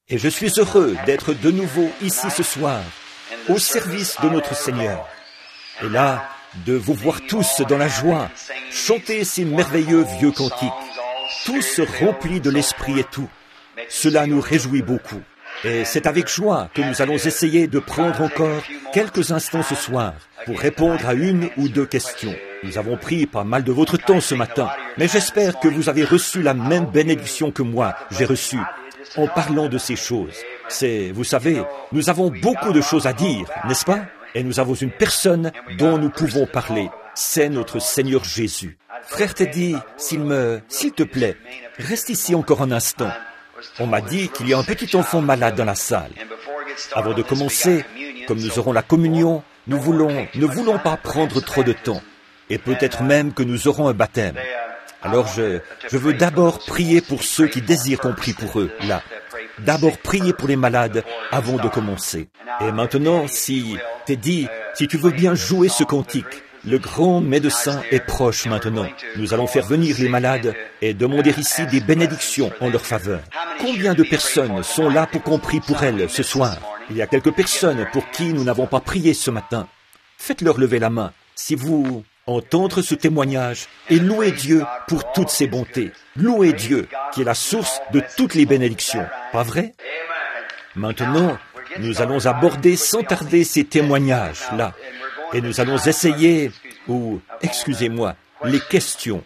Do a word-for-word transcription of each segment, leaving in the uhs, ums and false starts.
Et je suis heureux d'être de nouveau ici ce soir, au service de notre Seigneur. Et là, de vous voir tous dans la joie, chanter ces merveilleux vieux cantiques, tous remplis de l'esprit et tout. Cela nous réjouit beaucoup. Et c'est avec joie que nous allons essayer de prendre encore quelques instants ce soir pour répondre à une ou deux questions. Nous avons pris pas mal de votre temps ce matin, mais j'espère que vous avez reçu la même bénédiction que moi, j'ai reçue, en parlant de ces choses. C'est, vous savez, nous avons beaucoup de choses à dire, n'est-ce pas? Et nous avons une personne dont nous pouvons parler. C'est notre Seigneur Jésus. Frère Teddy, s'il me, s'il te plaît, reste ici encore un instant. On m'a dit qu'il y a un petit enfant malade dans la salle. Avant de commencer, comme nous aurons la communion, nous voulons, ne voulons pas prendre trop de temps. Et peut-être même que nous aurons un baptême. Alors je, je veux d'abord prier pour ceux qui désirent qu'on prie pour eux, là. D'abord prier pour les malades avant de commencer. Et maintenant, si, Teddy, si tu veux bien jouer ce cantique, le grand médecin est proche maintenant. Nous allons faire venir les malades et demander ici des bénédictions en leur faveur. Combien de personnes sont là pour qu'on prie pour elles ce soir? Il y a quelques personnes pour qui nous n'avons pas prié ce matin. Faites-leur lever la main. Si vous entendre ce témoignage et louer Dieu pour toutes ses bontés. Louer Dieu qui est la source de toutes les bénédictions. Pas vrai? Maintenant, nous allons aborder sans tarder ces témoignages-là. Et nous allons essayer, ou, excusez-moi, les questions.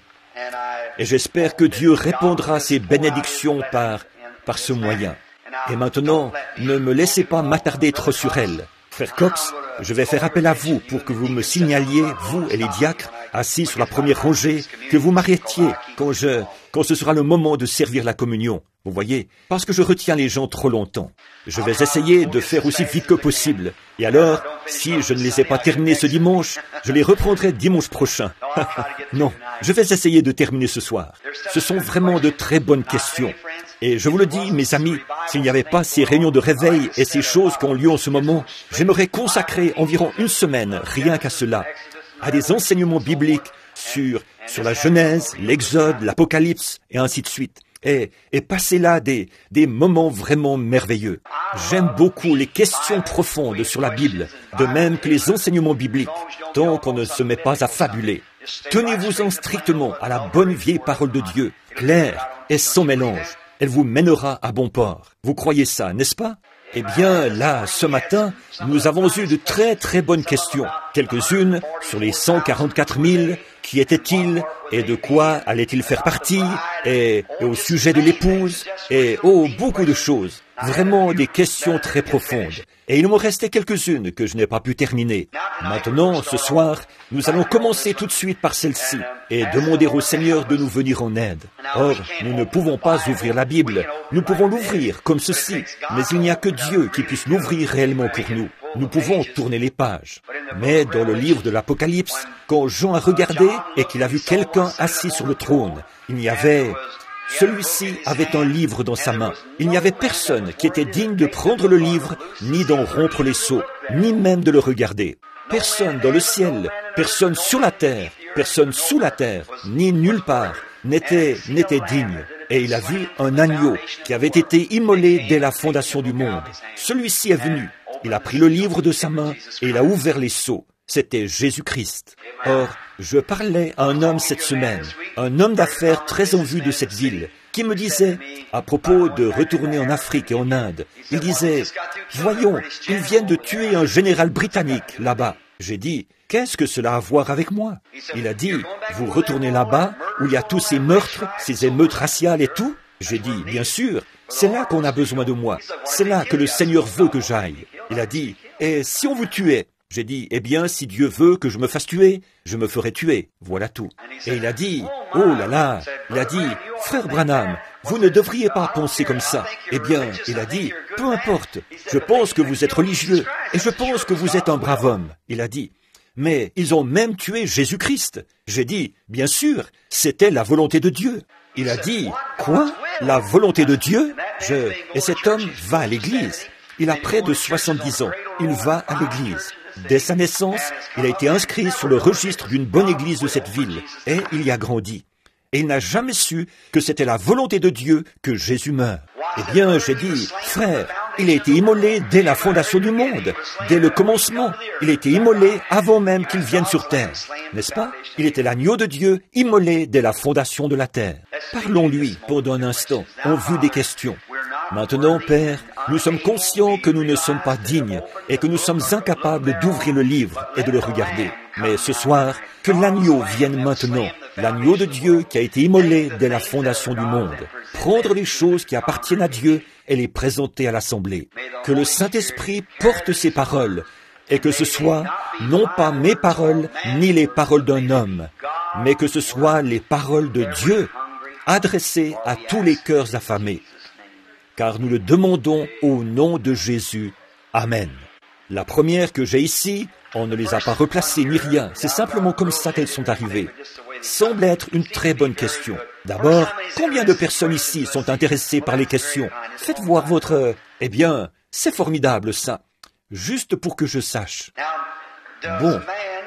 Et j'espère que Dieu répondra à ces bénédictions par, par ce moyen. Et maintenant, ne me laissez pas m'attarder trop sur elles. Frère Cox, je vais faire appel à vous pour que vous me signaliez, vous et les diacres, assis sur la première rangée, que vous m'arrêtiez quand je, quand ce sera le moment de servir la communion. Vous voyez, parce que je retiens les gens trop longtemps. Je vais essayer de faire aussi vite que possible. Et alors, si je ne les ai pas terminés ce dimanche, je les reprendrai dimanche prochain. Non, je vais essayer de terminer ce soir. Ce sont vraiment de très bonnes questions. Et je vous le dis, mes amis, s'il n'y avait pas ces réunions de réveil et ces choses qui ont lieu en ce moment, j'aimerais consacrer environ une semaine, rien qu'à cela, à des enseignements bibliques sur, sur la Genèse, l'Exode, l'Apocalypse, et ainsi de suite. Et, et passer là des, des moments vraiment merveilleux. J'aime beaucoup les questions profondes sur la Bible, de même que les enseignements bibliques, tant qu'on ne se met pas à fabuler. Tenez-vous-en strictement à la bonne vieille parole de Dieu, claire et sans mélange. Elle vous mènera à bon port. Vous croyez ça, n'est-ce pas? Eh bien, là, ce matin, nous avons eu de très très bonnes questions. Quelques-unes sur les cent quarante-quatre mille, qui étaient-ils et de quoi allaient-ils faire partie, et, et au sujet de l'épouse, et oh, beaucoup de choses. Vraiment des questions très profondes. Et il m'en restait quelques-unes que je n'ai pas pu terminer. Maintenant, ce soir, nous allons commencer tout de suite par celle-ci et demander au Seigneur de nous venir en aide. Or, nous ne pouvons pas ouvrir la Bible. Nous pouvons l'ouvrir comme ceci, mais il n'y a que Dieu qui puisse l'ouvrir réellement pour nous. Nous pouvons tourner les pages. Mais dans le livre de l'Apocalypse, quand Jean a regardé et qu'il a vu quelqu'un assis sur le trône, il y avait... Celui-ci avait un livre dans sa main. Il n'y avait personne qui était digne de prendre le livre, ni d'en rompre les sceaux, ni même de le regarder. Personne dans le ciel, personne sur la terre, personne sous la terre, ni nulle part, n'était, n'était digne. Et il a vu un agneau qui avait été immolé dès la fondation du monde. Celui-ci est venu. Il a pris le livre de sa main et il a ouvert les sceaux. C'était Jésus-Christ. Or, je parlais à un homme cette semaine, un homme d'affaires très en vue de cette ville, qui me disait, à propos de retourner en Afrique et en Inde, il disait, « Voyons, ils viennent de tuer un général britannique là-bas. » J'ai dit, « Qu'est-ce que cela a à voir avec moi ?» Il a dit, « Vous retournez là-bas, où il y a tous ces meurtres, ces émeutes raciales et tout ?» J'ai dit, « Bien sûr, c'est là qu'on a besoin de moi. C'est là que le Seigneur veut que j'aille. » Il a dit, « Et si on vous tuait ?» J'ai dit, eh bien, si Dieu veut que je me fasse tuer, je me ferai tuer. Voilà tout. Et il a dit, oh là là, il a dit, frère Branham, vous ne devriez pas penser comme ça. Eh bien, il a dit, peu importe, je pense que vous êtes religieux, et je pense que vous êtes un brave homme. Il a dit, mais ils ont même tué Jésus-Christ. J'ai dit, bien sûr, c'était la volonté de Dieu. Il a dit, quoi? La volonté de Dieu? Je... Et cet homme va à l'église. Il a près de soixante-dix ans. Il va à l'église. Dès sa naissance, il a été inscrit sur le registre d'une bonne église de cette ville, et il y a grandi. Et il n'a jamais su que c'était la volonté de Dieu que Jésus meure. Eh bien, j'ai dit, frère, il a été immolé dès la fondation du monde, dès le commencement. Il a été immolé avant même qu'il vienne sur terre, n'est-ce pas? Il était l'agneau de Dieu, immolé dès la fondation de la terre. Parlons-lui pendant un instant, en vue des questions. Maintenant, Père, nous sommes conscients que nous ne sommes pas dignes et que nous sommes incapables d'ouvrir le livre et de le regarder. Mais ce soir, que l'agneau vienne maintenant, l'agneau de Dieu qui a été immolé dès la fondation du monde. Prendre les choses qui appartiennent à Dieu et les présenter à l'Assemblée. Que le Saint-Esprit porte ces paroles et que ce soit non pas mes paroles ni les paroles d'un homme, mais que ce soit les paroles de Dieu adressées à tous les cœurs affamés. Car nous le demandons au nom de Jésus. Amen. La première que j'ai ici, on ne les a pas replacées ni rien, c'est simplement comme ça qu'elles sont arrivées. Semble être une très bonne question. D'abord, combien de personnes ici sont intéressées par les questions? Faites voir votre... Eh bien, c'est formidable ça. Juste pour que je sache. Bon,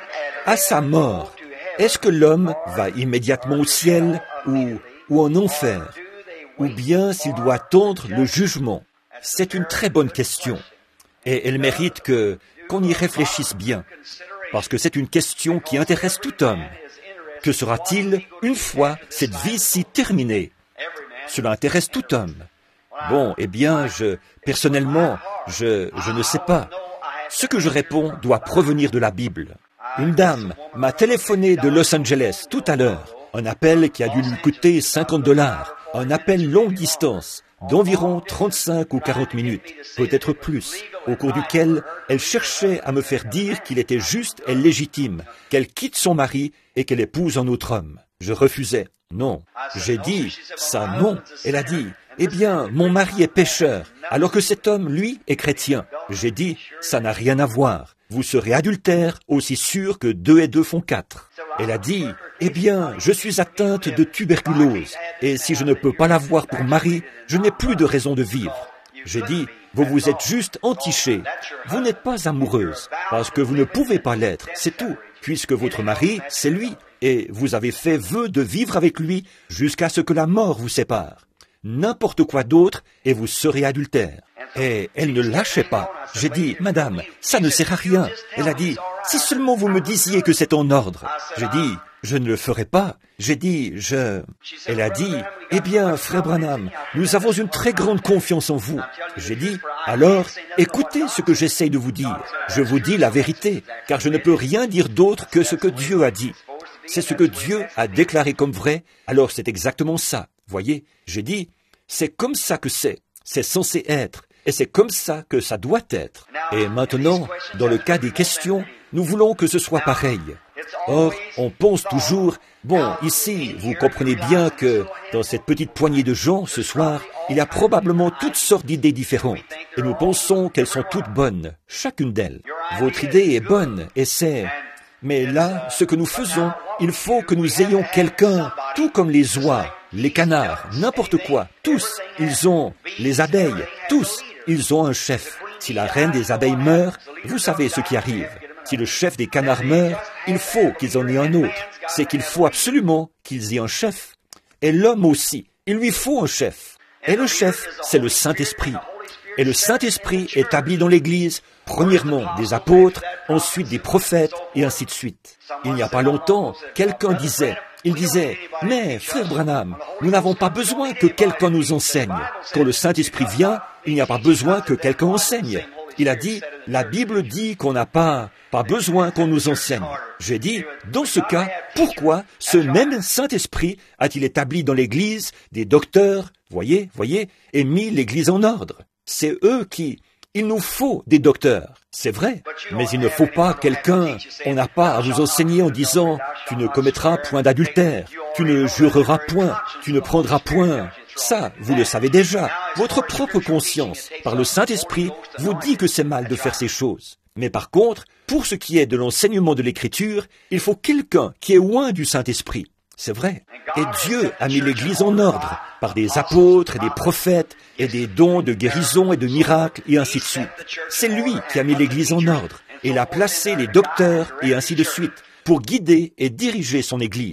à sa mort, est-ce que l'homme va immédiatement au ciel ou, ou en enfer? Ou bien s'il doit attendre le jugement? C'est une très bonne question. Et elle mérite que qu'on y réfléchisse bien. Parce que c'est une question qui intéresse tout homme. Que sera-t-il une fois cette vie-ci terminée? Cela intéresse tout homme. Bon, eh bien, je, personnellement, je, je ne sais pas. Ce que je réponds doit provenir de la Bible. Une dame m'a téléphoné de Los Angeles tout à l'heure. Un appel qui a dû lui coûter cinquante dollars. Un appel longue distance, d'environ trente-cinq ou quarante minutes, peut-être plus, au cours duquel elle cherchait à me faire dire qu'il était juste et légitime, qu'elle quitte son mari et qu'elle épouse un autre homme. Je refusais. Non. J'ai dit, ça non. Elle a dit, eh bien, mon mari est pécheur, alors que cet homme, lui, est chrétien. J'ai dit, ça n'a rien à voir. Vous serez adultère aussi sûr que deux et deux font quatre. Elle a dit, eh bien, je suis atteinte de tuberculose, et si je ne peux pas l'avoir pour mari, je n'ai plus de raison de vivre. J'ai dit, vous vous êtes juste entichée. Vous n'êtes pas amoureuse, parce que vous ne pouvez pas l'être, c'est tout, puisque votre mari, c'est lui, et vous avez fait vœu de vivre avec lui jusqu'à ce que la mort vous sépare. N'importe quoi d'autre, et vous serez adultère. Et elle ne lâchait pas. J'ai dit, madame, ça ne sert à rien. Elle a dit, si seulement vous me disiez que c'est en ordre. J'ai dit, je ne le ferai pas. J'ai dit, je... Elle a dit, eh bien, frère Branham, nous avons une très grande confiance en vous. J'ai dit, alors, écoutez ce que j'essaye de vous dire. Je vous dis la vérité, car je ne peux rien dire d'autre que ce que Dieu a dit. C'est ce que Dieu a déclaré comme vrai, alors c'est exactement ça. Voyez, j'ai dit, c'est comme ça que c'est. C'est censé être. Et c'est comme ça que ça doit être. Et maintenant, dans le cas des questions, nous voulons que ce soit pareil. Or, on pense toujours, bon, ici, vous comprenez bien que dans cette petite poignée de gens, ce soir, il y a probablement toutes sortes d'idées différentes. Et nous pensons qu'elles sont toutes bonnes, chacune d'elles. Votre idée est bonne, et c'est... Mais là, ce que nous faisons, il faut que nous ayons quelqu'un, tout comme les oies, les canards, n'importe quoi, tous, ils ont, les abeilles, tous, ils ont un chef. Si la reine des abeilles meurt, vous savez ce qui arrive. Si le chef des canards meurt, il faut qu'ils en aient un autre. C'est qu'il faut absolument qu'ils aient un chef. Et l'homme aussi, il lui faut un chef. Et le chef, c'est le Saint-Esprit. Et le Saint-Esprit établit dans l'Église, premièrement des apôtres, ensuite des prophètes, et ainsi de suite. Il n'y a pas longtemps, quelqu'un disait, il disait, « Mais, frère Branham, nous n'avons pas besoin que quelqu'un nous enseigne. Quand le Saint-Esprit vient, il n'y a pas besoin que quelqu'un enseigne. » Il a dit, « La Bible dit qu'on n'a pas, pas besoin qu'on nous enseigne. » J'ai dit, dans ce cas, pourquoi ce même Saint-Esprit a-t-il établi dans l'Église des docteurs, voyez, voyez, et mis l'Église en ordre? C'est eux qui... Il nous faut des docteurs, c'est vrai, mais il ne faut pas quelqu'un, on n'a pas à vous enseigner en disant « Tu ne commettras point d'adultère, tu ne jureras point, tu ne prendras point ». Ça, vous le savez déjà. Votre propre conscience, par le Saint-Esprit, vous dit que c'est mal de faire ces choses. Mais par contre, pour ce qui est de l'enseignement de l'Écriture, il faut quelqu'un qui est loin du Saint-Esprit. C'est vrai. Et Dieu a mis l'Église en ordre par des apôtres et des prophètes et des dons de guérison et de miracles et ainsi de suite. C'est lui qui a mis l'Église en ordre et il a placé les docteurs et ainsi de suite pour guider et diriger son Église.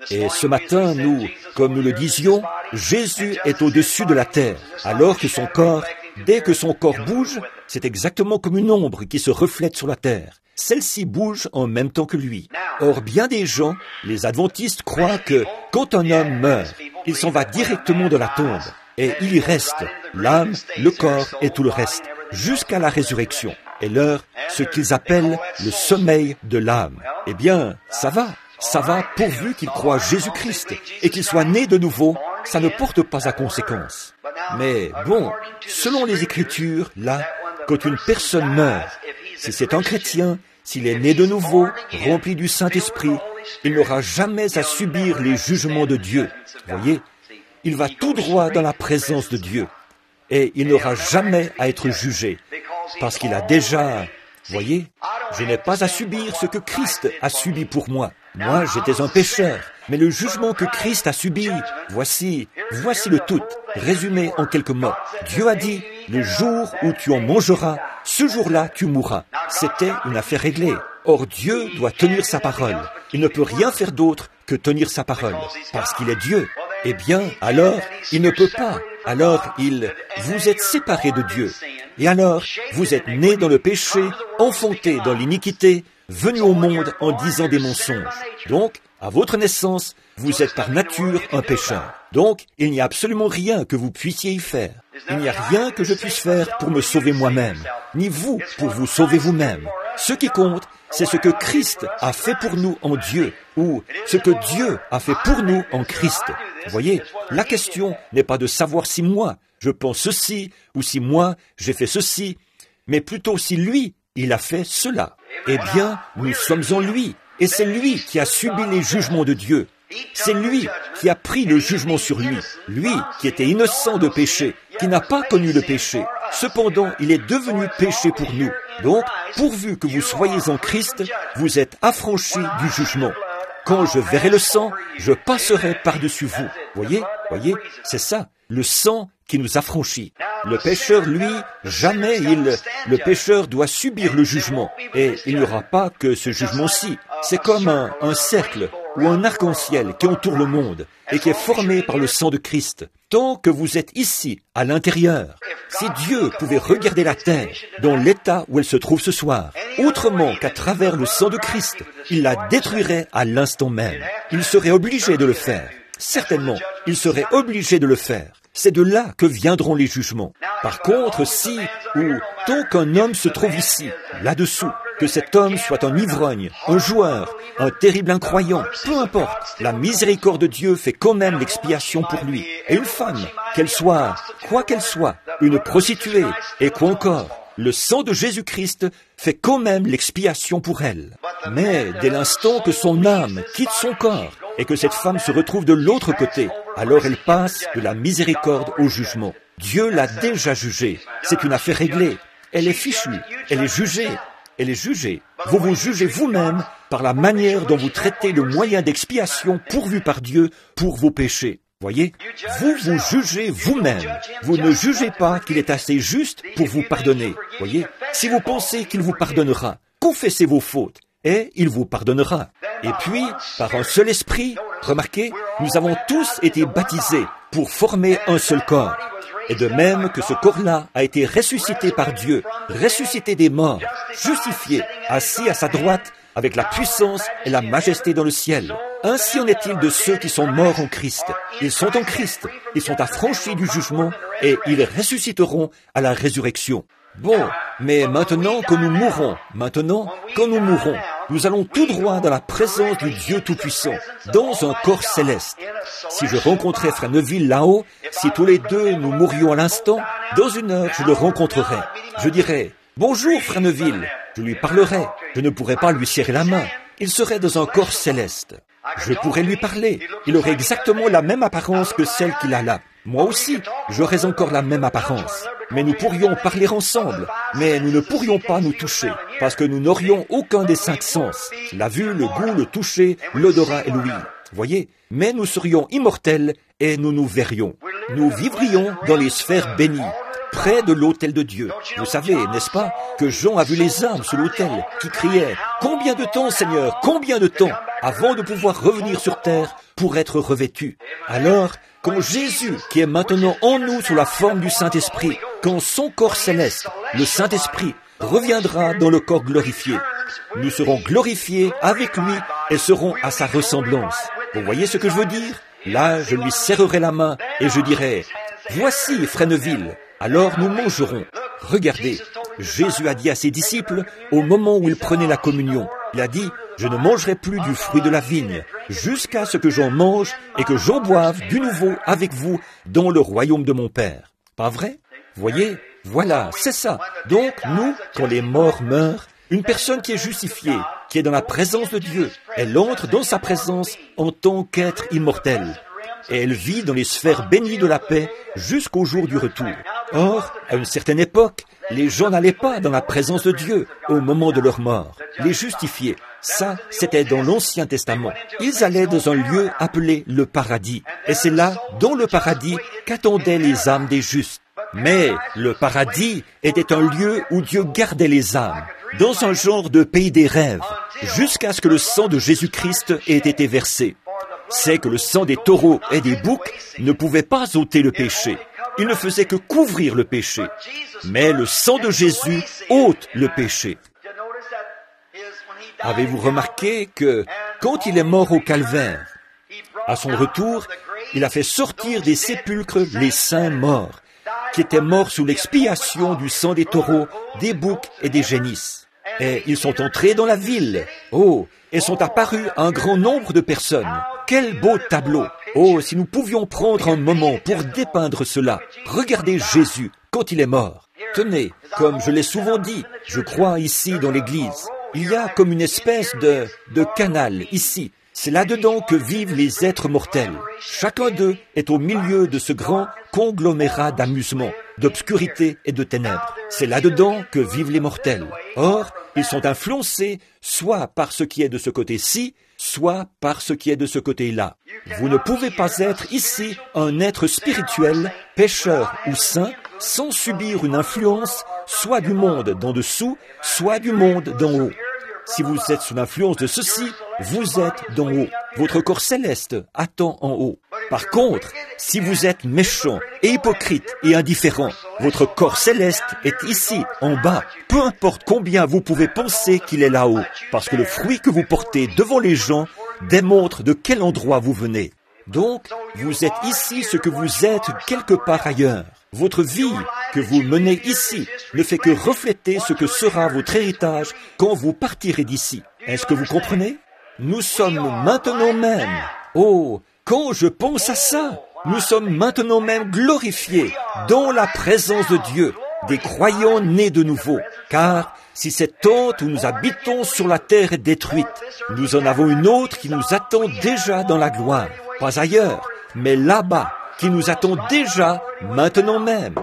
Et ce matin, nous, comme nous le disions, Jésus est au-dessus de la terre, alors que son corps, dès que son corps bouge, c'est exactement comme une ombre qui se reflète sur la terre. Celle-ci bouge en même temps que lui. Or, bien des gens, les adventistes, croient que quand un homme meurt, il s'en va directement de la tombe, et il y reste, l'âme, le corps et tout le reste, jusqu'à la résurrection. Et leur, ce qu'ils appellent le sommeil de l'âme. Eh bien, ça va, ça va pourvu qu'il croit Jésus-Christ et qu'il soit né de nouveau, ça ne porte pas à conséquence. Mais bon, selon les Écritures, là, quand une personne meurt, si c'est un chrétien, s'il est né de nouveau, rempli du Saint-Esprit, il n'aura jamais à subir les jugements de Dieu. Voyez, il va tout droit dans la présence de Dieu. Et il n'aura jamais à être jugé, parce qu'il a déjà... Voyez, je n'ai pas à subir ce que Christ a subi pour moi. Moi, j'étais un pécheur, mais le jugement que Christ a subi, voici, voici le tout, résumé en quelques mots. Dieu a dit, le jour où tu en mangeras, ce jour-là tu mourras. C'était une affaire réglée. Or, Dieu doit tenir sa parole. Il ne peut rien faire d'autre que tenir sa parole, parce qu'il est Dieu. Eh bien, alors, il ne peut pas. Alors, il, vous êtes séparés de Dieu. Et alors, vous êtes nés dans le péché, enfantés dans l'iniquité, venus au monde en disant des mensonges. Donc, à votre naissance, vous êtes par nature un pécheur. Donc, il n'y a absolument rien que vous puissiez y faire. Il n'y a rien que je puisse faire pour me sauver moi-même, ni vous pour vous sauver vous-même. Ce qui compte, c'est ce que Christ a fait pour nous en Dieu, ou ce que Dieu a fait pour nous en Christ. Vous voyez, la question n'est pas de savoir si moi, je pense ceci, ou si moi, j'ai fait ceci, mais plutôt si lui, il a fait cela. Eh bien, nous sommes en lui, et c'est lui qui a subi les jugements de Dieu. C'est lui qui a pris le jugement sur lui, lui qui était innocent de péché, qui n'a pas connu le péché. Cependant, il est devenu péché pour nous. Donc, pourvu que vous soyez en Christ, vous êtes affranchis du jugement. Quand je verrai le sang, je passerai par-dessus vous. Voyez, voyez, c'est ça, le sang qui nous affranchit. Le pécheur, lui, jamais il... Le pécheur doit subir le jugement. Et il n'y aura pas que ce jugement-ci. C'est comme un, un cercle ou un arc-en-ciel qui entoure le monde et qui est formé par le sang de Christ. Tant que vous êtes ici, à l'intérieur, si Dieu pouvait regarder la terre dans l'état où elle se trouve ce soir, autrement qu'à travers le sang de Christ, il la détruirait à l'instant même. Il serait obligé de le faire. Certainement, il serait obligé de le faire. C'est de là que viendront les jugements. Par contre, si, ou tant qu'un homme se trouve ici, là-dessous, que cet homme soit un ivrogne, un joueur, un terrible incroyant, peu importe, la miséricorde de Dieu fait quand même l'expiation pour lui. Et une femme, qu'elle soit, quoi qu'elle soit, une prostituée, et quoi encore, le sang de Jésus-Christ fait quand même l'expiation pour elle. Mais dès l'instant que son âme quitte son corps, et que cette femme se retrouve de l'autre côté, alors elle passe de la miséricorde au jugement. Dieu l'a déjà jugée. C'est une affaire réglée. Elle est fichue. Elle est jugée. Elle est jugée. Vous vous jugez vous-même par la manière dont vous traitez le moyen d'expiation pourvu par Dieu pour vos péchés. Voyez, vous vous jugez vous-même. Vous ne jugez pas qu'il est assez juste pour vous pardonner. Voyez, si vous pensez qu'il vous pardonnera, confessez vos fautes. Et il vous pardonnera. Et puis, par un seul esprit, remarquez, nous avons tous été baptisés pour former un seul corps. Et de même que ce corps-là a été ressuscité par Dieu, ressuscité des morts, justifié, assis à sa droite, avec la puissance et la majesté dans le ciel. Ainsi en est-il de ceux qui sont morts en Christ. Ils sont en Christ, ils sont affranchis du jugement et ils ressusciteront à la résurrection. Bon, mais maintenant que nous mourrons, maintenant, quand nous mourrons, nous allons tout droit dans la présence du Dieu Tout-Puissant, dans un corps céleste. Si je rencontrais Frère Neville là-haut, si tous les deux nous mourions à l'instant, dans une heure, je le rencontrerais. Je dirais, « Bonjour, Frère Neville !» Je lui parlerais. Je ne pourrais pas lui serrer la main. Il serait dans un corps céleste. Je pourrais lui parler. Il aurait exactement la même apparence que celle qu'il a là. Moi aussi, j'aurais encore la même apparence. Mais nous pourrions parler ensemble, mais nous ne pourrions pas nous toucher, parce que nous n'aurions aucun des cinq sens. La vue, le goût, le toucher, l'odorat et l'ouïe. Voyez, mais nous serions immortels et nous nous verrions. Nous vivrions dans les sphères bénies, près de l'autel de Dieu. Vous savez, n'est-ce pas, que Jean a vu les âmes sur l'autel qui criaient « Combien de temps, Seigneur, combien de temps ?» avant de pouvoir revenir sur terre pour être revêtu. Alors, quand Jésus, qui est maintenant en nous sous la forme du Saint-Esprit, quand son corps céleste, le Saint-Esprit, reviendra dans le corps glorifié, nous serons glorifiés avec lui et serons à sa ressemblance. Vous voyez ce que je veux dire? Là, je lui serrerai la main et je dirai « Voici Fresneville, alors nous mangerons. » Regardez, Jésus a dit à ses disciples, au moment où il prenait la communion, il a dit « Je ne mangerai plus du fruit de la vigne, jusqu'à ce que j'en mange et que j'en boive du nouveau avec vous dans le royaume de mon Père. » Pas vrai? Voyez, voilà, c'est ça. Donc, nous, quand les morts meurent, une personne qui est justifiée, qui est dans la présence de Dieu, elle entre dans sa présence en tant qu'être immortel. Et elle vit dans les sphères bénies de la paix jusqu'au jour du retour. Or, à une certaine époque, les gens n'allaient pas dans la présence de Dieu au moment de leur mort. Les justifiés, ça, c'était dans l'Ancien Testament. Ils allaient dans un lieu appelé le paradis. Et c'est là, dans le paradis, qu'attendaient les âmes des justes. Mais le paradis était un lieu où Dieu gardait les âmes, dans un genre de pays des rêves, jusqu'à ce que le sang de Jésus-Christ ait été versé. C'est que le sang des taureaux et des boucs ne pouvait pas ôter le péché. Il ne faisait que couvrir le péché. Mais le sang de Jésus ôte le péché. Avez-vous remarqué que, quand il est mort au calvaire, à son retour, il a fait sortir des sépulcres les saints morts, qui étaient morts sous l'expiation du sang des taureaux, des boucs et des génisses. Et ils sont entrés dans la ville. Oh, et sont apparus un grand nombre de personnes. Quel beau tableau! Oh, si nous pouvions prendre un moment pour dépeindre cela. Regardez Jésus quand il est mort. Tenez, comme je l'ai souvent dit, je crois ici dans l'église, il y a comme une espèce de, de canal ici. C'est là-dedans que vivent les êtres mortels. Chacun d'eux est au milieu de ce grand conglomérat d'amusement, d'obscurité et de ténèbres. C'est là-dedans que vivent les mortels. Or, ils sont influencés soit par ce qui est de ce côté-ci, soit par ce qui est de ce côté-là. Vous ne pouvez pas être ici un être spirituel, pécheur ou saint, sans subir une influence, soit du monde d'en dessous, soit du monde d'en haut. Si vous êtes sous l'influence de ceci, vous êtes d'en haut. Votre corps céleste attend en haut. Par contre, si vous êtes méchant et hypocrite et indifférent, votre corps céleste est ici, en bas. Peu importe combien vous pouvez penser qu'il est là-haut, parce que le fruit que vous portez devant les gens démontre de quel endroit vous venez. Donc, vous êtes ici ce que vous êtes quelque part ailleurs. Votre vie que vous menez ici ne fait que refléter ce que sera votre héritage quand vous partirez d'ici. Est-ce que vous comprenez? Nous sommes maintenant même, oh, quand je pense à ça, nous sommes maintenant même glorifiés dans la présence de Dieu, des croyants nés de nouveau. Car si cette tente où nous habitons sur la terre est détruite, nous en avons une autre qui nous attend déjà dans la gloire. Pas ailleurs, mais là-bas, qui nous attend déjà maintenant même.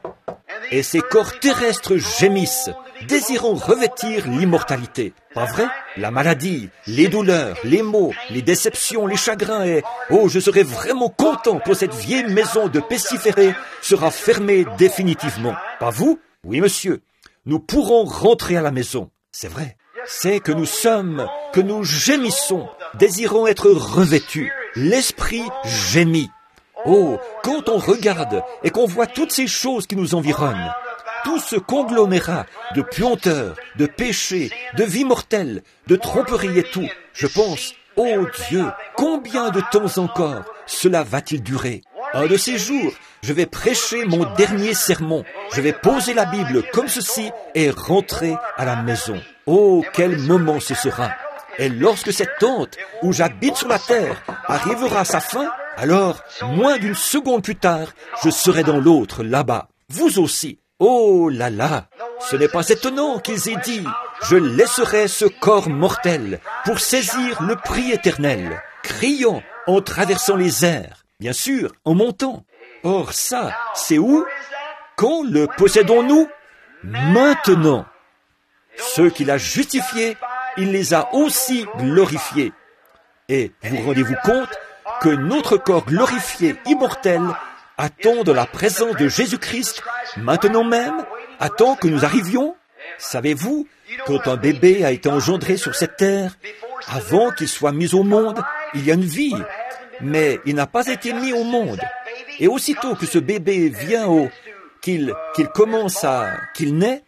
Et ces corps terrestres gémissent, désirant revêtir l'immortalité. Pas vrai? La maladie, les douleurs, les maux, les déceptions, les chagrins et... Oh, je serai vraiment content quand cette vieille maison de pestiférés sera fermée définitivement. Pas vous? Oui, monsieur. Nous pourrons rentrer à la maison. C'est vrai. C'est que nous sommes, que nous gémissons, désirons être revêtus. L'esprit gémit. Oh, quand on regarde et qu'on voit toutes ces choses qui nous environnent, tout ce conglomérat de puanteurs, de péchés, de vie mortelle, de tromperie et tout, je pense, oh Dieu, combien de temps encore cela va-t-il durer? Un de ces jours, je vais prêcher mon dernier sermon, je vais poser la Bible comme ceci et rentrer à la maison. Oh, quel moment ce sera! Et lorsque cette tente où j'habite sur la terre arrivera à sa fin, alors, moins d'une seconde plus tard, je serai dans l'autre, là-bas. Vous aussi. Oh là là! Ce n'est pas étonnant qu'ils aient dit « Je laisserai ce corps mortel pour saisir le prix éternel, criant en traversant les airs. » Bien sûr, en montant. Or ça, c'est où? Quand le possédons-nous? Maintenant. Ceux qu'il a justifiés, il les a aussi glorifiés. Et vous rendez-vous compte que notre corps glorifié, immortel, A-t-on de la présence de Jésus-Christ maintenant même? A-t-on que nous arrivions? Savez-vous, quand un bébé a été engendré sur cette terre, avant qu'il soit mis au monde, il y a une vie, mais il n'a pas été mis au monde. Et aussitôt que ce bébé vient au... qu'il qu'il commence à... qu'il naît,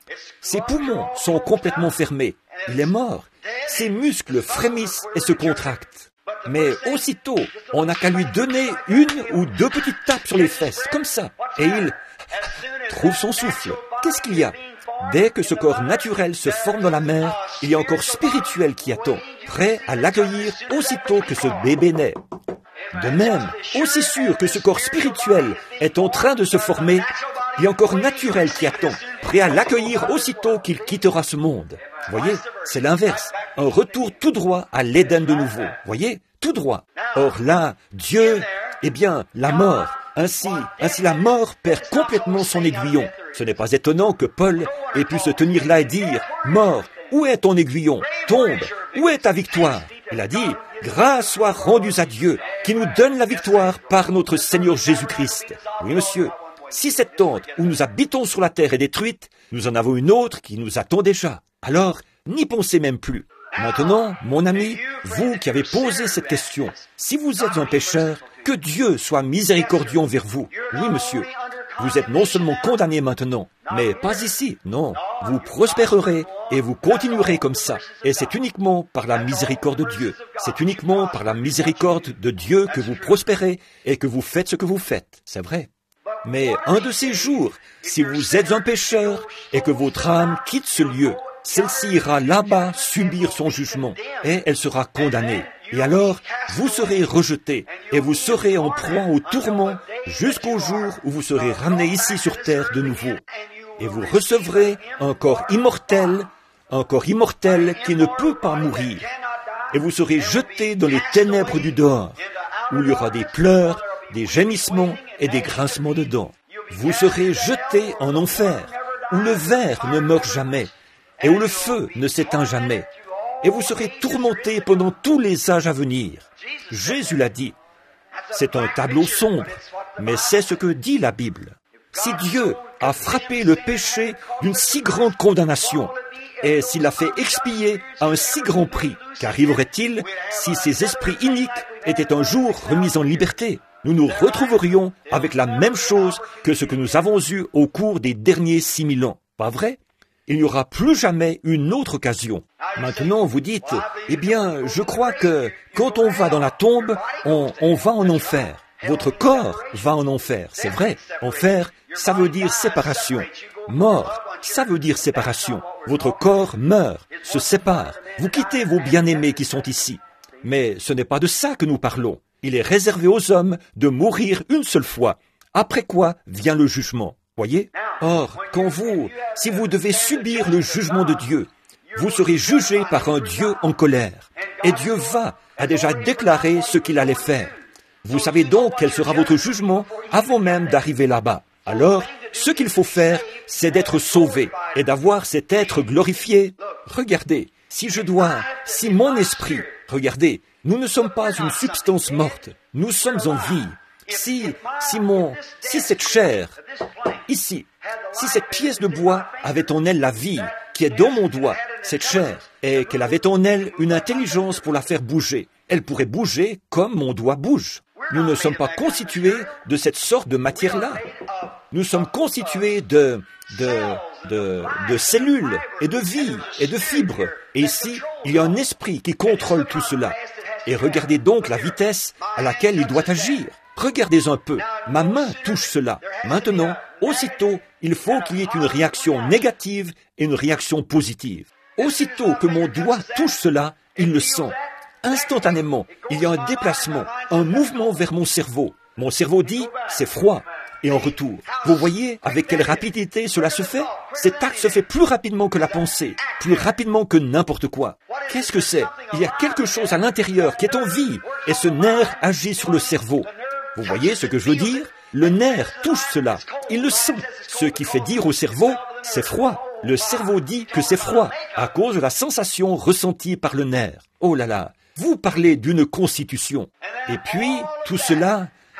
ses poumons sont complètement fermés. Il est mort. Ses muscles frémissent et se contractent. Mais aussitôt, on n'a qu'à lui donner une ou deux petites tapes sur les fesses, comme ça, et il trouve son souffle. Qu'est-ce qu'il y a? Dès que ce corps naturel se forme dans la mère, il y a un corps spirituel qui attend, prêt à l'accueillir aussitôt que ce bébé naît. De même, aussi sûr que ce corps spirituel est en train de se former, il y a un corps naturel qui attend, prêt à l'accueillir aussitôt qu'il quittera ce monde. Voyez, c'est l'inverse, un retour tout droit à l'Éden de nouveau. Voyez, tout droit. Or là, Dieu, eh bien, la mort, ainsi, ainsi la mort perd complètement son aiguillon. Ce n'est pas étonnant que Paul ait pu se tenir là et dire, « Mort, où est ton aiguillon? Tombe, où est ta victoire ?» Il a dit, « Grâce soit rendue à Dieu, qui nous donne la victoire par notre Seigneur Jésus-Christ. » Oui, monsieur, si cette tente où nous habitons sur la terre est détruite, nous en avons une autre qui nous attend déjà. Alors, n'y pensez même plus. Maintenant, mon ami, vous qui avez posé cette question, si vous êtes un pécheur, que Dieu soit miséricordieux envers vous. Oui, monsieur. Vous êtes non seulement condamné maintenant, mais pas ici, non. Vous prospérerez et vous continuerez comme ça. Et c'est uniquement par la miséricorde de Dieu. C'est uniquement par la miséricorde de Dieu que vous prospérez et que vous faites ce que vous faites. C'est vrai. Mais un de ces jours, si vous êtes un pécheur et que votre âme quitte ce lieu, celle-ci ira là-bas subir son jugement et elle sera condamnée. Et alors, vous serez rejeté et vous serez en proie au tourment jusqu'au jour où vous serez ramené ici sur terre de nouveau. Et vous recevrez un corps immortel, un corps immortel qui ne peut pas mourir. Et vous serez jeté dans les ténèbres du dehors, où il y aura des pleurs, des gémissements et des grincements de dents. Vous serez jeté en enfer, où le ver ne meurt jamais et où le feu ne s'éteint jamais. Et vous serez tourmentés pendant tous les âges à venir. Jésus l'a dit. C'est un tableau sombre, mais c'est ce que dit la Bible. Si Dieu a frappé le péché d'une si grande condamnation, et s'il l'a fait expier à un si grand prix, qu'arriverait-il si ces esprits iniques étaient un jour remis en liberté? Nous nous retrouverions avec la même chose que ce que nous avons eu au cours des derniers six mille ans. Pas vrai? Il n'y aura plus jamais une autre occasion. Maintenant, vous dites, eh bien, je crois que quand on va dans la tombe, on, on va en enfer. Votre corps va en enfer, c'est vrai. Enfer, ça veut dire séparation. Mort, ça veut dire séparation. Votre corps meurt, se sépare. Vous quittez vos bien-aimés qui sont ici. Mais ce n'est pas de ça que nous parlons. Il est réservé aux hommes de mourir une seule fois, après quoi vient le jugement. Voyez? Or, quand vous, si vous devez subir le jugement de Dieu, vous serez jugé par un Dieu en colère. Et Dieu va, a déjà déclaré ce qu'il allait faire. Vous savez donc quel sera votre jugement avant même d'arriver là-bas. Alors, ce qu'il faut faire, c'est d'être sauvé et d'avoir cet être glorifié. Regardez, si je dois, si mon esprit, regardez, nous ne sommes pas une substance morte, nous sommes en vie. Si, si mon, si cette chair, ici, si cette pièce de bois avait en elle la vie qui est dans mon doigt, cette chair, et qu'elle avait en elle une intelligence pour la faire bouger, elle pourrait bouger comme mon doigt bouge. Nous ne sommes pas constitués de cette sorte de matière-là. Nous sommes constitués de, de, de, de cellules et de vie et de fibres. Et ici, il y a un esprit qui contrôle tout cela. Et regardez donc la vitesse à laquelle il doit agir. Regardez un peu, ma main touche cela. Maintenant, aussitôt, il faut qu'il y ait une réaction négative et une réaction positive. Aussitôt que mon doigt touche cela, il le sent. Instantanément, il y a un déplacement, un mouvement vers mon cerveau. Mon cerveau dit, c'est froid. Et en retour, vous voyez avec quelle rapidité cela se fait? Cet acte se fait plus rapidement que la pensée, plus rapidement que n'importe quoi. Qu'est-ce que c'est? Il y a quelque chose à l'intérieur qui est en vie, et ce nerf agit sur le cerveau. Vous voyez ce que je veux dire? Le nerf touche cela, il le sent. Ce qui fait dire au cerveau, c'est froid. Le cerveau dit que c'est froid, à cause de la sensation ressentie par le nerf. Oh là là, vous parlez d'une constitution. Et puis, tout cela,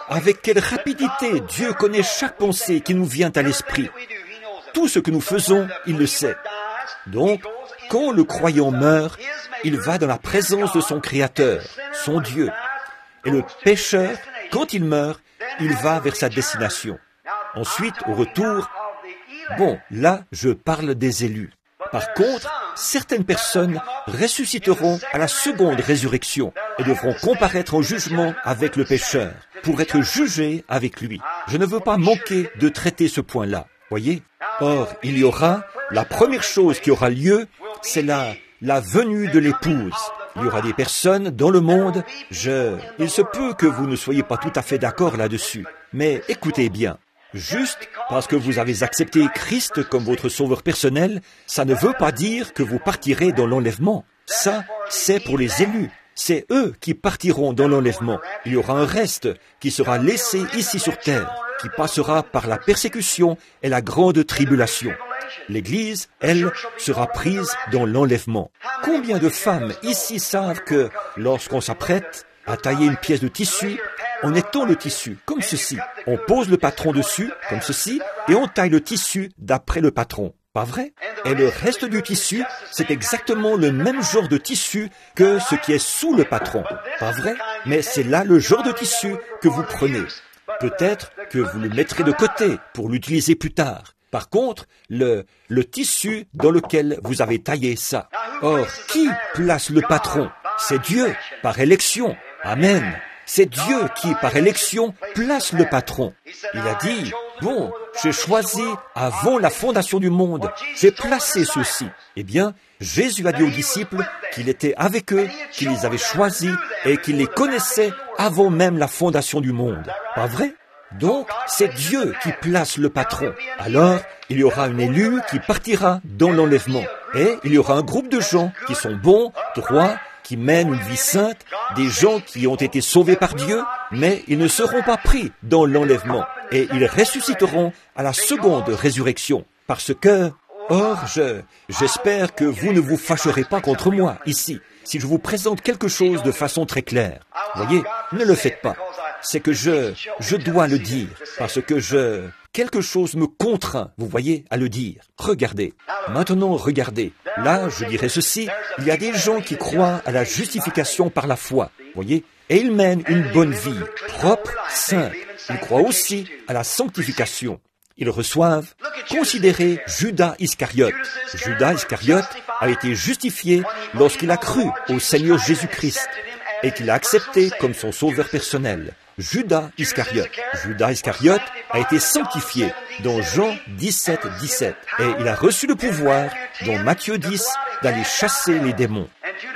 avec quelle rapidité Dieu connaît chaque pensée qui nous vient à l'esprit. Tout ce que nous faisons, il le sait. Donc, quand le croyant meurt, il va dans la présence de son Créateur, son Dieu. Et le pécheur, quand il meurt, il va vers sa destination. Ensuite, au retour, bon, là, je parle des élus. Par contre, certaines personnes ressusciteront à la seconde résurrection et devront comparaître en jugement avec le pécheur pour être jugés avec lui. Je ne veux pas manquer de traiter ce point-là, voyez. Or, il y aura, la première chose qui aura lieu, c'est la, la venue de l'épouse. Il y aura des personnes dans le monde, je... Il se peut que vous ne soyez pas tout à fait d'accord là-dessus, mais écoutez bien. Juste parce que vous avez accepté Christ comme votre sauveur personnel, ça ne veut pas dire que vous partirez dans l'enlèvement. Ça, c'est pour les élus. C'est eux qui partiront dans l'enlèvement. Il y aura un reste qui sera laissé ici sur terre, qui passera par la persécution et la grande tribulation. L'Église, elle, sera prise dans l'enlèvement. Combien de femmes ici savent que lorsqu'on s'apprête à tailler une pièce de tissu, on étend le tissu comme ceci, on pose le patron dessus comme ceci et on taille le tissu d'après le patron. Pas vrai? Et le reste du tissu, c'est exactement le même genre de tissu que ce qui est sous le patron. Pas vrai? Mais c'est là le genre de tissu que vous prenez. Peut-être que vous le mettrez de côté pour l'utiliser plus tard. Par contre, le, le tissu dans lequel vous avez taillé ça. Or, qui place le patron? C'est Dieu, par élection. Amen. C'est Dieu qui, par élection, place le patron. Il a dit, bon, j'ai choisi avant la fondation du monde, j'ai placé ceux-ci. Eh bien, Jésus a dit aux disciples qu'il était avec eux, qu'il les avait choisis et qu'il les connaissait avant même la fondation du monde. Pas vrai? Donc, c'est Dieu qui place le patron. Alors, il y aura un élu qui partira dans l'enlèvement. Et il y aura un groupe de gens qui sont bons, droits, qui mènent une vie sainte, des gens qui ont été sauvés par Dieu, mais ils ne seront pas pris dans l'enlèvement. Et ils ressusciteront à la seconde résurrection. Parce que, or, je, j'espère que vous ne vous fâcherez pas contre moi, ici, si je vous présente quelque chose de façon très claire. Voyez, ne le faites pas. C'est que je, je dois le dire, parce que je, quelque chose me contraint, vous voyez, à le dire. Regardez. Maintenant, regardez. Là, je dirais ceci, il y a des gens qui croient à la justification par la foi, voyez, et ils mènent une bonne vie, propre, sainte. Ils croient aussi à la sanctification. Ils reçoivent, considérez Judas Iscariote. Judas Iscariote a été justifié lorsqu'il a cru au Seigneur Jésus-Christ et qu'il a accepté comme son sauveur personnel. Judas Iscariote. Judas Iscariote a été sanctifié dans Jean dix-sept, dix-sept. Et il a reçu le pouvoir, dans Matthieu dix, d'aller chasser les démons.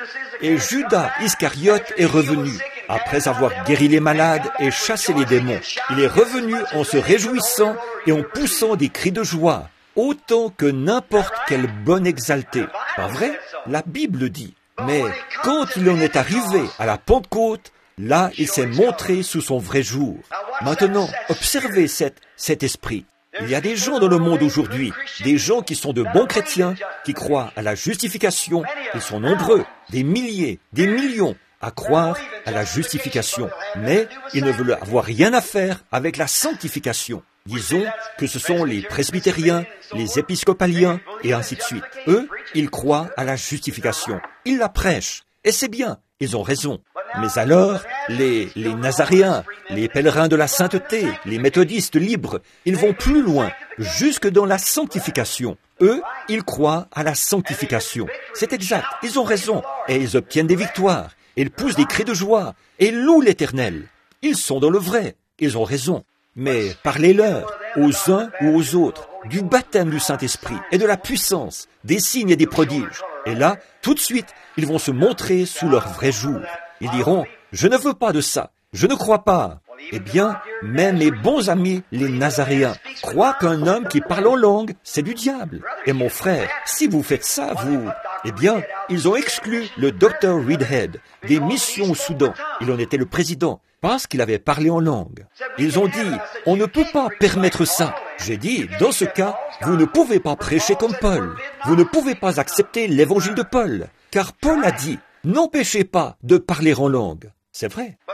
Et Judas Iscariote est revenu, après avoir guéri les malades et chassé les démons. Il est revenu en se réjouissant et en poussant des cris de joie, autant que n'importe quel bon exalté. Pas vrai? La Bible dit. Mais quand il en est arrivé à la Pentecôte, là, il s'est montré sous son vrai jour. Maintenant, observez cet, cet esprit. Il y a des gens dans le monde aujourd'hui, des gens qui sont de bons chrétiens, qui croient à la justification. Ils sont nombreux, des milliers, des millions, à croire à la justification. Mais ils ne veulent avoir rien à faire avec la sanctification. Disons que ce sont les presbytériens, les épiscopaliens, et ainsi de suite. Eux, ils croient à la justification. Ils la prêchent. Et c'est bien, ils ont raison. Mais alors, les, les Nazaréens, les pèlerins de la sainteté, les méthodistes libres, ils vont plus loin, jusque dans la sanctification. Eux, ils croient à la sanctification. C'est exact, ils ont raison, et ils obtiennent des victoires. Ils poussent des cris de joie, et louent l'Éternel. Ils sont dans le vrai, ils ont raison. Mais parlez-leur, aux uns ou aux autres, du baptême du Saint-Esprit et de la puissance, des signes et des prodiges. Et là, tout de suite, ils vont se montrer sous leur vrai jour. Ils diront, je ne veux pas de ça, je ne crois pas. Eh bien, même mes bons amis, les Nazaréens, croient qu'un homme qui parle en langue, c'est du diable. Et mon frère, si vous faites ça, vous... Eh bien, ils ont exclu le docteur Reedhead des missions au Soudan. Il en était le président, parce qu'il avait parlé en langue. Ils ont dit, on ne peut pas permettre ça. J'ai dit, dans ce cas, vous ne pouvez pas prêcher comme Paul. Vous ne pouvez pas accepter l'évangile de Paul. Car Paul a dit, n'empêchez pas de parler en langue. C'est vrai.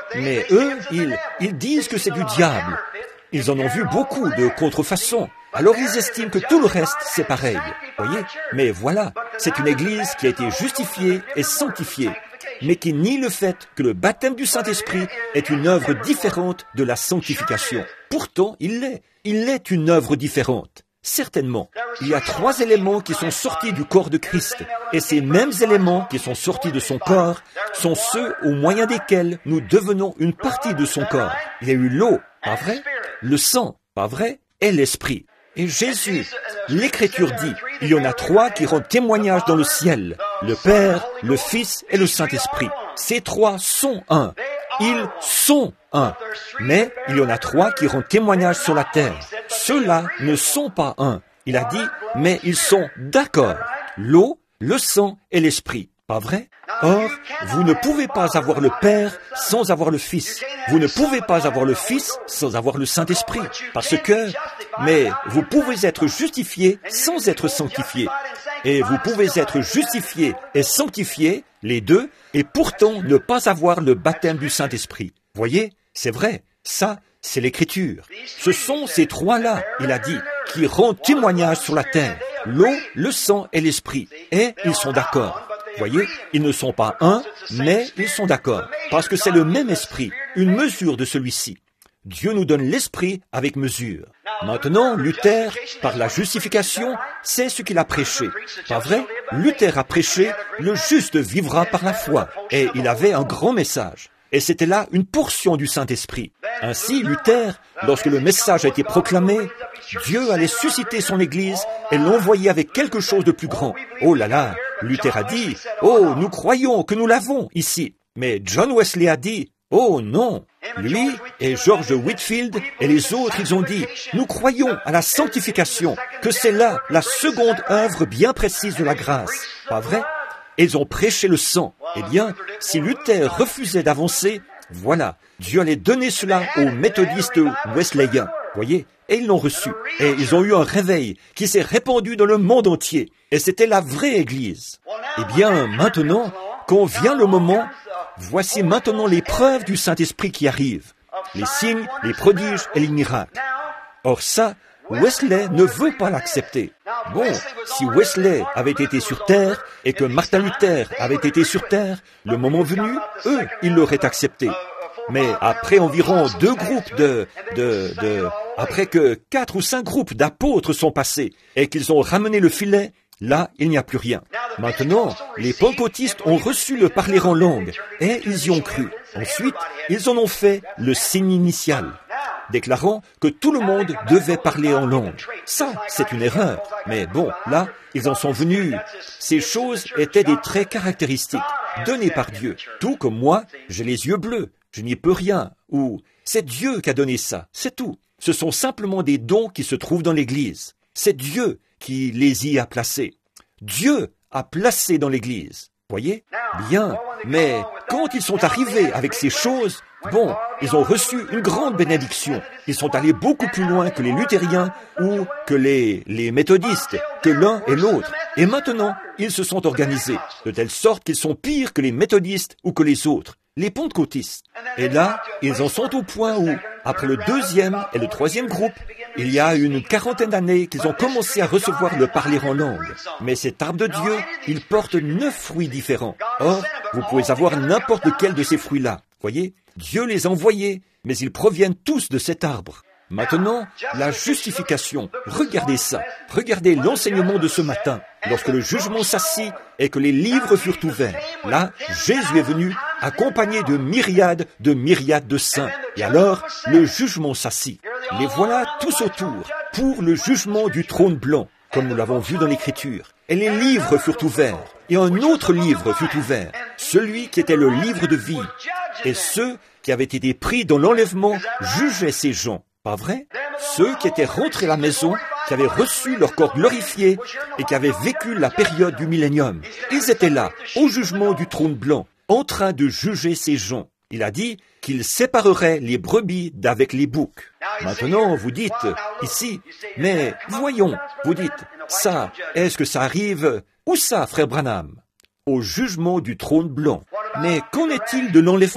Mais eux, ils, ils disent que c'est du diable. Ils en ont vu beaucoup de contrefaçons. Alors ils estiment que tout le reste, c'est pareil. Voyez? Mais voilà, c'est une Église qui a été justifiée et sanctifiée, mais qui nie le fait que le baptême du Saint-Esprit est une œuvre différente de la sanctification. Pourtant, il l'est. Il est une œuvre différente. Certainement, il y a trois éléments qui sont sortis du corps de Christ, et ces mêmes éléments qui sont sortis de son corps sont ceux au moyen desquels nous devenons une partie de son corps. Il y a eu l'eau, pas vrai? Le sang, pas vrai? Et l'esprit. Et Jésus, l'Écriture dit, il y en a trois qui rendent témoignage dans le ciel, le Père, le Fils et le Saint-Esprit. Ces trois sont un. Ils sont un. Mais il y en a trois qui rendent témoignage sur la terre. Ceux-là ne sont pas un. Il a dit, mais ils sont d'accord. L'eau, le sang et l'esprit. Pas vrai? Or, vous ne pouvez pas avoir le Père sans avoir le Fils. Vous ne pouvez pas avoir le Fils sans avoir le Saint-Esprit. Parce que, mais vous pouvez être justifié sans être sanctifié. Et vous pouvez être justifié et sanctifié, les deux, et pourtant ne pas avoir le baptême du Saint-Esprit. Voyez, c'est vrai, ça, c'est l'Écriture. Ce sont ces trois-là, il a dit, qui rendent témoignage sur la terre, l'eau, le sang et l'esprit. Et ils sont d'accord. Voyez, ils ne sont pas un, mais ils sont d'accord, parce que c'est le même esprit, une mesure de celui-ci. Dieu nous donne l'esprit avec mesure. Maintenant, Luther, par la justification, c'est ce qu'il a prêché. Pas vrai? Luther a prêché, le juste vivra par la foi. Et il avait un grand message. Et c'était là une portion du Saint-Esprit. Ainsi, Luther, lorsque le message a été proclamé, Dieu allait susciter son Église et l'envoyer avec quelque chose de plus grand. Oh là là, Luther a dit, « Oh, nous croyons que nous l'avons ici. » Mais John Wesley a dit, « Oh non !» Lui et George Whitefield et les autres, ils ont dit, « Nous croyons à la sanctification, que c'est là la seconde œuvre bien précise de la grâce. » Pas vrai? Et ils ont prêché le sang. Eh bien, si Luther refusait d'avancer, voilà, Dieu allait donner cela aux méthodistes wesleyens. Voyez? Et ils l'ont reçu. Et ils ont eu un réveil qui s'est répandu dans le monde entier. Et c'était la vraie Église. Eh bien, maintenant, quand vient le moment, voici maintenant les preuves du Saint-Esprit qui arrivent. Les signes, les prodiges et les miracles. Or ça, Wesley ne veut pas l'accepter. Bon, si Wesley avait été sur terre et que Martin Luther avait été sur terre, le moment venu, eux, ils l'auraient accepté. Mais après environ deux groupes de, de, de, après que quatre ou cinq groupes d'apôtres sont passés et qu'ils ont ramené le filet, là, il n'y a plus rien. Maintenant, les pentecôtistes ont reçu le parler en langue et ils y ont cru. Ensuite, ils en ont fait le signe initial, déclarant que tout le monde devait parler en langue. Ça, c'est une erreur. Mais bon, là, ils en sont venus. Ces choses étaient des traits caractéristiques, donnés par Dieu. Tout comme moi, j'ai les yeux bleus. Je n'y peux rien. Ou, c'est Dieu qui a donné ça. C'est tout. Ce sont simplement des dons qui se trouvent dans l'Église. C'est Dieu qui les y a placés. Dieu a placé dans l'Église. Voyez? Bien. Mais quand ils sont arrivés avec ces choses, bon, ils ont reçu une grande bénédiction. Ils sont allés beaucoup plus loin que les luthériens ou que les, les méthodistes, que l'un et l'autre. Et maintenant, ils se sont organisés, de telle sorte qu'ils sont pires que les méthodistes ou que les autres, les pentecôtistes. Et là, ils en sont au point où, après le deuxième et le troisième groupe, il y a une quarantaine d'années qu'ils ont commencé à recevoir le parler en langue. Mais cet arbre de Dieu, il porte neuf fruits différents. Or, vous pouvez avoir n'importe lequel de ces fruits-là. Voyez? Dieu les a envoyés, mais ils proviennent tous de cet arbre. Maintenant, la justification. Regardez ça. Regardez l'enseignement de ce matin. Lorsque le jugement s'assit et que les livres furent ouverts, là, Jésus est venu, accompagné de myriades de myriades de saints. Et alors, le jugement s'assit. Les voilà tous autour, pour le jugement du trône blanc, comme nous l'avons vu dans l'Écriture. Et les livres furent ouverts. Et un autre livre fut ouvert, celui qui était le livre de vie. Et ceux qui avaient été pris dans l'enlèvement jugeaient ces gens. Pas vrai? Ceux qui étaient rentrés à la maison, qui avaient reçu leur corps glorifié et qui avaient vécu la période du millénium. Ils étaient là, au jugement du trône blanc, en train de juger ces gens. Il a dit qu'il séparerait les brebis d'avec les boucs. Maintenant, vous dites, ici, mais voyons, vous dites, ça, est-ce que ça arrive? Où ça, frère Branham? Au jugement du trône blanc. Mais qu'en est-il de l'enlèvement?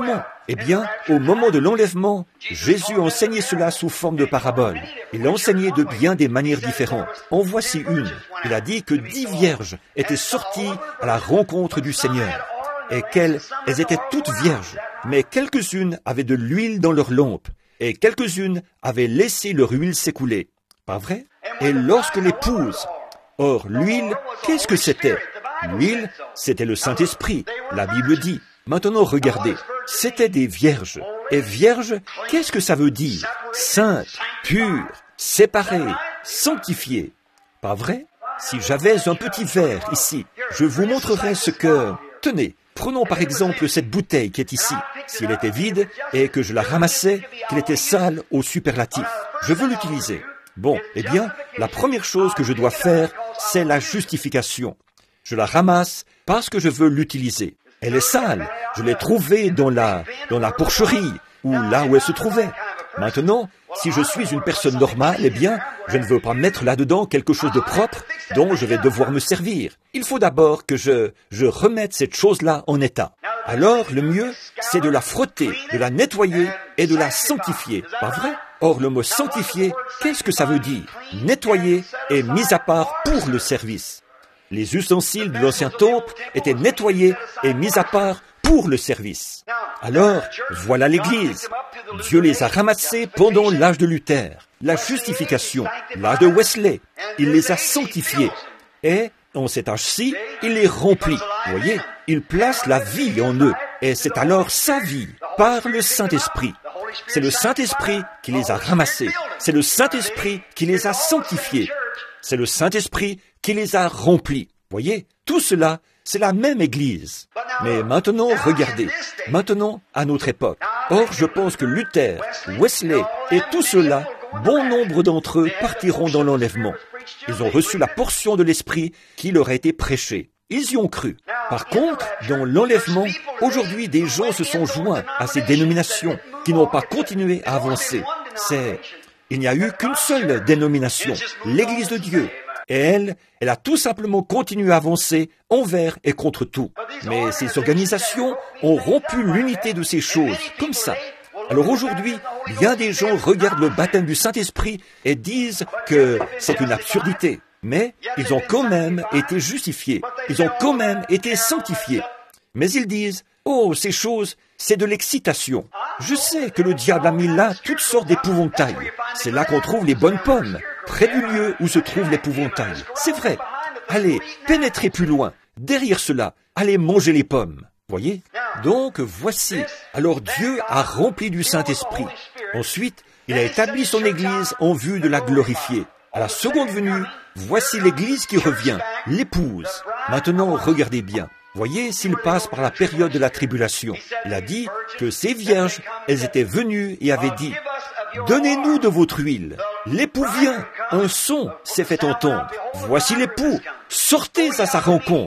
Eh bien, au moment de l'enlèvement, Jésus enseignait cela sous forme de parabole. Il enseignait de bien des manières différentes. En voici une. Il a dit que dix vierges étaient sorties à la rencontre du Seigneur, et qu'elles elles étaient toutes vierges, mais quelques-unes avaient de l'huile dans leurs lampes, et quelques-unes avaient laissé leur huile s'écouler. Pas vrai? Et lorsque l'épouse... Or, l'huile, qu'est-ce que c'était? L'huile, c'était le Saint-Esprit, la Bible dit. Maintenant, regardez, c'était des vierges. Et vierge, qu'est-ce que ça veut dire? Sainte, pure, séparée, sanctifiée. Pas vrai? Si j'avais un petit verre ici, je vous montrerais ce que... Tenez, prenons par exemple cette bouteille qui est ici. Si elle était vide et que je la ramassais, qu'elle était sale au superlatif. Je veux l'utiliser. Bon, eh bien, la première chose que je dois faire, c'est la justification. Je la ramasse parce que je veux l'utiliser. Elle est sale. Je l'ai trouvée dans la, dans la porcherie, ou là où elle se trouvait. Maintenant, si je suis une personne normale, eh bien, je ne veux pas mettre là-dedans quelque chose de propre dont je vais devoir me servir. Il faut d'abord que je, je remette cette chose-là en état. Alors, le mieux, c'est de la frotter, de la nettoyer et de la sanctifier. Pas vrai? Or, le mot sanctifier, qu'est-ce que ça veut dire? Nettoyer et mis à part pour le service. Les ustensiles de l'ancien temple étaient nettoyés et mis à part pour le service. Alors, voilà l'Église. Dieu les a ramassés pendant l'âge de Luther, la justification, l'âge de Wesley. Il les a sanctifiés. Et, en cet âge-ci, il les remplit. Vous voyez, il place la vie en eux. Et c'est alors sa vie, par le Saint-Esprit. C'est le Saint-Esprit qui les a ramassés. C'est le Saint-Esprit qui les a sanctifiés. C'est le Saint-Esprit qui les a remplis. Voyez, tout cela, c'est la même Église. Mais maintenant, regardez. Maintenant, à notre époque. Or, je pense que Luther, Wesley et tout cela, bon nombre d'entre eux partiront dans l'enlèvement. Ils ont reçu la portion de l'Esprit qui leur a été prêchée. Ils y ont cru. Par contre, dans l'enlèvement, aujourd'hui, des gens se sont joints à ces dénominations qui n'ont pas continué à avancer. C'est... Il n'y a eu qu'une seule dénomination, l'Église de Dieu. Et elle, elle a tout simplement continué à avancer envers et contre tout. Mais ces organisations ont rompu l'unité de ces choses, comme ça. Alors aujourd'hui, bien des gens regardent le baptême du Saint-Esprit et disent que c'est une absurdité. Mais ils ont quand même été justifiés. Ils ont quand même été sanctifiés. Mais ils disent, oh, ces choses, c'est de l'excitation. Je sais que le diable a mis là toutes sortes d'épouvantails. C'est là qu'on trouve les bonnes pommes, près du lieu où se trouve l'épouvantail. C'est vrai. Allez, pénétrez plus loin. Derrière cela, allez manger les pommes. Voyez? Donc, voici. Alors Dieu a rempli du Saint-Esprit. Ensuite, il a établi son Église en vue de la glorifier. À la seconde venue, voici l'Église qui revient, l'épouse. Maintenant, regardez bien. Voyez s'il passe par la période de la tribulation. Il a dit que ces vierges, elles étaient venues et avaient dit, « Donnez-nous de votre huile. L'époux vient. Un son s'est fait entendre. Voici l'époux. Sortez à sa rencontre. »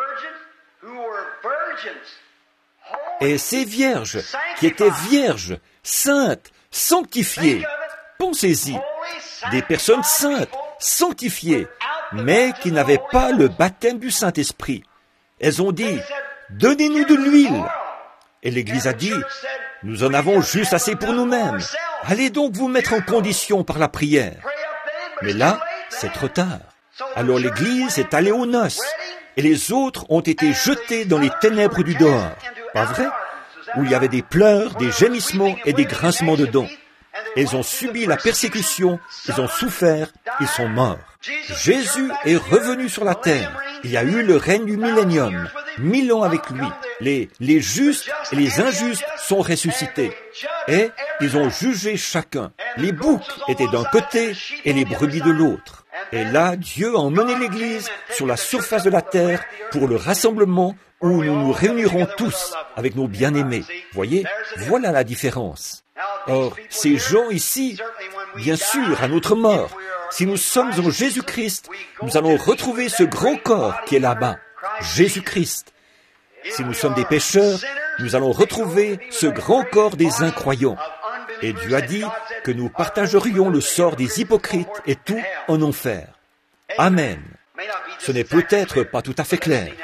Et ces vierges, qui étaient vierges, saintes, sanctifiées, pensez-y, des personnes saintes, sanctifiées, mais qui n'avaient pas le baptême du Saint-Esprit. Elles ont dit, « Donnez-nous de l'huile. » Et l'Église a dit, « Nous en avons juste assez pour nous-mêmes. Allez donc vous mettre en condition par la prière. » Mais là, c'est trop tard. Alors l'Église est allée aux noces, et les autres ont été jetés dans les ténèbres du dehors. Pas vrai? Où il y avait des pleurs, des gémissements et des grincements de dents. Ils ont subi la persécution, ils ont souffert, ils sont morts. Jésus est revenu sur la terre. Il y a eu le règne du millénium, mille ans avec lui. Les, les justes et les injustes sont ressuscités. Et ils ont jugé chacun. Les boucs étaient d'un côté et les brebis de l'autre. Et là, Dieu a emmené l'Église sur la surface de la terre pour le rassemblement où nous nous réunirons tous avec nos bien-aimés. Voyez, voilà la différence. Or, ces gens ici, bien sûr, à notre mort, si nous sommes en Jésus-Christ, nous allons retrouver ce grand corps qui est là-bas, Jésus-Christ. Si nous sommes des pécheurs, nous allons retrouver ce grand corps des incroyants. Et Dieu a dit que nous partagerions le sort des hypocrites et tout en enfer. Amen. Ce n'est peut-être pas tout à fait clair.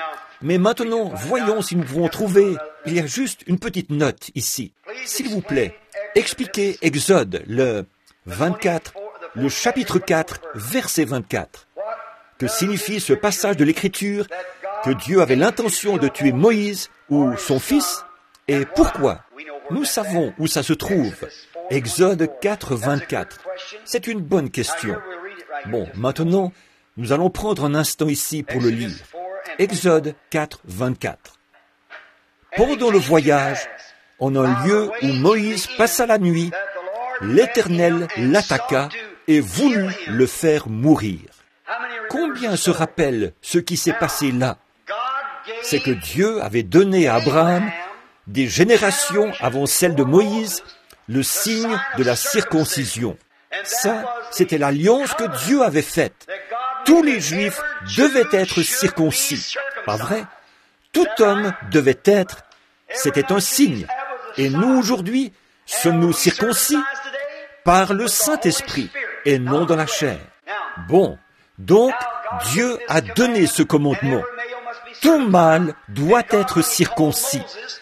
Mais maintenant, voyons si nous pouvons trouver... Il y a juste une petite note ici. S'il vous plaît, expliquez Exode, le vingt-quatre, le chapitre quatre, verset vingt-quatre. Que signifie ce passage de l'Écriture que Dieu avait l'intention de tuer Moïse ou son fils? Et pourquoi? Nous savons où ça se trouve. Exode quatre, vingt-quatre. C'est une bonne question. Bon, maintenant, nous allons prendre un instant ici pour le lire. Exode quatre, vingt-quatre. Pendant le voyage, en un lieu où Moïse passa la nuit, l'Éternel l'attaqua et voulut le faire mourir. Combien se rappellent ce qui s'est passé là? C'est que Dieu avait donné à Abraham, des générations avant celle de Moïse, le signe de la circoncision. Ça, c'était l'alliance que Dieu avait faite. Tous les Juifs devaient être circoncis. Pas vrai? Tout homme devait être. C'était un signe. Et nous, aujourd'hui, sommes-nous circoncis par le Saint-Esprit et non dans la chair. Bon, donc, Dieu a donné ce commandement. Tout mâle doit être circoncis.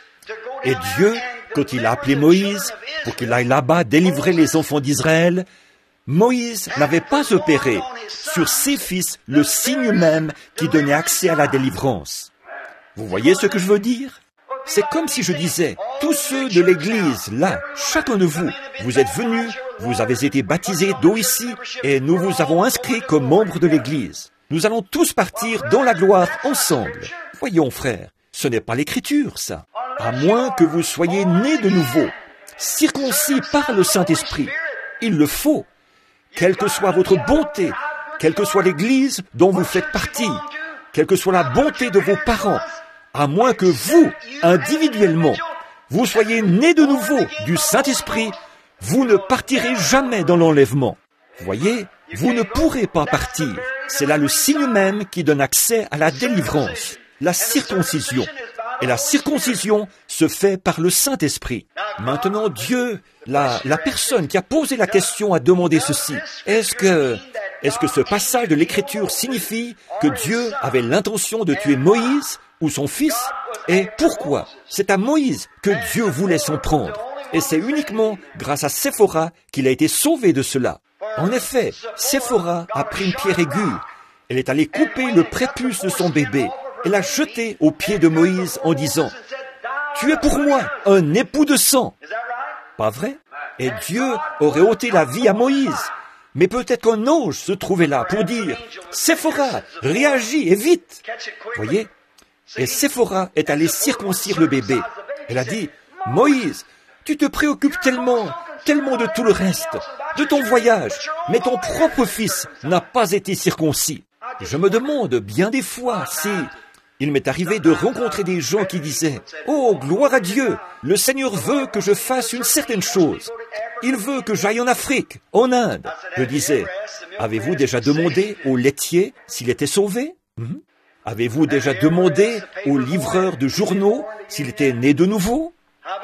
Et Dieu, quand il a appelé Moïse pour qu'il aille là-bas délivrer les enfants d'Israël, Moïse n'avait pas opéré sur ses fils le signe même qui donnait accès à la délivrance. Vous voyez ce que je veux dire? C'est comme si je disais, tous ceux de l'Église, là, chacun de vous, vous êtes venus, vous avez été baptisés d'eau ici, et nous vous avons inscrits comme membres de l'Église. Nous allons tous partir dans la gloire ensemble. Voyons, frères, ce n'est pas l'Écriture, ça. À moins que vous soyez nés de nouveau, circoncis par le Saint-Esprit. Il le faut. Quelle que soit votre bonté, quelle que soit l'Église dont vous faites partie, quelle que soit la bonté de vos parents, à moins que vous, individuellement, vous soyez nés de nouveau du Saint-Esprit, vous ne partirez jamais dans l'enlèvement. Voyez, vous ne pourrez pas partir. C'est là le signe même qui donne accès à la délivrance, la circoncision. Et la circoncision se fait par le Saint-Esprit. Maintenant, Dieu, la, la personne qui a posé la question a demandé ceci. Est-ce que, est-ce que ce passage de l'Écriture signifie que Dieu avait l'intention de tuer Moïse ou son fils? Et pourquoi? C'est à Moïse que Dieu voulait s'en prendre. Et c'est uniquement grâce à Séphora qu'il a été sauvé de cela. En effet, Séphora a pris une pierre aiguë. Elle est allée couper le prépuce de son bébé. Elle l'a jeté aux pieds de Moïse en disant, « Tu es pour moi un époux de sang. » Pas vrai? Et Dieu aurait ôté la vie à Moïse. Mais peut-être qu'un ange se trouvait là pour dire, « Séphora, réagis et vite !» Voyez? Et Séphora est allée circoncire le bébé. Elle a dit, « Moïse, tu te préoccupes tellement, tellement de tout le reste, de ton voyage, mais ton propre fils n'a pas été circoncis. » Je me demande bien des fois si... Il m'est arrivé de rencontrer des gens qui disaient « Oh, gloire à Dieu, le Seigneur veut que je fasse une certaine chose. Il veut que j'aille en Afrique, en Inde. » Je disais « Avez-vous déjà demandé au laitier s'il était sauvé? hmm? Avez-vous déjà demandé au livreur de journaux s'il était né de nouveau?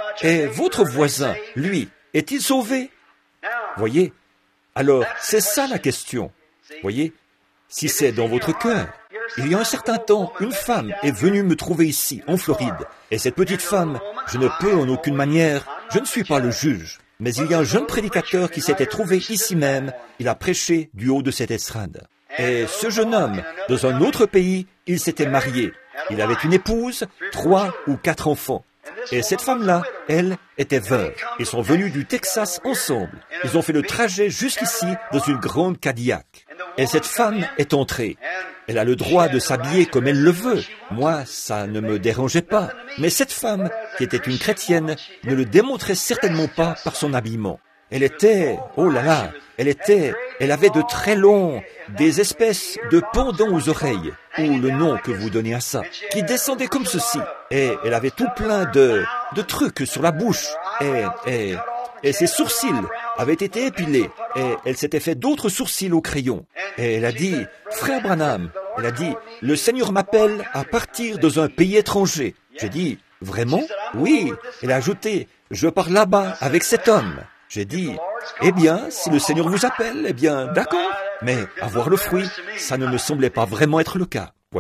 Et votre voisin, lui, est-il sauvé? » Voyez? Alors, c'est ça la question. Voyez? Si c'est dans votre cœur. Il y a un certain temps, une femme est venue me trouver ici, en Floride. Et cette petite femme, je ne peux en aucune manière, je ne suis pas le juge. Mais il y a un jeune prédicateur qui s'était trouvé ici même. Il a prêché du haut de cette estrade. Et ce jeune homme, dans un autre pays, il s'était marié. Il avait une épouse, trois ou quatre enfants. Et cette femme-là, elle, était veuve. Ils sont venus du Texas ensemble. Ils ont fait le trajet jusqu'ici dans une grande Cadillac. Et cette femme est entrée. Elle a le droit de s'habiller comme elle le veut. Moi, ça ne me dérangeait pas. Mais cette femme, qui était une chrétienne, ne le démontrait certainement pas par son habillement. Elle était, oh là là, elle était, elle avait de très longs, des espèces de pendants aux oreilles, ou le nom que vous donnez à ça, qui descendaient comme ceci. Et elle avait tout plein de, de trucs sur la bouche. Et, et, et ses sourcils avaient été épilés. Et elle s'était fait d'autres sourcils au crayon. Et elle a dit, frère Branham, elle a dit, le Seigneur m'appelle à partir dans un pays étranger. J'ai dit, vraiment? Oui. Elle a ajouté, je pars là-bas avec cet homme. J'ai dit, eh bien, si le Seigneur vous appelle, eh bien, d'accord. Mais avoir le fruit, ça ne me semblait pas vraiment être le cas, voyez.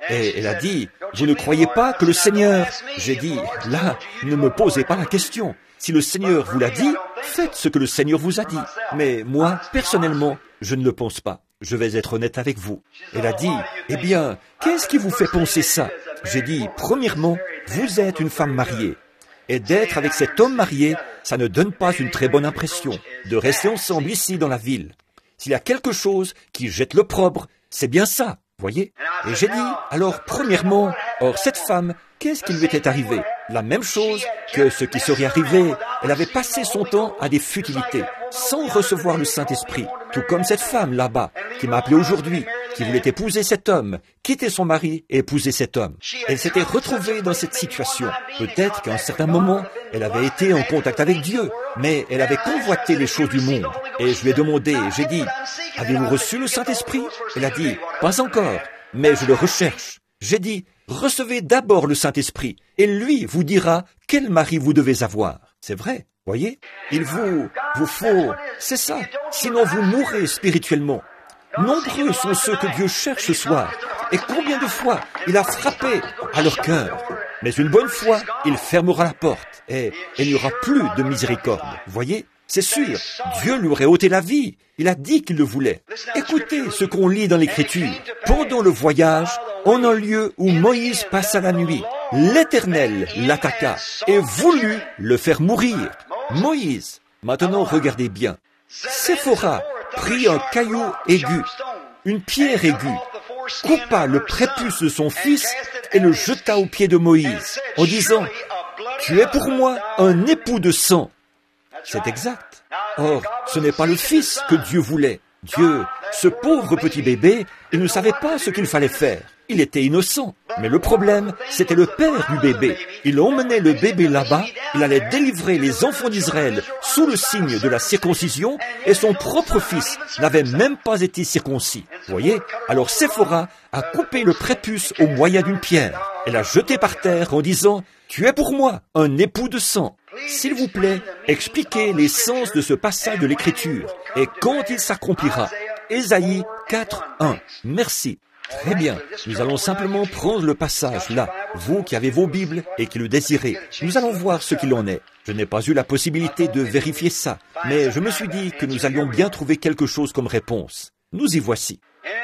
Et elle a dit, vous ne croyez pas que le Seigneur... J'ai dit, là, ne me posez pas la question. Si le Seigneur vous l'a dit, faites ce que le Seigneur vous a dit. Mais moi, personnellement, je ne le pense pas. Je vais être honnête avec vous. Elle a dit, eh bien, qu'est-ce qui vous fait penser ça? J'ai dit, premièrement, vous êtes une femme mariée. Et d'être avec cet homme marié, ça ne donne pas une très bonne impression de rester ensemble ici dans la ville. S'il y a quelque chose qui jette l'opprobre, c'est bien ça, voyez? Et j'ai dit, alors, premièrement, or cette femme, qu'est-ce qui lui était arrivé? La même chose que ce qui serait arrivé. Elle avait passé son temps à des futilités, sans recevoir le Saint-Esprit. Tout comme cette femme là-bas, qui m'a appelé aujourd'hui, qui voulait épouser cet homme, quitter son mari et épouser cet homme. Elle s'était retrouvée dans cette situation. Peut-être qu'à un certain moment, elle avait été en contact avec Dieu, mais elle avait convoité les choses du monde. Et je lui ai demandé, j'ai dit, avez-vous reçu le Saint-Esprit? Elle a dit, pas encore, mais je le recherche. J'ai dit, recevez d'abord le Saint-Esprit, et lui vous dira quel mari vous devez avoir. C'est vrai, voyez? Il vous, vous faut, c'est ça, sinon vous mourrez spirituellement. Nombreux sont ceux que Dieu cherche ce soir, et combien de fois il a frappé à leur cœur. Mais une bonne fois, il fermera la porte, et il n'y aura plus de miséricorde, voyez? C'est sûr, Dieu lui aurait ôté la vie, il a dit qu'il le voulait. Écoutez ce qu'on lit dans l'Écriture. Pendant le voyage, en un lieu où Moïse passa la nuit, l'Éternel l'attaqua et voulut le faire mourir. Moïse, maintenant regardez bien. Séphora prit un caillou aigu, une pierre aiguë, coupa le prépuce de son fils et le jeta aux pieds de Moïse, en disant, « Tu es pour moi un époux de sang. » C'est exact. Or, ce n'est pas le fils que Dieu voulait. Dieu, ce pauvre petit bébé, il ne savait pas ce qu'il fallait faire. Il était innocent. Mais le problème, c'était le père du bébé. Il emmenait le bébé là-bas, il allait délivrer les enfants d'Israël sous le signe de la circoncision, et son propre fils n'avait même pas été circoncis. Voyez? Alors Séphora a coupé le prépuce au moyen d'une pierre. Elle l'a jeté par terre en disant, « Tu es pour moi un époux de sang. » S'il vous plaît, expliquez l'essence de ce passage de l'Écriture et quand il s'accomplira. Ésaïe quatre, un. Merci. Très bien. Nous allons simplement prendre le passage là, vous qui avez vos Bibles et qui le désirez. Nous allons voir ce qu'il en est. Je n'ai pas eu la possibilité de vérifier ça, mais je me suis dit que nous allions bien trouver quelque chose comme réponse. Nous y voici.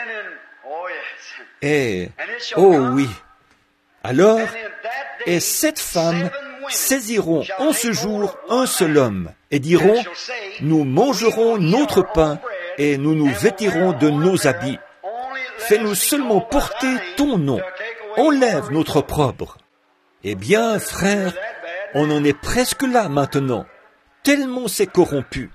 Et, oh oui. Alors, et cette femme saisiront en ce jour un seul homme et diront, nous mangerons notre pain et nous nous vêtirons de nos habits. Fais-nous seulement porter ton nom. Enlève notre opprobre. Eh bien, frères, on en est presque là maintenant, tellement c'est corrompu.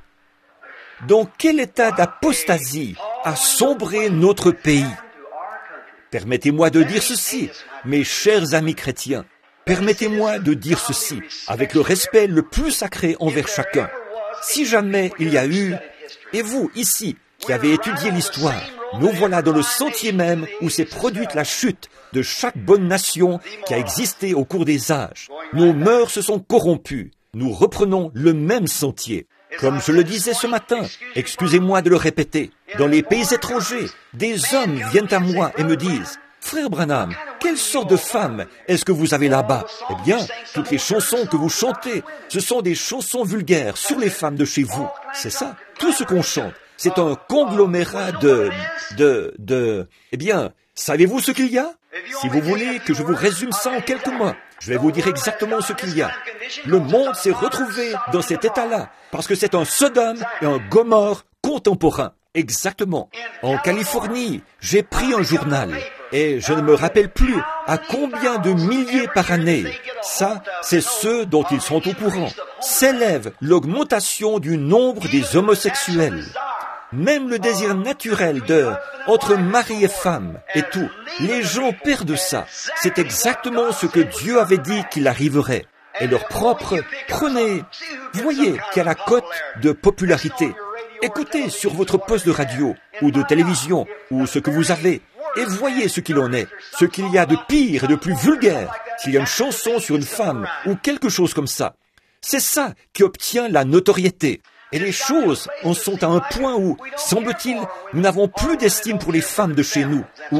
Dans quel état d'apostasie a sombré notre pays? Permettez-moi de dire ceci, mes chers amis chrétiens. Permettez-moi de dire ceci, avec le respect le plus sacré envers chacun. Si jamais il y a eu, et vous, ici, qui avez étudié l'histoire, nous voilà dans le sentier même où s'est produite la chute de chaque bonne nation qui a existé au cours des âges. Nos mœurs se sont corrompues. Nous reprenons le même sentier. Comme je le disais ce matin, excusez-moi de le répéter, dans les pays étrangers, des hommes viennent à moi et me disent, « Frère Branham, quelle sorte de femme est-ce que vous avez là-bas ?» Eh bien, toutes les chansons que vous chantez, ce sont des chansons vulgaires sur les femmes de chez vous. C'est ça, tout ce qu'on chante. C'est un conglomérat de... de... de... Eh bien, savez-vous ce qu'il y a? Si vous voulez que je vous résume ça en quelques mots, je vais vous dire exactement ce qu'il y a. Le monde s'est retrouvé dans cet état-là, parce que c'est un Sodome et un Gomorrhe contemporain. Exactement. En Californie, j'ai pris un journal, et je ne me rappelle plus à combien de milliers par année, ça, c'est ceux dont ils sont au courant, s'élève l'augmentation du nombre des homosexuels. Même le désir naturel de, entre mari et femme et tout, les gens perdent ça. C'est exactement ce que Dieu avait dit qu'il arriverait. Et leur propre, prenez, voyez qu'il y a la cote de popularité. Écoutez sur votre poste de radio ou de télévision ou ce que vous avez et voyez ce qu'il en est, ce qu'il y a de pire et de plus vulgaire. S'il y a une chanson sur une femme ou quelque chose comme ça, c'est ça qui obtient la notoriété. Et les choses en sont à un point où, semble-t-il, nous n'avons plus d'estime pour les femmes de chez nous, ou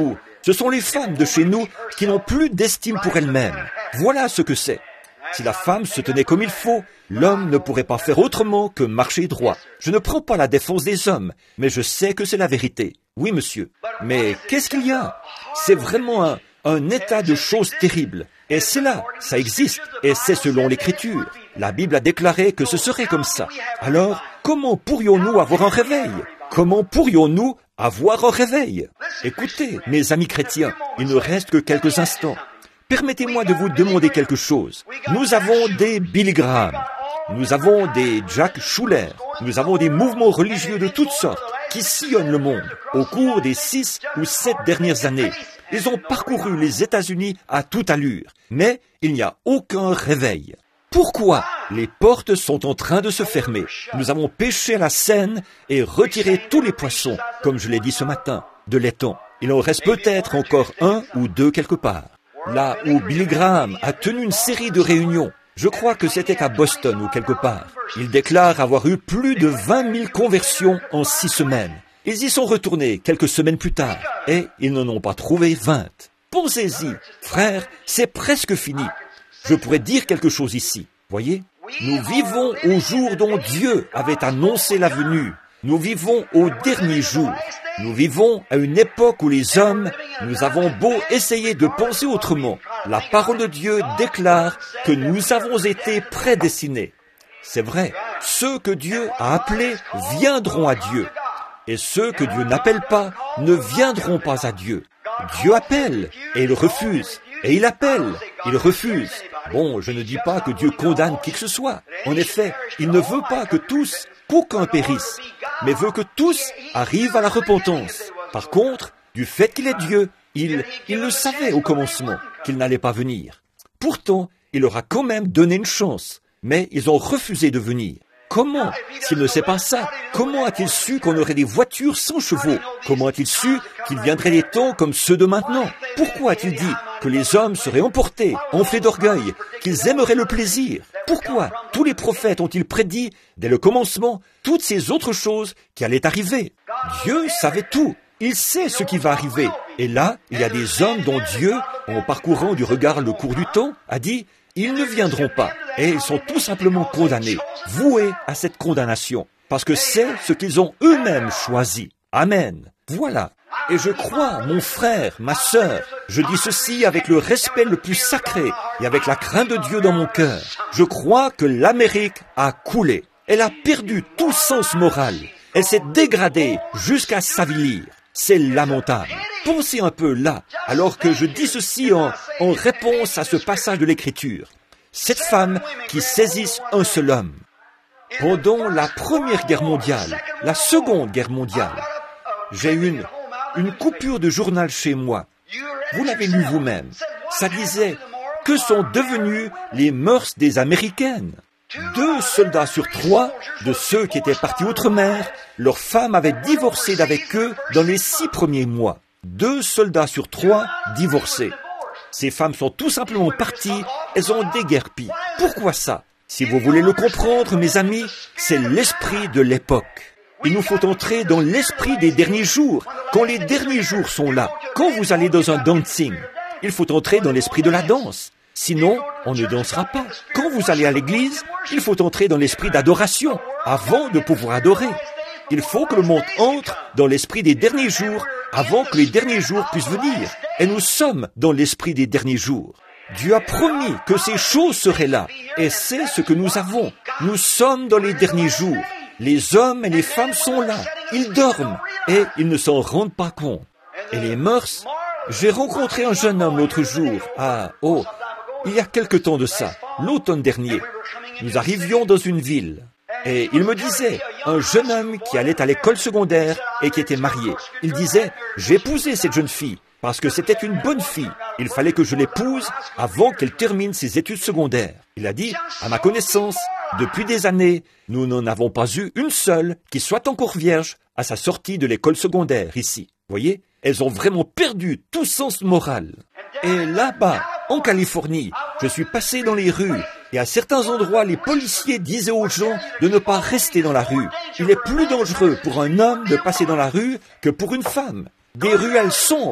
Ce sont les femmes de chez nous qui n'ont plus d'estime pour elles-mêmes. Voilà ce que c'est. Si la femme se tenait comme il faut, l'homme ne pourrait pas faire autrement que marcher droit. Je ne prends pas la défense des hommes, mais je sais que c'est la vérité. Oui, monsieur. Mais qu'est-ce qu'il y a? C'est vraiment un, un état de choses terribles. Et c'est là, ça existe, et c'est selon l'Écriture. La Bible a déclaré que ce serait comme ça. Alors, comment pourrions-nous avoir un réveil? Comment pourrions-nous avoir un réveil? Écoutez, mes amis chrétiens, il ne reste que quelques instants. Permettez-moi de vous demander quelque chose. Nous avons des Billy Graham, nous avons des Jack Schuller, nous avons des mouvements religieux de toutes sortes qui sillonnent le monde au cours des six ou sept dernières années. Ils ont parcouru les États-Unis à toute allure, mais il n'y a aucun réveil. Pourquoi? Les portes sont en train de se fermer. Nous avons pêché à la Seine et retiré tous les poissons, comme je l'ai dit ce matin, de l'étang. Il en reste peut-être encore un ou deux quelque part. Là où Billy Graham a tenu une série de réunions, je crois que c'était à Boston ou quelque part. Il déclare avoir eu plus de vingt mille conversions en six semaines. Ils y sont retournés quelques semaines plus tard et ils n'en ont pas trouvé vingt. Pensez-y, frères, c'est presque fini. Je pourrais dire quelque chose ici, voyez? Nous vivons au jour dont Dieu avait annoncé la venue. Nous vivons au dernier jour. Nous vivons à une époque où les hommes, nous avons beau essayer de penser autrement. La parole de Dieu déclare que nous avons été prédestinés. C'est vrai, ceux que Dieu a appelés viendront à Dieu. Et ceux que Dieu n'appelle pas ne viendront pas à Dieu. Dieu appelle et il refuse. Et il appelle, il refuse. Bon, je ne dis pas que Dieu condamne qui que ce soit. En effet, il ne veut pas que tous, qu'aucun périsse, mais veut que tous arrivent à la repentance. Par contre, du fait qu'il est Dieu, il, il le savait au commencement qu'il n'allait pas venir. Pourtant, il leur a quand même donné une chance, mais ils ont refusé de venir. Comment? S'il ne sait pas ça, comment a-t-il su qu'on aurait des voitures sans chevaux? Comment a-t-il su qu'il viendrait des temps comme ceux de maintenant? Pourquoi a-t-il dit que les hommes seraient emportés, enflés d'orgueil, qu'ils aimeraient le plaisir? Pourquoi tous les prophètes ont-ils prédit, dès le commencement, toutes ces autres choses qui allaient arriver? Dieu savait tout. Il sait ce qui va arriver. Et là, il y a des hommes dont Dieu, en parcourant du regard le cours du temps, a dit « Ils ne viendront pas ». Et ils sont tout simplement condamnés, voués à cette condamnation, parce que c'est ce qu'ils ont eux-mêmes choisi. Amen. Voilà. Et je crois, mon frère, ma sœur, je dis ceci avec le respect le plus sacré et avec la crainte de Dieu dans mon cœur. Je crois que l'Amérique a coulé. Elle a perdu tout sens moral. Elle s'est dégradée jusqu'à s'avilir. C'est lamentable. Pensez un peu là, alors que je dis ceci en, en réponse à ce passage de l'Écriture. Cette femme qui saisisse un seul homme. Pendant la Première Guerre mondiale, la Seconde Guerre mondiale, j'ai eu une, une coupure de journal chez moi. Vous l'avez lu vous-même. Ça disait « Que sont devenues les mœurs des Américaines ?» Deux soldats sur trois de ceux qui étaient partis outre-mer, leurs femmes avaient divorcé d'avec eux dans les six premiers mois. Deux soldats sur trois divorcés. Ces femmes sont tout simplement parties, elles ont déguerpi. Pourquoi ça? Si vous voulez le comprendre, mes amis, c'est l'esprit de l'époque. Il nous faut entrer dans l'esprit des derniers jours, quand les derniers jours sont là. Quand vous allez dans un dancing, il faut entrer dans l'esprit de la danse. Sinon, on ne dansera pas. Quand vous allez à l'église, il faut entrer dans l'esprit d'adoration, avant de pouvoir adorer. Il faut que le monde entre dans l'esprit des derniers jours, avant que les derniers jours puissent venir. Et nous sommes dans l'esprit des derniers jours. Dieu a promis que ces choses seraient là, et c'est ce que nous avons. Nous sommes dans les derniers jours. Les hommes et les femmes sont là. Ils dorment, et ils ne s'en rendent pas compte. Et les mœurs... J'ai rencontré un jeune homme l'autre jour, à... Oh, il y a quelque temps de ça, l'automne dernier. Nous arrivions dans une ville, et il me disait, un jeune homme qui allait à l'école secondaire et qui était marié. Il disait, j'ai épousé cette jeune fille, parce que c'était une bonne fille. Il fallait que je l'épouse avant qu'elle termine ses études secondaires. Il a dit, à ma connaissance, depuis des années, nous n'en avons pas eu une seule qui soit encore vierge à sa sortie de l'école secondaire ici. Voyez, elles ont vraiment perdu tout sens moral. Et là-bas, en Californie, je suis passé dans les rues, et à certains endroits, les policiers disaient aux gens de ne pas rester dans la rue. Il est plus dangereux pour un homme de passer dans la rue que pour une femme. Des ruelles sombres.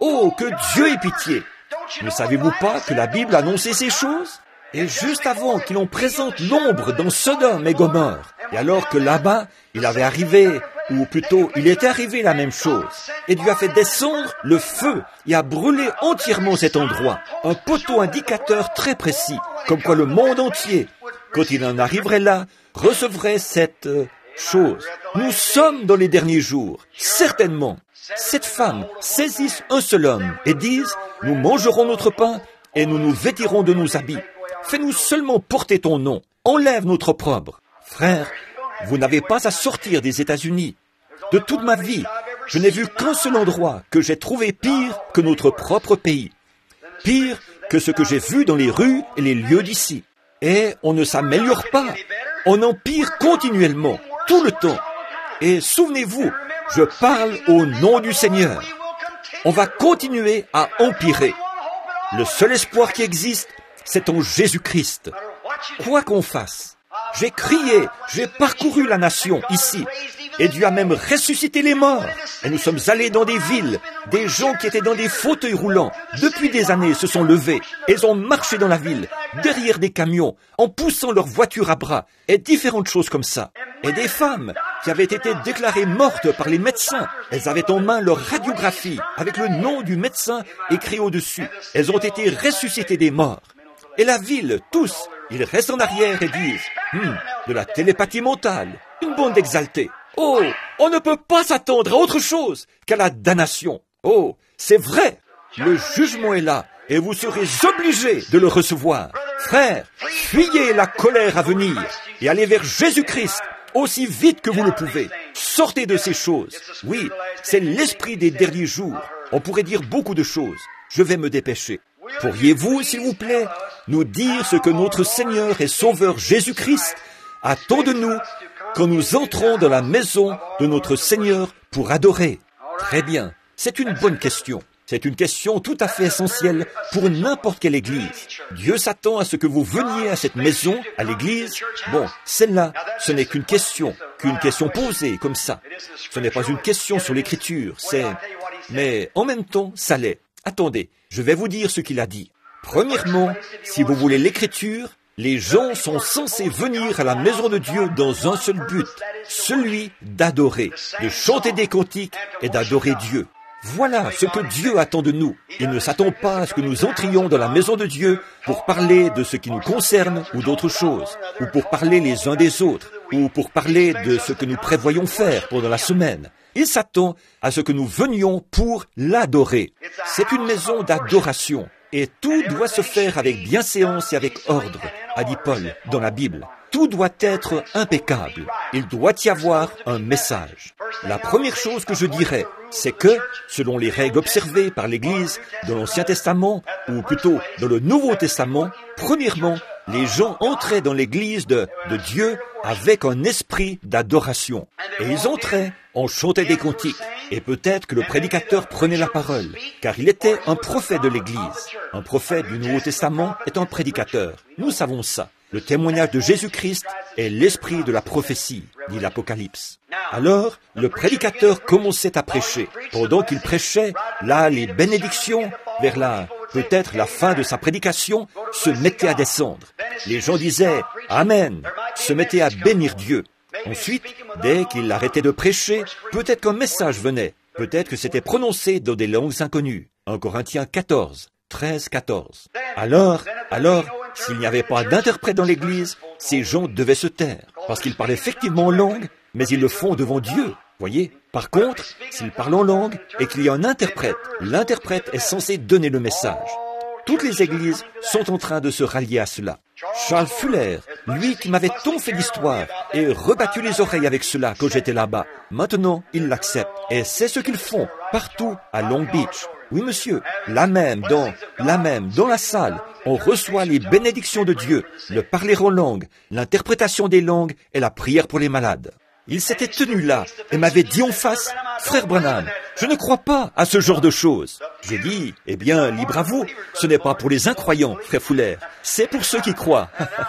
Oh, que Dieu ait pitié! Ne savez-vous pas que la Bible annonçait ces choses? Et juste avant qu'il en présente l'ombre dans Sodome et Gomorrhe, et alors que là-bas, il avait arrivé, ou plutôt, il était arrivé la même chose, et Dieu a fait descendre le feu et a brûlé entièrement cet endroit, un poteau indicateur très précis, comme quoi le monde entier, quand il en arriverait là, recevrait cette euh, chose. Nous sommes dans les derniers jours, certainement. Cette femme saisissent un seul homme et disent, nous mangerons notre pain et nous nous vêtirons de nos habits. Fais-nous seulement porter ton nom. Enlève notre opprobre. Frère, vous n'avez pas à sortir des États-Unis. De toute ma vie, je n'ai vu qu'un seul endroit que j'ai trouvé pire que notre propre pays. Pire que ce que j'ai vu dans les rues et les lieux d'ici. Et on ne s'améliore pas. On empire continuellement, tout le temps. Et souvenez-vous, je parle au nom du Seigneur. On va continuer à empirer. Le seul espoir qui existe, c'est en Jésus-Christ. Quoi qu'on fasse, j'ai crié, j'ai parcouru la nation ici, et Dieu a même ressuscité les morts. Et nous sommes allés dans des villes, des gens qui étaient dans des fauteuils roulants, depuis des années se sont levés, et ils ont marché dans la ville, derrière des camions, en poussant leurs voitures à bras, et différentes choses comme ça. Et des femmes qui avaient été déclarées mortes par les médecins, elles avaient en main leur radiographie, avec le nom du médecin écrit au-dessus. Elles ont été ressuscitées des morts. Et la ville, tous, ils restent en arrière et disent hmm, « de la télépathie mentale, une bande d'exaltés. Oh, on ne peut pas s'attendre à autre chose qu'à la damnation. Oh, c'est vrai, le jugement est là et vous serez obligés de le recevoir. Frères, fuyez la colère à venir et allez vers Jésus-Christ aussi vite que vous le pouvez. Sortez de ces choses. Oui, c'est l'esprit des derniers jours. On pourrait dire beaucoup de choses. Je vais me dépêcher. Pourriez-vous, s'il vous plaît, nous dire ce que notre Seigneur et Sauveur Jésus-Christ attend de nous quand nous entrons dans la maison de notre Seigneur pour adorer? Très bien, c'est une bonne question. C'est une question tout à fait essentielle pour n'importe quelle église. Dieu s'attend à ce que vous veniez à cette maison, à l'église. Bon, celle-là, ce n'est qu'une question, qu'une question posée comme ça. Ce n'est pas une question sur l'écriture, c'est... Mais en même temps, ça l'est. Attendez, je vais vous dire ce qu'il a dit. Premièrement, si vous voulez l'écriture, les gens sont censés venir à la maison de Dieu dans un seul but, celui d'adorer, de chanter des cantiques et d'adorer Dieu. Voilà ce que Dieu attend de nous. Il ne s'attend pas à ce que nous entrions dans la maison de Dieu pour parler de ce qui nous concerne ou d'autres choses, ou pour parler les uns des autres, ou pour parler de ce que nous prévoyons faire pendant la semaine. Il s'attend à ce que nous venions pour l'adorer. C'est une maison d'adoration. Et tout doit se faire avec bienséance et avec ordre, a dit Paul dans la Bible. Tout doit être impeccable. Il doit y avoir un message. La première chose que je dirais, c'est que, selon les règles observées par l'Église dans l'Ancien Testament, ou plutôt dans le Nouveau Testament, premièrement, les gens entraient dans l'Église de, de Dieu avec un esprit d'adoration. Et ils entraient, on chantait des cantiques. Et peut-être que le prédicateur prenait la parole, car il était un prophète de l'Église. Un prophète du Nouveau Testament est un prédicateur. Nous savons ça. Le témoignage de Jésus-Christ est l'esprit de la prophétie, dit l'Apocalypse. Alors, le prédicateur commençait à prêcher. Pendant qu'il prêchait, là, les bénédictions, vers la, peut-être la fin de sa prédication, se mettaient à descendre. Les gens disaient « Amen », se mettaient à bénir Dieu. Ensuite, dès qu'il arrêtait de prêcher, peut-être qu'un message venait. Peut-être que c'était prononcé dans des langues inconnues. un Corinthiens quatorze, treize, quatorze. Alors, alors, s'il n'y avait pas d'interprète dans l'Église, ces gens devaient se taire, parce qu'ils parlent effectivement en langue, mais ils le font devant Dieu, voyez. Par contre, s'ils parlent en langue et qu'il y a un interprète, l'interprète est censé donner le message. Toutes les églises sont en train de se rallier à cela. Charles Fuller, lui qui m'avait tant fait d'histoire et rebattu les oreilles avec cela quand j'étais là-bas, maintenant il l'accepte. Et c'est ce qu'ils font partout à Long Beach. Oui, monsieur, là même, dans, là même, dans la salle, on reçoit les bénédictions de Dieu, le parler en langue, l'interprétation des langues et la prière pour les malades. Il s'était tenu là et m'avait dit en face, « Frère Branham, je ne crois pas à ce genre de choses. » J'ai dit, « Eh bien, libre à vous, ce n'est pas pour les incroyants, frère Fuller, c'est pour ceux qui croient. »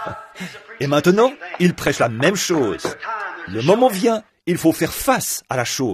Et maintenant, il prêche la même chose. Le moment vient, il faut faire face à la chose.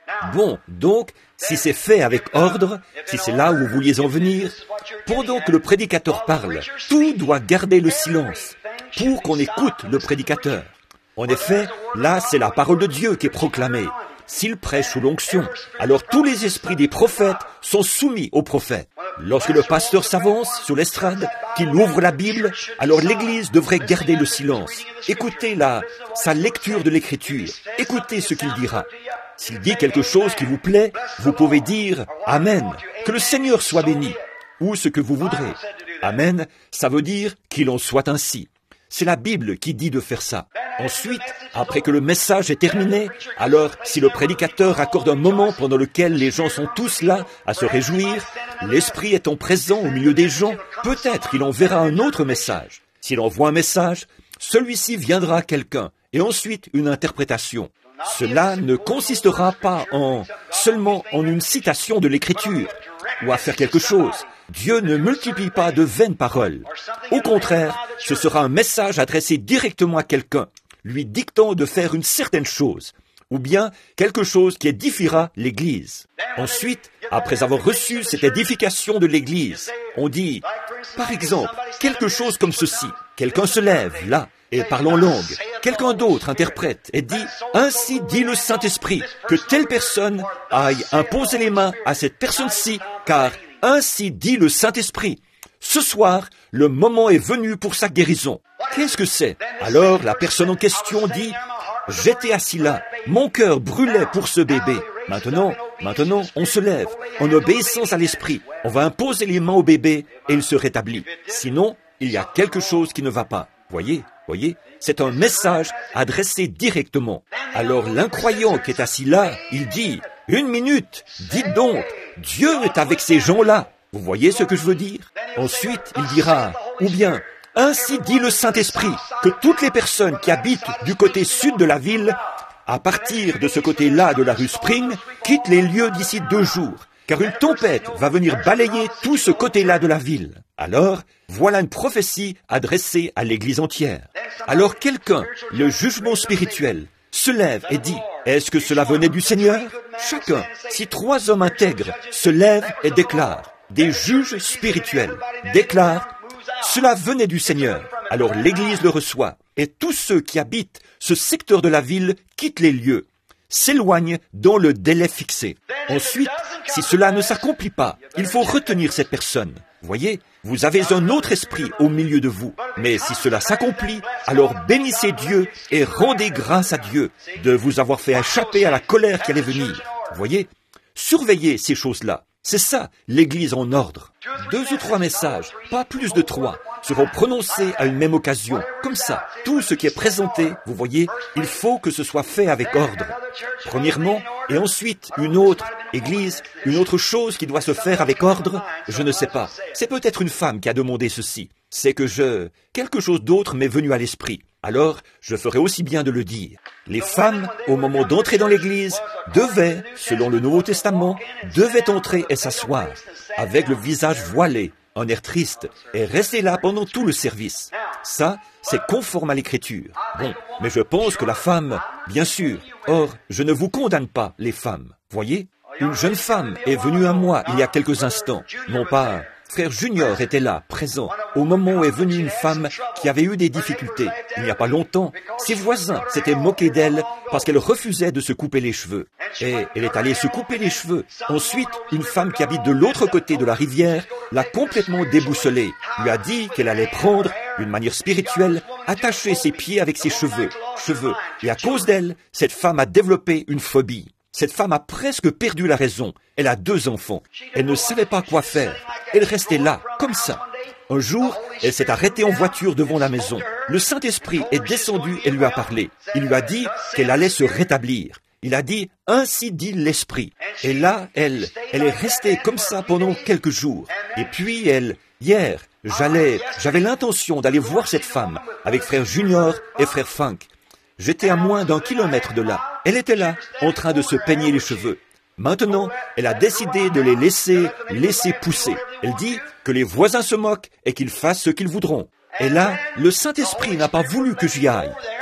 Bon, donc, si c'est fait avec ordre, si c'est là où vous vouliez en venir, pendant que le prédicateur parle, tout doit garder le silence pour qu'on écoute le prédicateur. En effet, là, c'est la parole de Dieu qui est proclamée. S'il prêche sous l'onction, alors tous les esprits des prophètes sont soumis aux prophètes. Lorsque le pasteur s'avance sur l'estrade, qu'il ouvre la Bible, alors l'Église devrait garder le silence. Écoutez là, sa lecture de l'Écriture. Écoutez ce qu'il dira. S'il dit quelque chose qui vous plaît, vous pouvez dire « Amen », que le Seigneur soit béni, ou ce que vous voudrez. Amen, ça veut dire qu'il en soit ainsi. C'est la Bible qui dit de faire ça. Ensuite, après que le message est terminé, alors si le prédicateur accorde un moment pendant lequel les gens sont tous là à se réjouir, l'Esprit étant présent au milieu des gens, peut-être il enverra un autre message. S'il envoie un message, celui-ci viendra à quelqu'un, et ensuite une interprétation. Cela ne consistera pas en seulement en une citation de l'Écriture, ou à faire quelque chose. Dieu ne multiplie pas de vaines paroles. Au contraire, ce sera un message adressé directement à quelqu'un, lui dictant de faire une certaine chose, ou bien quelque chose qui édifiera l'Église. Ensuite, après avoir reçu cette édification de l'Église, on dit, par exemple, quelque chose comme ceci. Quelqu'un se lève, là, et parle en langue. Quelqu'un d'autre interprète et dit, « Ainsi dit le Saint-Esprit, que telle personne aille imposer les mains à cette personne-ci, car ainsi dit le Saint-Esprit. Ce soir, le moment est venu pour sa guérison. » Qu'est-ce que c'est? Alors la personne en question dit, « J'étais assis là, mon cœur brûlait pour ce bébé. Maintenant, maintenant, on se lève, en obéissance à l'Esprit. On va imposer les mains au bébé et il se rétablit. Sinon, il y a quelque chose qui ne va pas. » Voyez, voyez, c'est un message adressé directement. Alors l'incroyant qui est assis là, il dit, « Une minute, dites donc, Dieu est avec ces gens-là. » Vous voyez ce que je veux dire? Ensuite, il dira, ou bien, « Ainsi dit le Saint-Esprit, que toutes les personnes qui habitent du côté sud de la ville, à partir de ce côté-là de la rue Spring, quittent les lieux d'ici deux jours, car une tempête va venir balayer tout ce côté-là de la ville. » Alors, voilà une prophétie adressée à l'Église entière. Alors quelqu'un, le jugement spirituel, se lève et dit, « Est-ce que cela venait du Seigneur ?» Chacun, si trois hommes intègres se lèvent et déclarent, des juges spirituels déclarent, « Cela venait du Seigneur », alors l'Église le reçoit, et tous ceux qui habitent ce secteur de la ville quittent les lieux, s'éloignent dans le délai fixé. Ensuite, si cela ne s'accomplit pas, il faut retenir cette personne. Voyez, vous avez un autre esprit au milieu de vous. Mais si cela s'accomplit, alors bénissez Dieu et rendez grâce à Dieu de vous avoir fait échapper à la colère qui allait venir. Voyez, surveillez ces choses-là. C'est ça, l'Église en ordre. Deux ou trois messages, pas plus de trois, seront prononcés à une même occasion. Comme ça, tout ce qui est présenté, vous voyez, il faut que ce soit fait avec ordre. Premièrement, et ensuite une autre Église, une autre chose qui doit se faire avec ordre, je ne sais pas. C'est peut-être une femme qui a demandé ceci. C'est que je... quelque chose d'autre m'est venu à l'esprit. Alors, je ferai aussi bien de le dire. Les femmes, au moment d'entrer dans l'Église, devaient, selon le Nouveau Testament, devaient entrer et s'asseoir, avec le visage voilé, un air triste, et rester là pendant tout le service. Ça, c'est conforme à l'Écriture. Bon, mais je pense que la femme, bien sûr, or, je ne vous condamne pas, les femmes. Voyez, une jeune femme est venue à moi il y a quelques instants, non pas... Frère Junior était là, présent, au moment où est venue une femme qui avait eu des difficultés. Il n'y a pas longtemps, ses voisins s'étaient moqués d'elle parce qu'elle refusait de se couper les cheveux. Et elle est allée se couper les cheveux. Ensuite, une femme qui habite de l'autre côté de la rivière l'a complètement déboussolée, lui a dit qu'elle allait prendre, d'une manière spirituelle, attacher ses pieds avec ses cheveux, cheveux. Et à cause d'elle, cette femme a développé une phobie. Cette femme a presque perdu la raison. Elle a deux enfants. Elle ne savait pas quoi faire. Elle restait là, comme ça. Un jour, elle s'est arrêtée en voiture devant la maison. Le Saint-Esprit est descendu et lui a parlé. Il lui a dit qu'elle allait se rétablir. Il a dit, « Ainsi dit l'Esprit ». Et là, elle, elle est restée comme ça pendant quelques jours. Et puis, elle, hier, j'allais, j'avais l'intention d'aller voir cette femme avec frère Junior et frère Funk. J'étais à moins d'un kilomètre de là. Elle était là, en train de se peigner les cheveux. Maintenant, elle a décidé de les laisser, laisser pousser. Elle dit que les voisins se moquent et qu'ils fassent ce qu'ils voudront. Et là, le Saint-Esprit n'a pas voulu que j'y aille.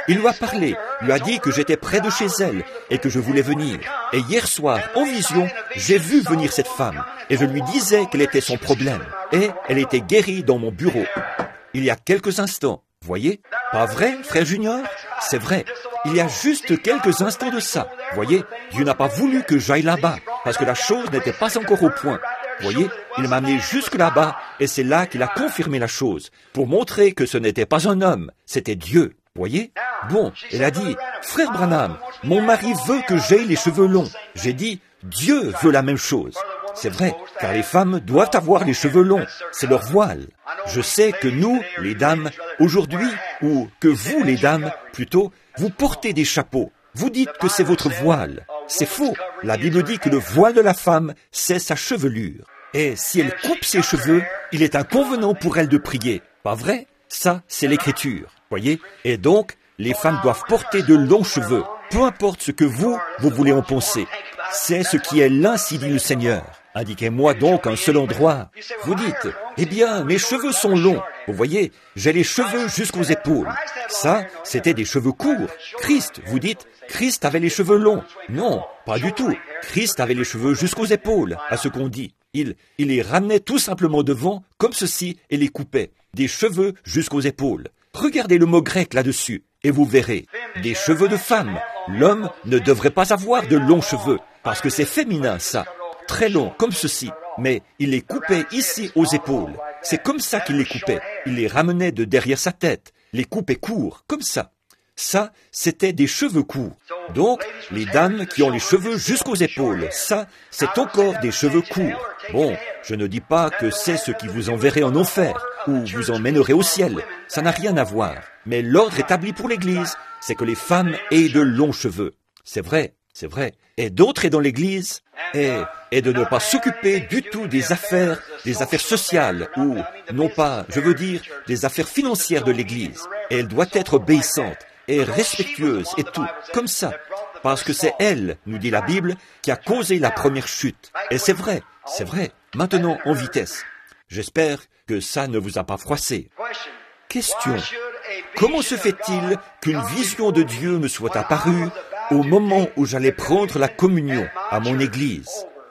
Il lui a parlé, lui a dit que j'étais près de chez elle et que je voulais venir. Et hier soir, en vision, j'ai vu venir cette femme et je lui disais quel était son problème. Et elle était guérie dans mon bureau. Il y a quelques instants. Voyez? Pas vrai, frère Junior? C'est vrai. Il y a juste quelques instants de ça. Voyez? Dieu n'a pas voulu que j'aille là-bas parce que la chose n'était pas encore au point. Voyez? Il m'a amené jusque là-bas et c'est là qu'il a confirmé la chose pour montrer que ce n'était pas un homme, c'était Dieu. Voyez? Bon, elle a dit, frère Branham, mon mari veut que j'aie les cheveux longs. J'ai dit, Dieu veut la même chose. C'est vrai, car les femmes doivent avoir les cheveux longs. C'est leur voile. Je sais que nous, les dames, aujourd'hui, ou que vous, les dames, plutôt, vous portez des chapeaux. Vous dites que c'est votre voile. C'est faux. La Bible dit que le voile de la femme, c'est sa chevelure. Et si elle coupe ses cheveux, il est inconvenant pour elle de prier. Pas vrai? Ça, c'est l'écriture. Voyez? Et donc, les femmes doivent porter de longs cheveux. Peu importe ce que vous, vous voulez en penser. C'est ce qui est l'ainsi dit le Seigneur. Indiquez-moi donc un seul endroit. Vous dites, eh bien, mes cheveux sont longs. Vous voyez, j'ai les cheveux jusqu'aux épaules. Ça, c'était des cheveux courts. Christ, vous dites, Christ avait les cheveux longs. Non, pas du tout. Christ avait les cheveux jusqu'aux épaules, à ce qu'on dit. Il, il les ramenait tout simplement devant, comme ceci, et les coupait. Des cheveux jusqu'aux épaules. Regardez le mot grec là-dessus, et vous verrez. Des cheveux de femme. L'homme ne devrait pas avoir de longs cheveux, parce que c'est féminin, ça. Très longs, comme ceci. Mais il les coupait ici aux épaules. C'est comme ça qu'il les coupait. Il les ramenait de derrière sa tête. Les coupait courts, comme ça. Ça, c'était des cheveux courts. Donc, les dames qui ont les cheveux jusqu'aux épaules, ça, c'est encore des cheveux courts. Bon, je ne dis pas que c'est ce qui vous enverrait en enfer, ou vous emmènerait au ciel. Ça n'a rien à voir. Mais l'ordre établi pour l'Église, c'est que les femmes aient de longs cheveux. C'est vrai, c'est vrai. Et d'entrer dans l'Église, et, et de ne pas s'occuper du tout des affaires, des affaires sociales, ou, non pas, je veux dire, des affaires financières de l'Église. Et elle doit être obéissante, et respectueuse, et tout, comme ça. Parce que c'est elle, nous dit la Bible, qui a causé la première chute. Et c'est vrai, c'est vrai. Maintenant, en vitesse. J'espère que ça ne vous a pas froissé. Question. Comment se fait-il qu'une vision de Dieu me soit apparue au moment où j'allais prendre la communion à mon église?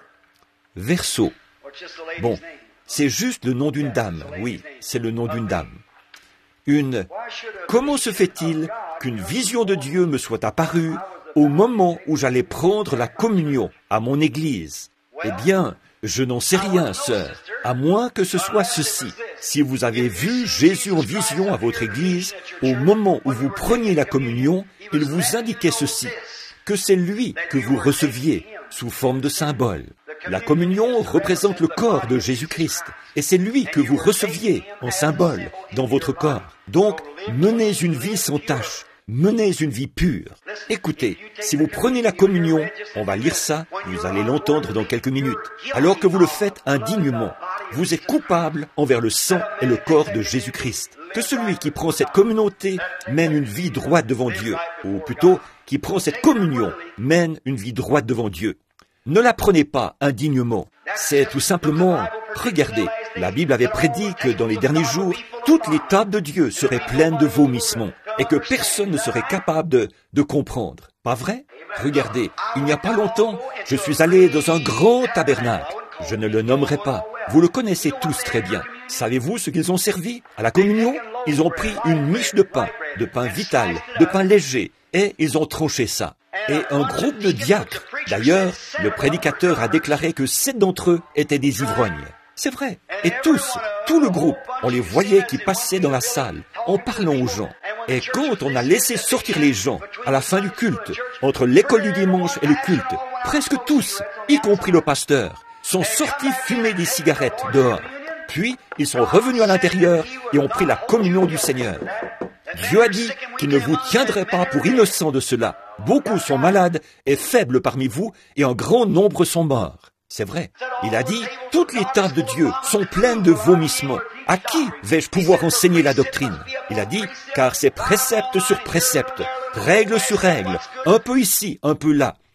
Verseau. Bon, c'est juste le nom d'une dame, oui, c'est le nom d'une dame. Une. Comment se fait-il qu'une vision de Dieu me soit apparue au moment où j'allais prendre la communion à mon église? Eh bien, je n'en sais rien, sœur, à moins que ce soit ceci. Si vous avez vu Jésus en vision à votre église, au moment où vous preniez la communion, il vous indiquait ceci, que c'est lui que vous receviez sous forme de symbole. La communion représente le corps de Jésus-Christ, et c'est lui que vous receviez en symbole dans votre corps. Donc, menez une vie sans tache, menez une vie pure. Écoutez, si vous prenez la communion, on va lire ça, vous allez l'entendre dans quelques minutes, alors que vous le faites indignement, vous êtes coupable envers le sang et le corps de Jésus-Christ. Que celui qui prend cette communauté mène une vie droite devant Dieu, ou plutôt, qui prend cette communion mène une vie droite devant Dieu. Ne la prenez pas indignement. C'est tout simplement, regardez, la Bible avait prédit que dans les derniers jours, toutes les tables de Dieu seraient pleines de vomissements et que personne ne serait capable de, de comprendre. Pas vrai? Regardez, il n'y a pas longtemps, je suis allé dans un grand tabernacle. Je ne le nommerai pas. Vous le connaissez tous très bien. Savez-vous ce qu'ils ont servi à la communion? Ils ont pris une miche de pain, de pain vital, de pain léger, et ils ont tranché ça. Et un groupe de diacres. D'ailleurs, le prédicateur a déclaré que sept d'entre eux étaient des ivrognes. C'est vrai. Et tous, tout le groupe, on les voyait qui passaient dans la salle, en parlant aux gens. Et quand on a laissé sortir les gens, à la fin du culte, entre l'école du dimanche et le culte, presque tous, y compris le pasteur, sont sortis fumer des cigarettes dehors. Puis, ils sont revenus à l'intérieur et ont pris la communion du Seigneur. Dieu a dit qu'il ne vous tiendrait pas pour innocent de cela. Beaucoup sont malades et faibles parmi vous, et un grand nombre sont morts. C'est vrai. Il a dit, toutes les tables de Dieu sont pleines de vomissements. À qui vais-je pouvoir enseigner la doctrine? Il a dit, car c'est précepte sur précepte, règle sur règle, un peu ici, un peu là.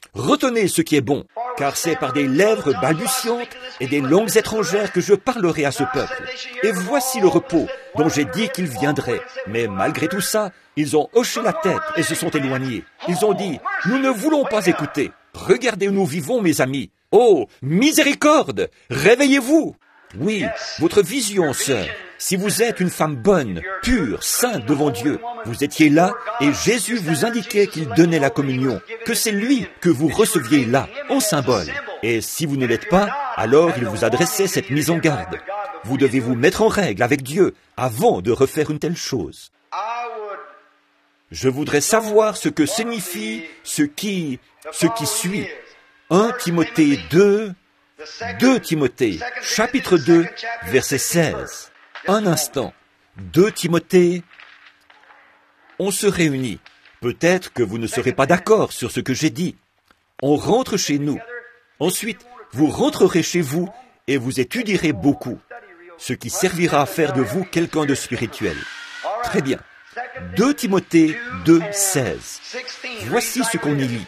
retenez ce qui est bon, car c'est par des lèvres balbutiantes et des langues étrangères que je parlerai à ce peuple. Et voici le repos dont j'ai dit qu'il viendrait. Mais malgré tout ça, ils ont hoché la tête et se sont éloignés. Ils ont dit, nous ne voulons pas écouter. Regardez où nous vivons, mes amis. Oh, miséricorde, réveillez-vous. Oui, votre vision, sœur. Si vous êtes une femme bonne, pure, sainte devant Dieu, vous étiez là et Jésus vous indiquait qu'il donnait la communion, que c'est lui que vous receviez là, en symbole. Et si vous ne l'êtes pas, alors il vous adressait cette mise en garde. Vous devez vous mettre en règle avec Dieu avant de refaire une telle chose. Je voudrais savoir ce que signifie ce qui, ce qui suit. un Timothée deux, deux Timothée, chapitre deux, verset seize. Un instant. deux Timothée. On se réunit. Peut-être que vous ne serez pas d'accord sur ce que j'ai dit. On rentre chez nous. Ensuite, vous rentrerez chez vous et vous étudierez beaucoup, ce qui servira à faire de vous quelqu'un de spirituel. Très bien. deux Timothée deux, seize. Voici ce qu'on y lit.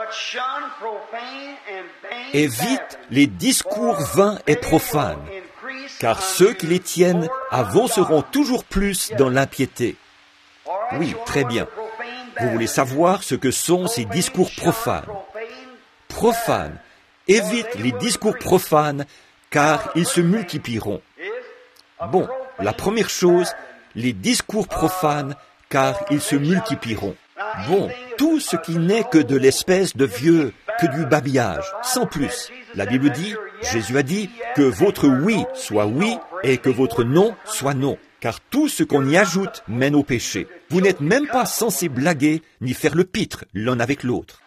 Évite les discours vains et profanes, car ceux qui les tiennent avanceront toujours plus dans l'impiété. Oui, très bien. Vous voulez savoir ce que sont ces discours profanes. Profanes. Évite les discours profanes, car ils se multiplieront. Bon, la première chose, les discours profanes, car ils se multiplieront. Bon, tout ce qui n'est que de l'espèce de vieux, que du babillage, sans plus. La Bible dit, Jésus a dit, que votre oui soit oui et que votre non soit non, car tout ce qu'on y ajoute mène au péché. Vous n'êtes même pas censé blaguer ni faire le pitre l'un avec l'autre.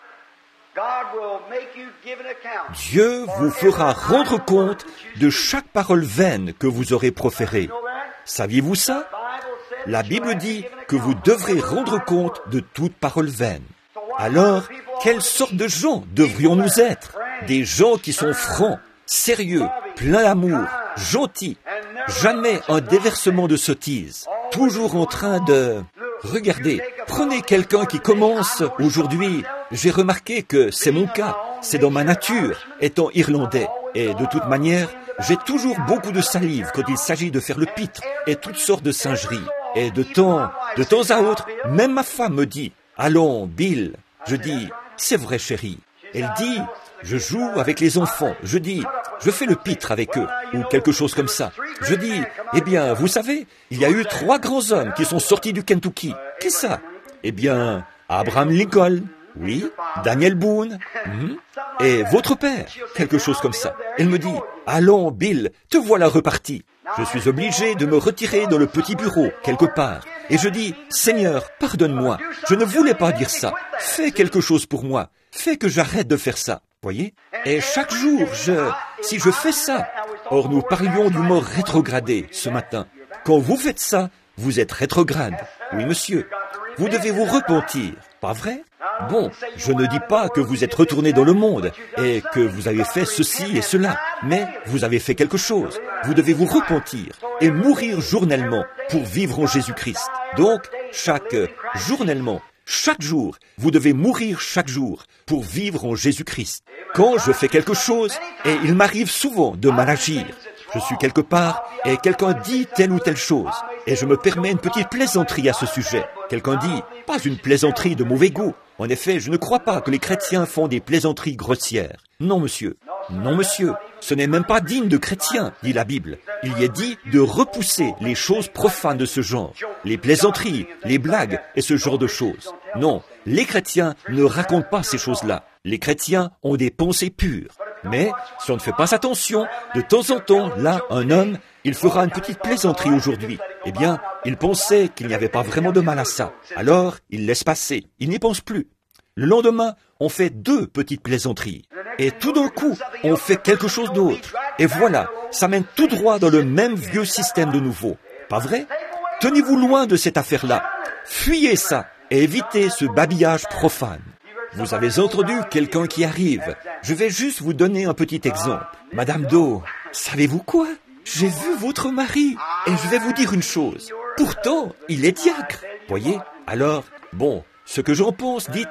Dieu vous fera rendre compte de chaque parole vaine que vous aurez proférée. Saviez-vous ça? La Bible dit que vous devrez rendre compte de toute parole vaine. Alors, quelle sorte de gens devrions-nous être? Des gens qui sont francs, sérieux, pleins d'amour, gentils, jamais un déversement de sottise, toujours en train de... Regardez, prenez quelqu'un qui commence aujourd'hui. J'ai remarqué que c'est mon cas, c'est dans ma nature, étant irlandais. Et de toute manière, j'ai toujours beaucoup de salive quand il s'agit de faire le pitre et toutes sortes de singeries. Et de temps, de temps à autre, même ma femme me dit, « Allons, Bill !» Je dis, « C'est vrai, chérie. » Elle dit, « Je joue avec les enfants. » Je dis, « Je fais le pitre avec eux. » Ou quelque chose comme ça. Je dis, « Eh bien, vous savez, il y a eu trois grands hommes qui sont sortis du Kentucky. Qui ça? » Eh bien, Abraham Lincoln. Oui, Daniel Boone. Mm, et votre père. Quelque chose comme ça. Elle me dit, « Allons, Bill, te voilà reparti. » Je suis obligé de me retirer dans le petit bureau, quelque part. Et je dis, « Seigneur, pardonne-moi. Je ne voulais pas dire ça. Fais quelque chose pour moi. Fais que j'arrête de faire ça. » Voyez? Et chaque jour, je... Si je fais ça... Or, nous parlions du mot rétrogradé ce matin. Quand vous faites ça, vous êtes rétrograde. Oui, monsieur. Vous devez vous repentir. Pas vrai? Bon, je ne dis pas que vous êtes retourné dans le monde et que vous avez fait ceci et cela, mais vous avez fait quelque chose. Vous devez vous repentir et mourir journellement pour vivre en Jésus-Christ. Donc, chaque journellement, chaque jour, vous devez mourir chaque jour pour vivre en Jésus-Christ. Quand je fais quelque chose, et il m'arrive souvent de mal agir, je suis quelque part et quelqu'un dit telle ou telle chose, et je me permets une petite plaisanterie à ce sujet. Quelqu'un dit, pas une plaisanterie de mauvais goût. En effet, je ne crois pas que les chrétiens font des plaisanteries grossières. Non, monsieur. Non, monsieur. Ce n'est même pas digne de chrétiens, dit la Bible. Il y est dit de repousser les choses profanes de ce genre, les plaisanteries, les blagues et ce genre de choses. Non, les chrétiens ne racontent pas ces choses-là. Les chrétiens ont des pensées pures. Mais, si on ne fait pas attention, de temps en temps, là, un homme, il fera une petite plaisanterie aujourd'hui. Eh bien, il pensait qu'il n'y avait pas vraiment de mal à ça. Alors, il laisse passer. Il n'y pense plus. Le lendemain, on fait deux petites plaisanteries. Et tout d'un coup, on fait quelque chose d'autre. Et voilà, ça mène tout droit dans le même vieux système de nouveau. Pas vrai? Tenez-vous loin de cette affaire-là. Fuyez ça et évitez ce babillage profane. Vous avez entendu quelqu'un qui arrive. Je vais juste vous donner un petit exemple. Madame Doe, savez-vous quoi? J'ai vu votre mari et je vais vous dire une chose. Pourtant, il est diacre. Voyez? Alors, bon, ce que j'en pense, dites,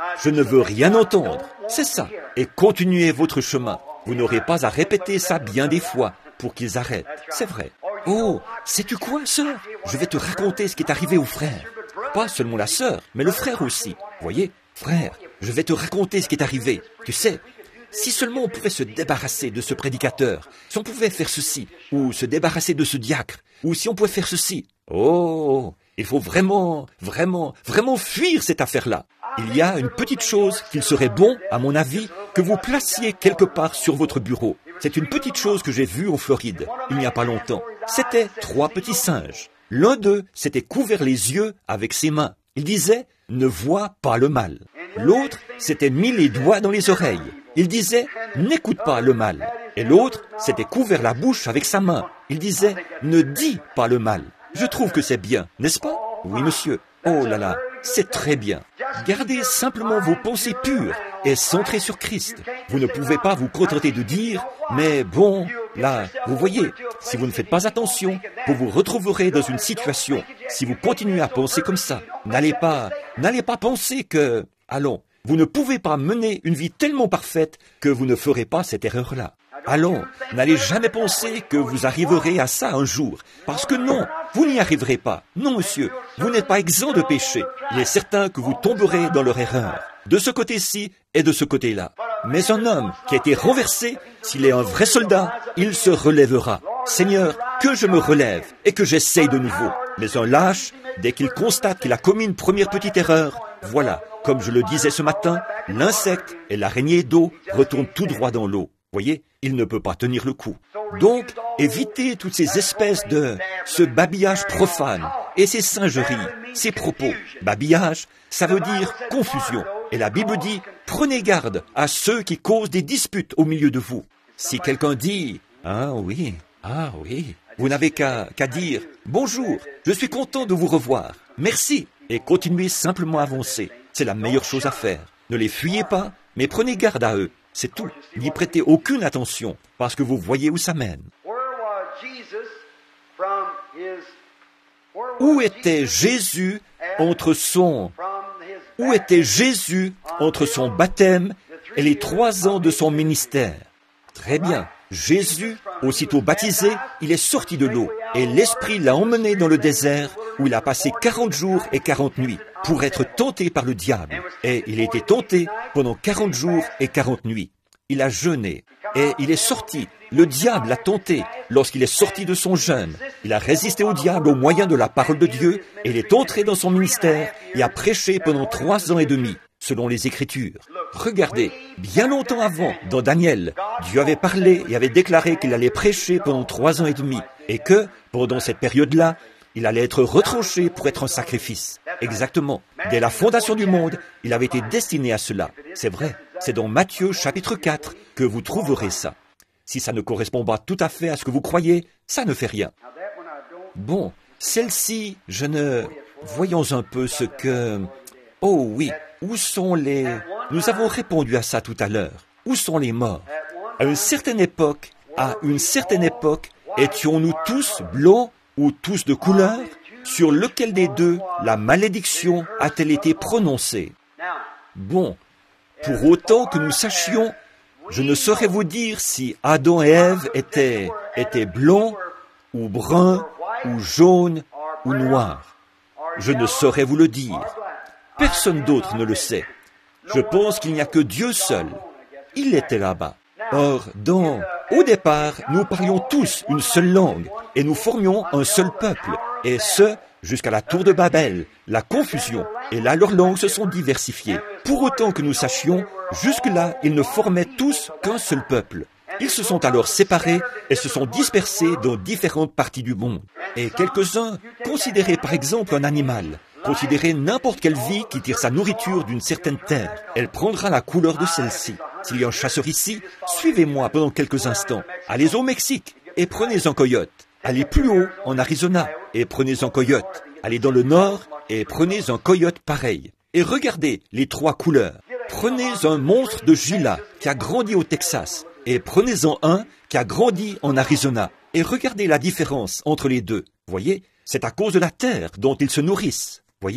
Je ne veux rien entendre. C'est ça. Et continuez votre chemin. Vous n'aurez pas à répéter ça bien des fois pour qu'ils arrêtent. C'est vrai. Oh, sais-tu quoi, sœur? Je vais te raconter ce qui est arrivé au frère. Pas seulement la sœur, mais le frère aussi. Voyez, frère, je vais te raconter ce qui est arrivé. Tu sais, si seulement on pouvait se débarrasser de ce prédicateur, si on pouvait faire ceci, ou se débarrasser de ce diacre, ou si on pouvait faire ceci. Oh, il faut vraiment, vraiment, vraiment fuir cette affaire-là. Il y a une petite chose qu'il serait bon, à mon avis, que vous placiez quelque part sur votre bureau. C'est une petite chose que j'ai vue en Floride, il n'y a pas longtemps. C'était trois petits singes. L'un d'eux s'était couvert les yeux avec ses mains. Il disait « Ne vois pas le mal ». L'autre s'était mis les doigts dans les oreilles. Il disait « N'écoute pas le mal ». Et l'autre s'était couvert la bouche avec sa main. Il disait « Ne dis pas le mal ». Je trouve que c'est bien, n'est-ce pas? Oui, monsieur. Oh là là, c'est très bien. Gardez simplement vos pensées pures et centrées sur Christ. Vous ne pouvez pas vous contenter de dire « Mais bon, là, vous voyez, si vous ne faites pas attention, vous vous retrouverez dans une situation. Si vous continuez à penser comme ça, n'allez pas, n'allez pas penser que... Allons, vous ne pouvez pas mener une vie tellement parfaite que vous ne ferez pas cette erreur-là. Allons, n'allez jamais penser que vous arriverez à ça un jour, parce que non, vous n'y arriverez pas. Non, monsieur, vous n'êtes pas exempt de péché. Il est certain que vous tomberez dans leur erreur, de ce côté-ci et de ce côté-là. Mais un homme qui a été renversé, s'il est un vrai soldat, il se relèvera. Seigneur, que je me relève et que j'essaye de nouveau. Mais un lâche, dès qu'il constate qu'il a commis une première petite erreur, voilà, comme je le disais ce matin, l'insecte et l'araignée d'eau retournent tout droit dans l'eau. Voyez, il ne peut pas tenir le coup. Donc, évitez toutes ces espèces de... ce babillage profane et ces singeries, ces propos. Babillage, ça veut dire confusion. Et la Bible dit, prenez garde à ceux qui causent des disputes au milieu de vous. Si quelqu'un dit, ah oui, ah oui, vous n'avez qu'à qu'à dire, bonjour, je suis content de vous revoir, merci, et continuez simplement à avancer. C'est la meilleure chose à faire. Ne les fuyez pas, mais prenez garde à eux. C'est tout. N'y prêtez aucune attention, parce que vous voyez où ça mène. Où était Jésus entre son... Où était Jésus entre son baptême et les trois ans de son ministère? Très bien. Jésus, aussitôt baptisé, il est sorti de l'eau, et l'Esprit l'a emmené dans le désert, où il a passé quarante jours et quarante nuits, pour être tenté par le diable. Et il a été tenté pendant quarante jours et quarante nuits. Il a jeûné, et il est sorti. Le diable l'a tenté lorsqu'il est sorti de son jeûne. Il a résisté au diable au moyen de la parole de Dieu, et il est entré dans son ministère et a prêché pendant trois ans et demi, selon les Écritures. Regardez, bien longtemps avant, dans Daniel, Dieu avait parlé et avait déclaré qu'il allait prêcher pendant trois ans et demi, et que, pendant cette période-là, il allait être retranché pour être un sacrifice. Exactement. Dès la fondation du monde, il avait été destiné à cela. C'est vrai. C'est dans Matthieu chapitre quatre que vous trouverez ça. Si ça ne correspond pas tout à fait à ce que vous croyez, ça ne fait rien. Bon, celle-ci, je ne... Voyons un peu ce que... Oh oui, où sont les... Nous avons répondu à ça tout à l'heure. Où sont les morts? À une certaine époque, à une certaine époque, étions-nous tous blonds ou tous de couleur? Sur lequel des deux la malédiction a-t-elle été prononcée? Bon, pour autant que nous sachions, je ne saurais vous dire si Adam et Ève étaient, étaient blonds, ou bruns, ou jaunes, ou noirs. Je ne saurais vous le dire. Personne d'autre ne le sait. Je pense qu'il n'y a que Dieu seul. Il était là-bas. Or, dans... Au départ, nous parlions tous une seule langue, et nous formions un seul peuple, et ce, jusqu'à la tour de Babel, la confusion, et là leurs langues se sont diversifiées. Pour autant que nous sachions, jusque-là, ils ne formaient tous qu'un seul peuple. Ils se sont alors séparés et se sont dispersés dans différentes parties du monde. Et quelques-uns, considérez par exemple un animal, considérez n'importe quelle vie qui tire sa nourriture d'une certaine terre, elle prendra la couleur de celle-ci. S'il y a un chasseur ici, suivez-moi pendant quelques instants. Allez au Mexique et prenez un coyote. Allez plus haut, en Arizona, et prenez un coyote. Allez dans le nord et prenez un coyote pareil. Et regardez les trois couleurs. Prenez un monstre de Gila qui a grandi au Texas, et prenez-en un qui a grandi en Arizona. Et regardez la différence entre les deux. Voyez, c'est à cause de la terre dont ils se nourrissent. Voyez?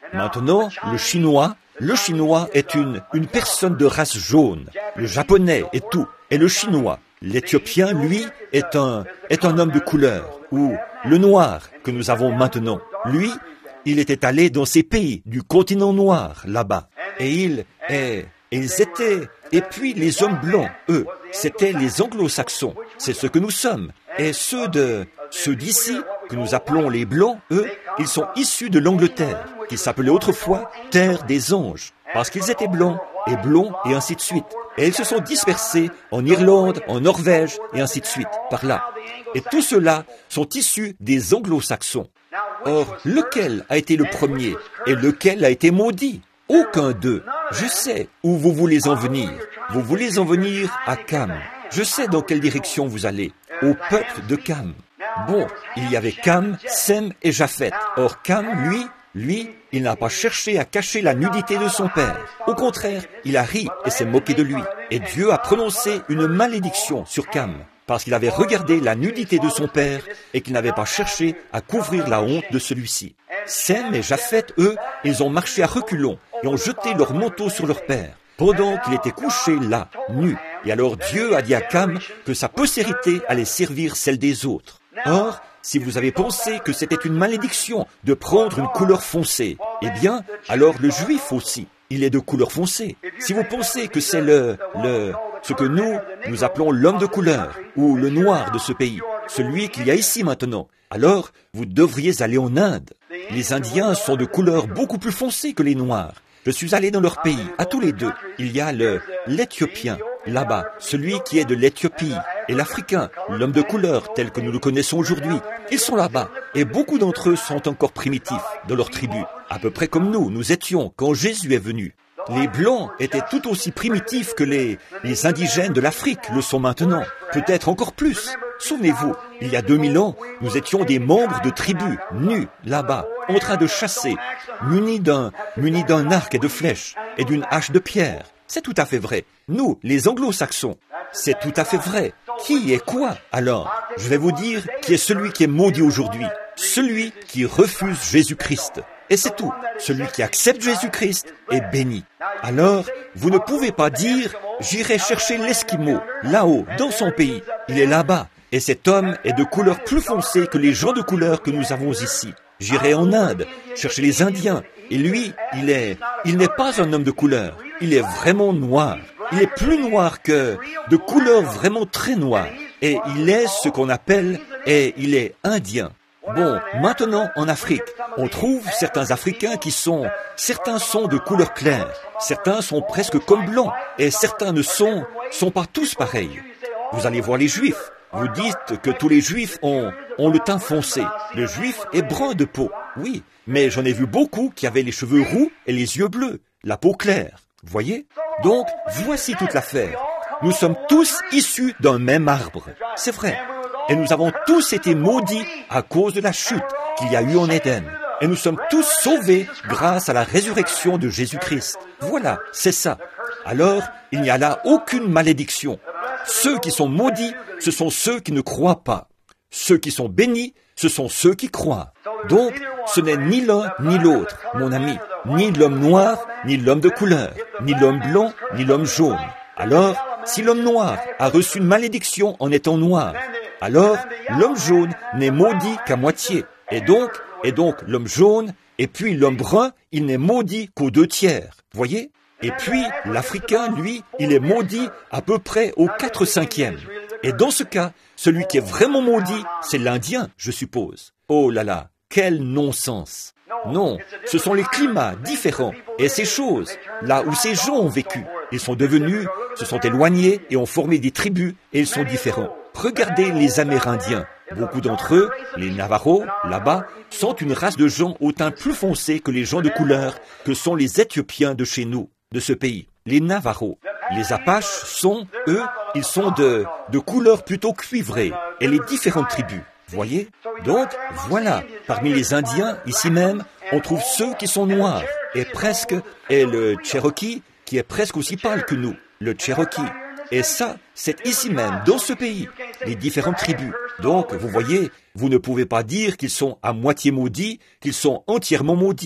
Maintenant, le chinois, le chinois est une, une personne de race jaune. Le japonais est tout. Et le chinois, l'éthiopien, lui, est un, est un homme de couleur. Ou le noir que nous avons maintenant. Lui, il était allé dans ces pays du continent noir, là-bas. Et il, et, ils étaient, et puis les hommes blancs, eux, c'étaient les anglo-saxons. C'est ce que nous sommes. Et ceux de, ceux d'ici, que nous appelons les blancs, eux, ils sont issus de l'Angleterre, qui s'appelait autrefois Terre des Anges, parce qu'ils étaient blancs, et blonds, et ainsi de suite. Et ils se sont dispersés en Irlande, en Norvège, et ainsi de suite, par là. Et tous ceux-là sont issus des anglo-saxons. Or, lequel a été le premier, et lequel a été maudit? Aucun d'eux. Je sais où vous voulez en venir. Vous voulez en venir à Cam. Je sais dans quelle direction vous allez. Au peuple de Cam. Bon, il y avait Cam, Sem et Japheth. Or Cam, lui, lui, il n'a pas cherché à cacher la nudité de son père. Au contraire, il a ri et s'est moqué de lui. Et Dieu a prononcé une malédiction sur Cam, parce qu'il avait regardé la nudité de son père et qu'il n'avait pas cherché à couvrir la honte de celui-ci. Sem et Japheth, eux, ils ont marché à reculons et ont jeté leur manteau sur leur père, pendant qu'il était couché là, nu. Et alors Dieu a dit à Cam que sa postérité allait servir celle des autres. Or, si vous avez pensé que c'était une malédiction de prendre une couleur foncée, eh bien, alors le juif aussi, il est de couleur foncée. Si vous pensez que c'est le, le, ce que nous, nous appelons l'homme de couleur, ou le noir de ce pays, celui qu'il y a ici maintenant, alors vous devriez aller en Inde. Les Indiens sont de couleur beaucoup plus foncée que les Noirs. Je suis allé dans leur pays, à tous les deux. Il y a le, l'Éthiopien, là-bas, celui qui est de l'Éthiopie, et l'Africain, l'homme de couleur tel que nous le connaissons aujourd'hui. Ils sont là-bas, et beaucoup d'entre eux sont encore primitifs dans leur tribu, à peu près comme nous, nous étions quand Jésus est venu. Les Blancs étaient tout aussi primitifs que les, les indigènes de l'Afrique le sont maintenant, peut-être encore plus. Souvenez-vous, il y a deux mille ans, nous étions des membres de tribus, nus, là-bas, en train de chasser, munis d'un, munis d'un arc et de flèches, et d'une hache de pierre. C'est tout à fait vrai. Nous, les anglo-saxons, c'est tout à fait vrai. Qui est quoi, alors? Je vais vous dire qui est celui qui est maudit aujourd'hui. Celui qui refuse Jésus-Christ. Et c'est tout. Celui qui accepte Jésus-Christ est béni. Alors, vous ne pouvez pas dire, j'irai chercher l'Esquimau, là-haut, dans son pays. Il est là-bas. Et cet homme est de couleur plus foncée que les gens de couleur que nous avons ici. J'irai en Inde, chercher les Indiens. Et lui, il est, il n'est pas un homme de couleur. Il est vraiment noir. Il est plus noir que, de couleur vraiment très noire. Et il est ce qu'on appelle, et il est indien. Bon, maintenant, en Afrique, on trouve certains Africains qui sont, certains sont de couleur claire, certains sont presque comme blancs, et certains ne sont, sont pas tous pareils. Vous allez voir les Juifs. Vous dites que tous les Juifs ont, ont le teint foncé. Le Juif est brun de peau, oui, mais j'en ai vu beaucoup qui avaient les cheveux roux et les yeux bleus, la peau claire. Voyez? Donc, voici toute l'affaire. Nous sommes tous issus d'un même arbre. C'est vrai. Et nous avons tous été maudits à cause de la chute qu'il y a eu en Éden. Et nous sommes tous sauvés grâce à la résurrection de Jésus-Christ. Voilà, c'est ça. Alors, il n'y a là aucune malédiction. Ceux qui sont maudits, ce sont ceux qui ne croient pas. Ceux qui sont bénis, ce sont ceux qui croient. Donc, ce n'est ni l'un ni l'autre, mon ami, ni l'homme noir, ni l'homme de couleur, ni l'homme blanc, ni l'homme jaune. Alors, si l'homme noir a reçu une malédiction en étant noir, alors l'homme jaune n'est maudit qu'à moitié. Et donc, et donc l'homme jaune, et puis l'homme brun, il n'est maudit qu'aux deux tiers. Voyez? Et puis, l'Africain, lui, il est maudit à peu près au quatre cinquièmes. Et dans ce cas, celui qui est vraiment maudit, c'est l'Indien, je suppose. Oh là là, quel non-sens! Non, ce sont les climats différents et ces choses, là où ces gens ont vécu. Ils sont devenus, se sont éloignés et ont formé des tribus et ils sont différents. Regardez les Amérindiens. Beaucoup d'entre eux, les Navajos, là-bas, sont une race de gens au teint plus foncé que les gens de couleur que sont les Éthiopiens de chez nous, de ce pays. Les Navajos. Les Apaches sont, eux, ils sont de, de couleur plutôt cuivrée. Et les différentes tribus. Voyez? Donc, voilà, parmi les Indiens, ici même, on trouve ceux qui sont noirs, et presque, et le Cherokee, qui est presque aussi pâle que nous, le Cherokee. Et ça, c'est ici même, dans ce pays, les différentes tribus. Donc, vous voyez, vous ne pouvez pas dire qu'ils sont à moitié maudits, qu'ils sont entièrement maudits.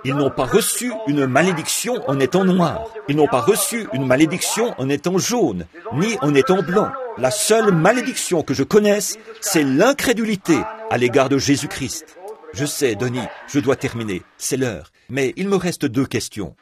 Ils n'ont pas reçu une malédiction en étant noirs. Ils n'ont pas reçu une malédiction en étant jaune, ni en étant blanc. La seule malédiction que je connaisse, c'est l'incrédulité à l'égard de Jésus-Christ. Je sais, Denis, je dois terminer. C'est l'heure. Mais il me reste deux questions.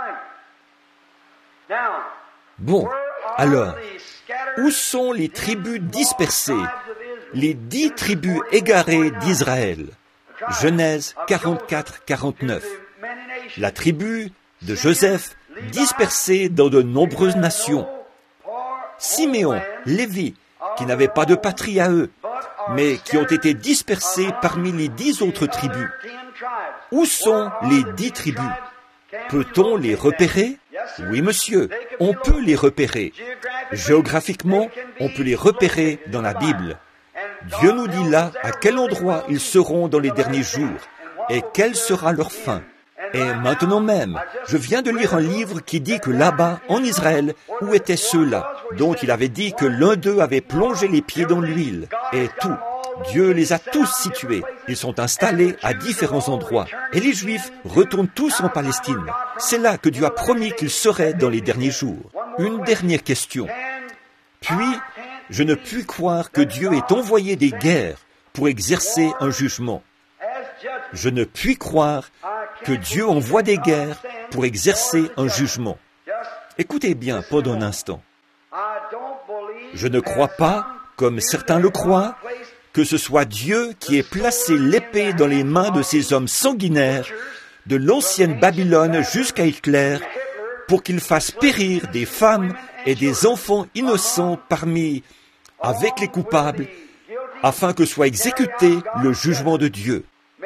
Bon, alors, où sont les tribus dispersées, les dix tribus égarées d'Israël? Genèse quarante-quatre quarante-neuf. La tribu de Joseph dispersée dans de nombreuses nations. Siméon, Lévi, qui n'avaient pas de patrie à eux, mais qui ont été dispersés parmi les dix autres tribus. Où sont les dix tribus? Peut-on les repérer? Oui, monsieur, on peut les repérer. Géographiquement, on peut les repérer dans la Bible. Dieu nous dit là à quel endroit ils seront dans les derniers jours et quelle sera leur fin. Et maintenant même, je viens de lire un livre qui dit que là-bas, en Israël, où étaient ceux-là, dont il avait dit que l'un d'eux avait plongé les pieds dans l'huile, et tout. Dieu les a tous situés. Ils sont installés à différents endroits. Et les Juifs retournent tous en Palestine. C'est là que Dieu a promis qu'ils seraient dans les derniers jours. Une dernière question. Puis, je ne puis croire que Dieu ait envoyé des guerres pour exercer un jugement. Je ne puis croire que Dieu envoie des guerres pour exercer un jugement. Écoutez bien pendant un instant. Je ne crois pas, comme certains le croient, que ce soit Dieu qui ait placé l'épée dans les mains de ces hommes sanguinaires, de l'ancienne Babylone jusqu'à Hitler, pour qu'ils fassent périr des femmes et des enfants innocents parmi, avec les coupables, afin que soit exécuté le jugement de Dieu.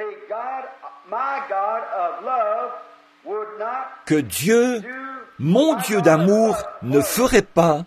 Que Dieu, mon Dieu d'amour, ne ferait pas,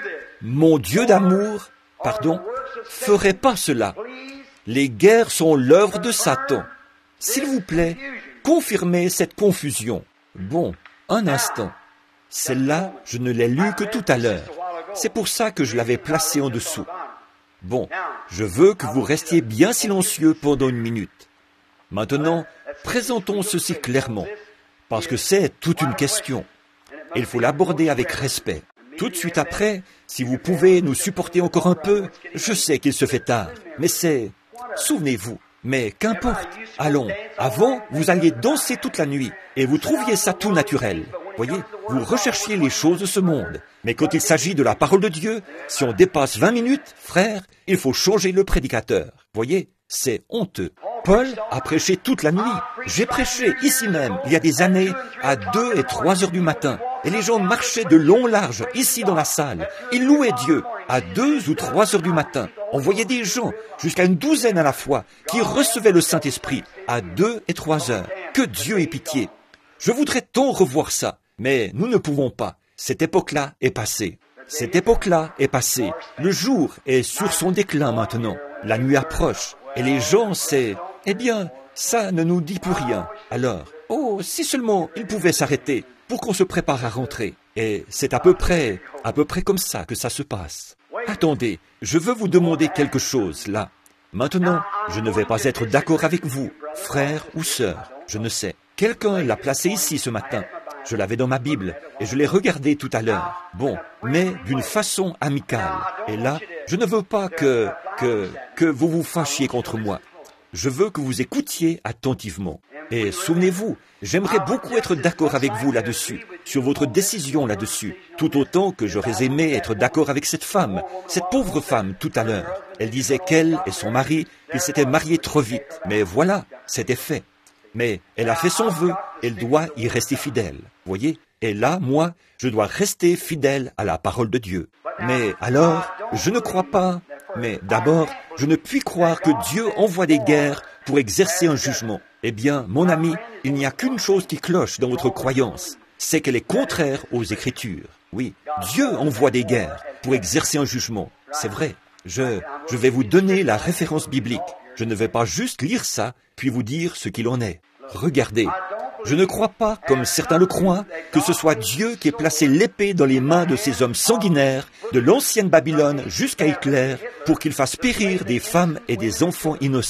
mon Dieu d'amour, pardon, ferait pas cela. Les guerres sont l'œuvre de Satan. S'il vous plaît, confirmez cette confusion. Bon, un instant. Celle-là, je ne l'ai lue que tout à l'heure. C'est pour ça que je l'avais placée en dessous. Bon, je veux que vous restiez bien silencieux pendant une minute. Maintenant, présentons ceci clairement, parce que c'est toute une question. Et il faut l'aborder avec respect. Tout de suite après, si vous pouvez nous supporter encore un peu, je sais qu'il se fait tard, mais c'est... Souvenez-vous, mais qu'importe. Allons, avant, vous alliez danser toute la nuit, et vous trouviez ça tout naturel. Voyez, vous recherchiez les choses de ce monde. Mais quand il s'agit de la parole de Dieu, si on dépasse vingt minutes, frère, il faut changer le prédicateur. Voyez, c'est honteux. Paul a prêché toute la nuit. J'ai prêché ici même, il y a des années, à deux et trois heures du matin. Et les gens marchaient de long large, ici dans la salle. Ils louaient Dieu à deux ou trois heures du matin. On voyait des gens, jusqu'à une douzaine à la fois, qui recevaient le Saint-Esprit à deux et trois heures. Que Dieu ait pitié. Je voudrais tant revoir ça, mais nous ne pouvons pas. Cette époque-là est passée. Cette époque-là est passée. Le jour est sur son déclin maintenant. La nuit approche. Et les gens, c'est... Eh bien, ça ne nous dit plus rien. Alors, oh, si seulement ils pouvaient s'arrêter pour qu'on se prépare à rentrer. Et c'est à peu près, à peu près comme ça que ça se passe. Attendez, je veux vous demander quelque chose, là. Maintenant, je ne vais pas être d'accord avec vous, frère ou sœur, je ne sais. Quelqu'un l'a placé ici ce matin. Je l'avais dans ma Bible et je l'ai regardé tout à l'heure. Bon, mais d'une façon amicale. Et là, je ne veux pas que, que, que vous vous fâchiez contre moi. Je veux que vous écoutiez attentivement. Et souvenez-vous, j'aimerais beaucoup être d'accord avec vous là-dessus, sur votre décision là-dessus, tout autant que j'aurais aimé être d'accord avec cette femme, cette pauvre femme tout à l'heure. Elle disait qu'elle et son mari, ils s'étaient mariés trop vite. Mais voilà, c'était fait. Mais elle a fait son vœu, elle doit y rester fidèle. Voyez? Et là, moi, je dois rester fidèle à la parole de Dieu. Mais alors, je ne crois pas... Mais d'abord, je ne puis croire que Dieu envoie des guerres pour exercer un jugement. Eh bien, mon ami, il n'y a qu'une chose qui cloche dans votre croyance, c'est qu'elle est contraire aux Écritures. Oui, Dieu envoie des guerres pour exercer un jugement. C'est vrai. Je, je vais vous donner la référence biblique. Je ne vais pas juste lire ça, puis vous dire ce qu'il en est. Regardez. Je ne crois pas, comme certains le croient, que ce soit Dieu qui ait placé l'épée dans les mains de ces hommes sanguinaires, de l'ancienne Babylone jusqu'à Hitler, pour qu'ils fassent périr des femmes et des enfants innocents.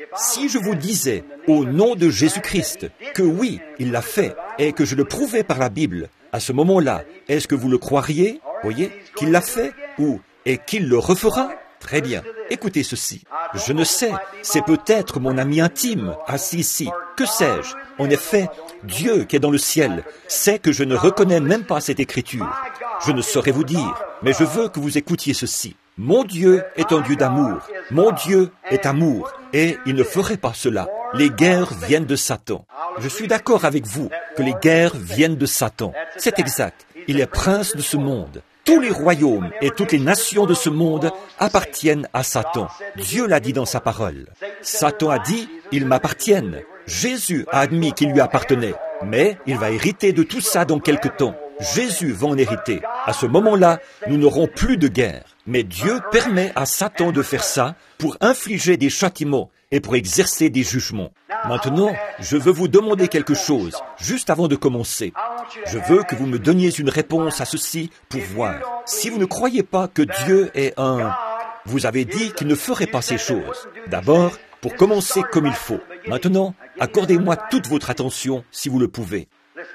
Si je vous disais, au nom de Jésus-Christ, que oui, il l'a fait, et que je le prouvais par la Bible, à ce moment-là, est-ce que vous le croiriez, voyez, qu'il l'a fait, ou et qu'il le refera? Très bien. Écoutez ceci. Je ne sais, c'est peut-être mon ami intime, assis ici. Que sais-je? En effet, Dieu qui est dans le ciel sait que je ne reconnais même pas cette écriture. Je ne saurais vous dire, mais je veux que vous écoutiez ceci. Mon Dieu est un Dieu d'amour. Mon Dieu est amour. Et il ne ferait pas cela. Les guerres viennent de Satan. Je suis d'accord avec vous que les guerres viennent de Satan. C'est exact. Il est prince de ce monde. Tous les royaumes et toutes les nations de ce monde appartiennent à Satan. Dieu l'a dit dans sa parole. Satan a dit, ils m'appartiennent. Jésus a admis qu'il lui appartenait. Mais il va hériter de tout ça dans quelque temps. Jésus va en hériter. À ce moment-là, nous n'aurons plus de guerre. Mais Dieu permet à Satan de faire ça pour infliger des châtiments et pour exercer des jugements. Maintenant, je veux vous demander quelque chose, juste avant de commencer. Je veux que vous me donniez une réponse à ceci pour voir. Si vous ne croyez pas que Dieu est un... Vous avez dit qu'il ne ferait pas ces choses. D'abord, pour commencer comme il faut. Maintenant, accordez-moi toute votre attention, si vous le pouvez.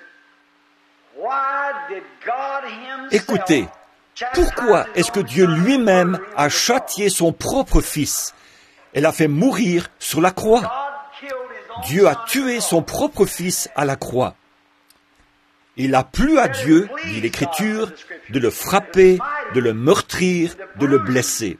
Écoutez, pourquoi est-ce que Dieu lui-même a châtié son propre fils et l'a fait mourir sur la croix? Dieu a tué son propre fils à la croix. Il a plu à Dieu, dit l'Écriture, de le frapper, de le meurtrir, de le blesser.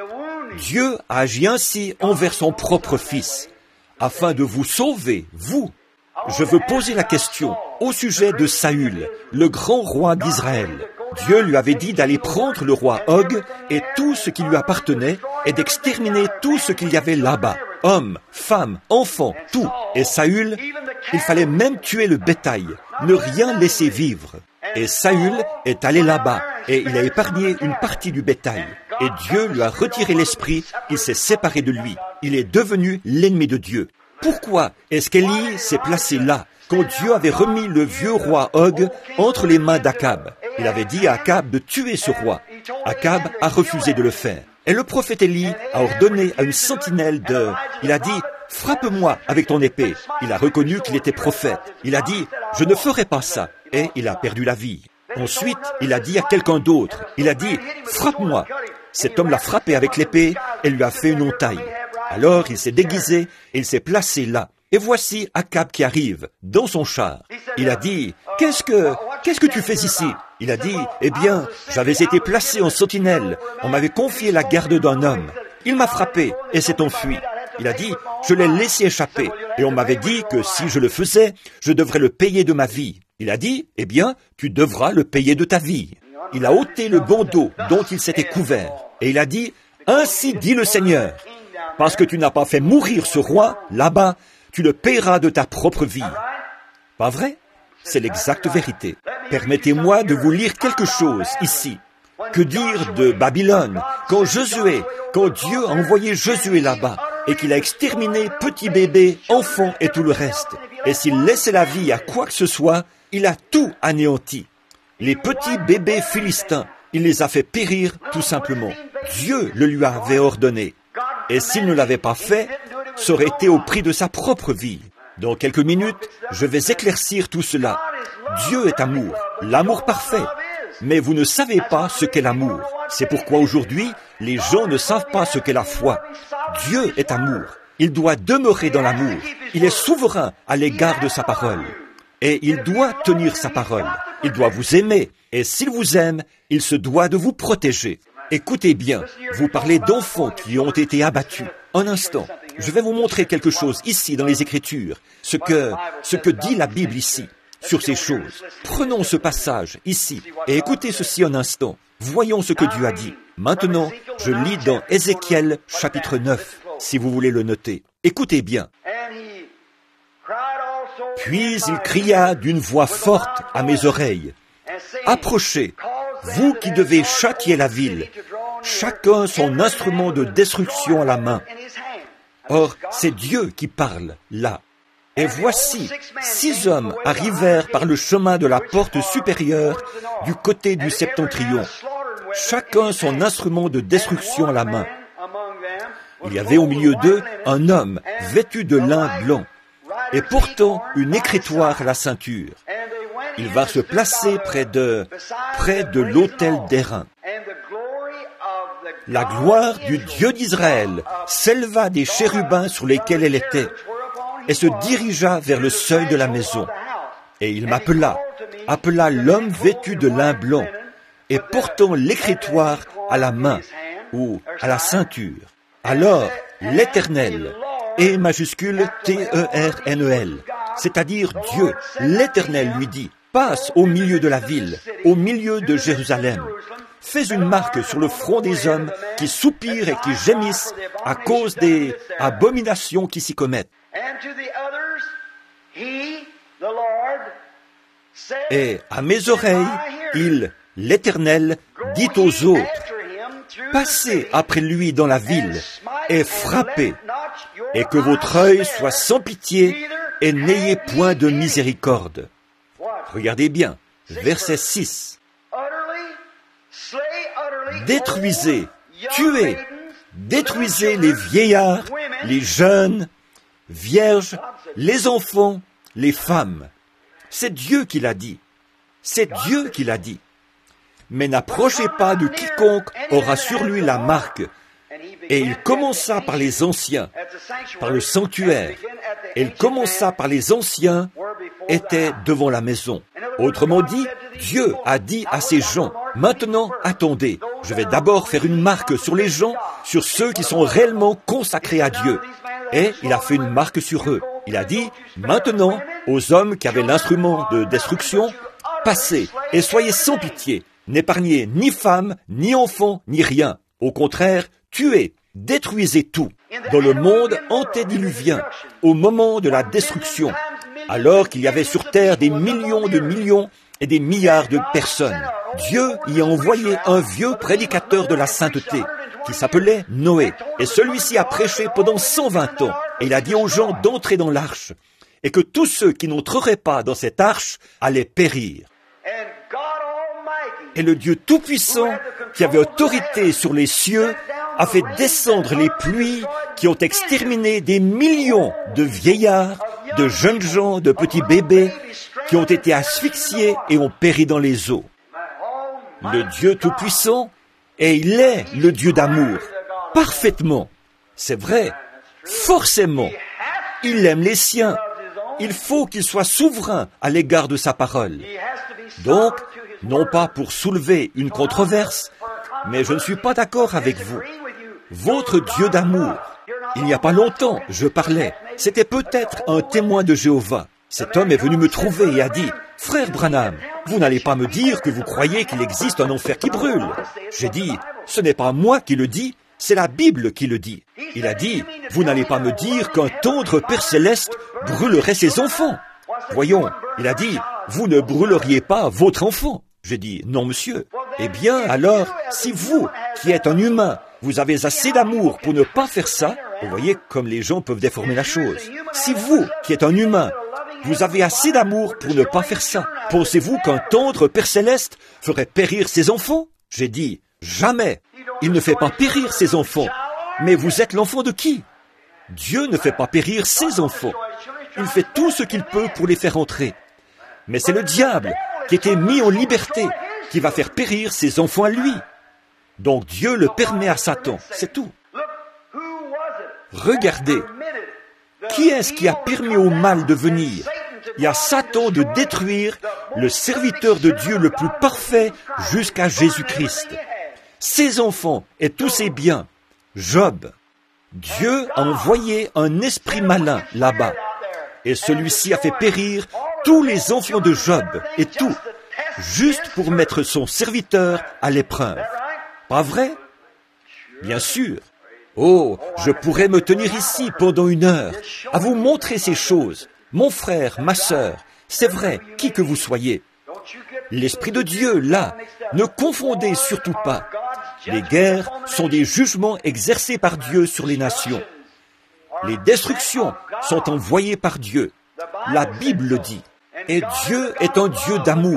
Dieu a agi ainsi envers son propre fils, afin de vous sauver, vous. Je veux poser la question au sujet de Saül, le grand roi d'Israël. Dieu lui avait dit d'aller prendre le roi Og et tout ce qui lui appartenait et d'exterminer tout ce qu'il y avait là-bas. Hommes, femmes, enfants, tout. Et Saül, il fallait même tuer le bétail, ne rien laisser vivre. Et Saül est allé là-bas et il a épargné une partie du bétail. Et Dieu lui a retiré l'esprit, il s'est séparé de lui. Il est devenu l'ennemi de Dieu. Pourquoi est-ce qu'Élie s'est placé là, quand Dieu avait remis le vieux roi Og entre les mains d'Akab? Il avait dit à Akab de tuer ce roi. Akab a refusé de le faire. Et le prophète Élie a ordonné à une sentinelle de... Il a dit, frappe-moi avec ton épée. Il a reconnu qu'il était prophète. Il a dit, je ne ferai pas ça. Et il a perdu la vie. Ensuite, il a dit à quelqu'un d'autre, il a dit, frappe-moi. Cet homme l'a frappé avec l'épée et lui a fait une entaille. Alors il s'est déguisé et il s'est placé là. Et voici Akab qui arrive, dans son char. Il a dit, qu'est-ce que, qu'est-ce que tu fais ici? Il a dit, eh bien, j'avais été placé en sentinelle. On m'avait confié la garde d'un homme. Il m'a frappé et s'est enfui. Il a dit, je l'ai laissé échapper. Et on m'avait dit que si je le faisais, je devrais le payer de ma vie. Il a dit, eh bien, tu devras le payer de ta vie. Il a ôté le bandeau dont il s'était couvert. Et il a dit, ainsi dit le Seigneur, parce que tu n'as pas fait mourir ce roi, là-bas, tu le paieras de ta propre vie. Pas vrai? C'est l'exacte vérité. Permettez-moi de vous lire quelque chose ici. Que dire de Babylone, quand Josué, quand Dieu a envoyé Josué là-bas, et qu'il a exterminé petits bébés, enfants et tout le reste. Et s'il laissait la vie à quoi que ce soit, il a tout anéanti. Les petits bébés philistins, il les a fait périr tout simplement. Dieu le lui avait ordonné. Et s'il ne l'avait pas fait, ça aurait été au prix de sa propre vie. Dans quelques minutes, je vais éclaircir tout cela. Dieu est amour, l'amour parfait. Mais vous ne savez pas ce qu'est l'amour. C'est pourquoi aujourd'hui, les gens ne savent pas ce qu'est la foi. Dieu est amour. Il doit demeurer dans l'amour. Il est souverain à l'égard de sa parole. Et il doit tenir sa parole. Il doit vous aimer. Et s'il vous aime, il se doit de vous protéger. Écoutez bien, vous parlez d'enfants qui ont été abattus. Un instant, je vais vous montrer quelque chose ici dans les Écritures, ce que, ce que dit la Bible ici, sur ces choses. Prenons ce passage ici et écoutez ceci un instant. Voyons ce que Dieu a dit. Maintenant, je lis dans Ézéchiel chapitre neuf, si vous voulez le noter. Écoutez bien. Puis il cria d'une voix forte à mes oreilles. Approchez, vous qui devez châtier la ville, chacun son instrument de destruction à la main. Or, c'est Dieu qui parle, là. Et voici, six hommes arrivèrent par le chemin de la porte supérieure du côté du septentrion, chacun son instrument de destruction à la main. Il y avait au milieu d'eux un homme vêtu de lin blanc, et portant une écritoire à la ceinture. Ils vinrent se placer près de, près de l'autel d'airain. La gloire du Dieu d'Israël s'éleva des chérubins sur lesquels elle était, et se dirigea vers le seuil de la maison. Et il m'appela, appela l'homme vêtu de lin blanc, et portant l'écritoire à la main, ou à la ceinture. Alors, l'Éternel, E majuscule T E R N E L, c'est-à-dire Dieu, l'Éternel lui dit, passe au milieu de la ville, au milieu de Jérusalem. Fais une marque sur le front des hommes qui soupirent et qui gémissent à cause des abominations qui s'y commettent. Et à mes oreilles, il, l'Éternel, dit aux autres, passez après lui dans la ville et frappez, et que votre œil soit sans pitié et n'ayez point de miséricorde. Regardez bien, verset six. Détruisez, tuez, détruisez les vieillards, les jeunes, vierges, les enfants, les femmes. C'est Dieu qui l'a dit. C'est Dieu qui l'a dit. Mais n'approchez pas de quiconque aura sur lui la marque. Et il commença par les anciens, par le sanctuaire. Et il commença par les anciens, étaient devant la maison. Autrement dit, Dieu a dit à ces gens, maintenant, attendez, je vais d'abord faire une marque sur les gens, sur ceux qui sont réellement consacrés à Dieu. Et il a fait une marque sur eux. Il a dit, maintenant, aux hommes qui avaient l'instrument de destruction, passez et soyez sans pitié, n'épargnez ni femmes, ni enfants, ni rien. Au contraire, tuez, détruisez tout. Dans le monde antédiluvien, au moment de la destruction, alors qu'il y avait sur terre des millions de millions et des milliards de personnes, Dieu y a envoyé un vieux prédicateur de la sainteté qui s'appelait Noé. Et celui-ci a prêché pendant cent vingt ans. Et il a dit aux gens d'entrer dans l'arche et que tous ceux qui n'entreraient pas dans cette arche allaient périr. Et le Dieu Tout-Puissant, qui avait autorité sur les cieux, a fait descendre les pluies qui ont exterminé des millions de vieillards, de jeunes gens, de petits bébés, qui ont été asphyxiés et ont péri dans les eaux. Le Dieu Tout-Puissant, et il est le Dieu d'amour, parfaitement. C'est vrai, forcément. Il aime les siens. Il faut qu'il soit souverain à l'égard de sa parole. Donc, non pas pour soulever une controverse, mais je ne suis pas d'accord avec vous. Votre Dieu d'amour, il n'y a pas longtemps, je parlais, c'était peut-être un témoin de Jéhovah. Cet homme est venu me trouver et a dit, « Frère Branham, vous n'allez pas me dire que vous croyez qu'il existe un enfer qui brûle. » J'ai dit, « Ce n'est pas moi qui le dis, c'est la Bible qui le dit. » Il a dit, « Vous n'allez pas me dire qu'un tendre Père Céleste brûlerait ses enfants. » Voyons, il a dit, « Vous ne brûleriez pas votre enfant. » J'ai dit, « Non, monsieur. » Eh bien, alors, si vous, qui êtes un humain, vous avez assez d'amour pour ne pas faire ça, vous voyez comme les gens peuvent déformer la chose. Si vous, qui êtes un humain, vous avez assez d'amour pour ne pas faire ça, pensez-vous qu'un tendre Père Céleste ferait périr ses enfants? J'ai dit, jamais. Il ne fait pas périr ses enfants. Mais vous êtes l'enfant de qui? Dieu ne fait pas périr ses enfants. Il fait tout ce qu'il peut pour les faire entrer. Mais c'est le diable qui était mis en liberté qui va faire périr ses enfants à lui. Donc Dieu le permet à Satan, c'est tout. Regardez, qui est-ce qui a permis au mal de venir? Il y a Satan de détruire le serviteur de Dieu le plus parfait jusqu'à Jésus-Christ. Ses enfants et tous ses biens. Job. Dieu a envoyé un esprit malin là-bas. Et celui-ci a fait périr tous les enfants de Job et tout, juste pour mettre son serviteur à l'épreuve. Pas vrai? Bien sûr. Oh, je pourrais me tenir ici pendant une heure, à vous montrer ces choses. Mon frère, ma sœur, c'est vrai, qui que vous soyez. L'Esprit de Dieu, là, ne confondez surtout pas. Les guerres sont des jugements exercés par Dieu sur les nations. Les destructions sont envoyées par Dieu. La Bible le dit. Et Dieu est un Dieu d'amour.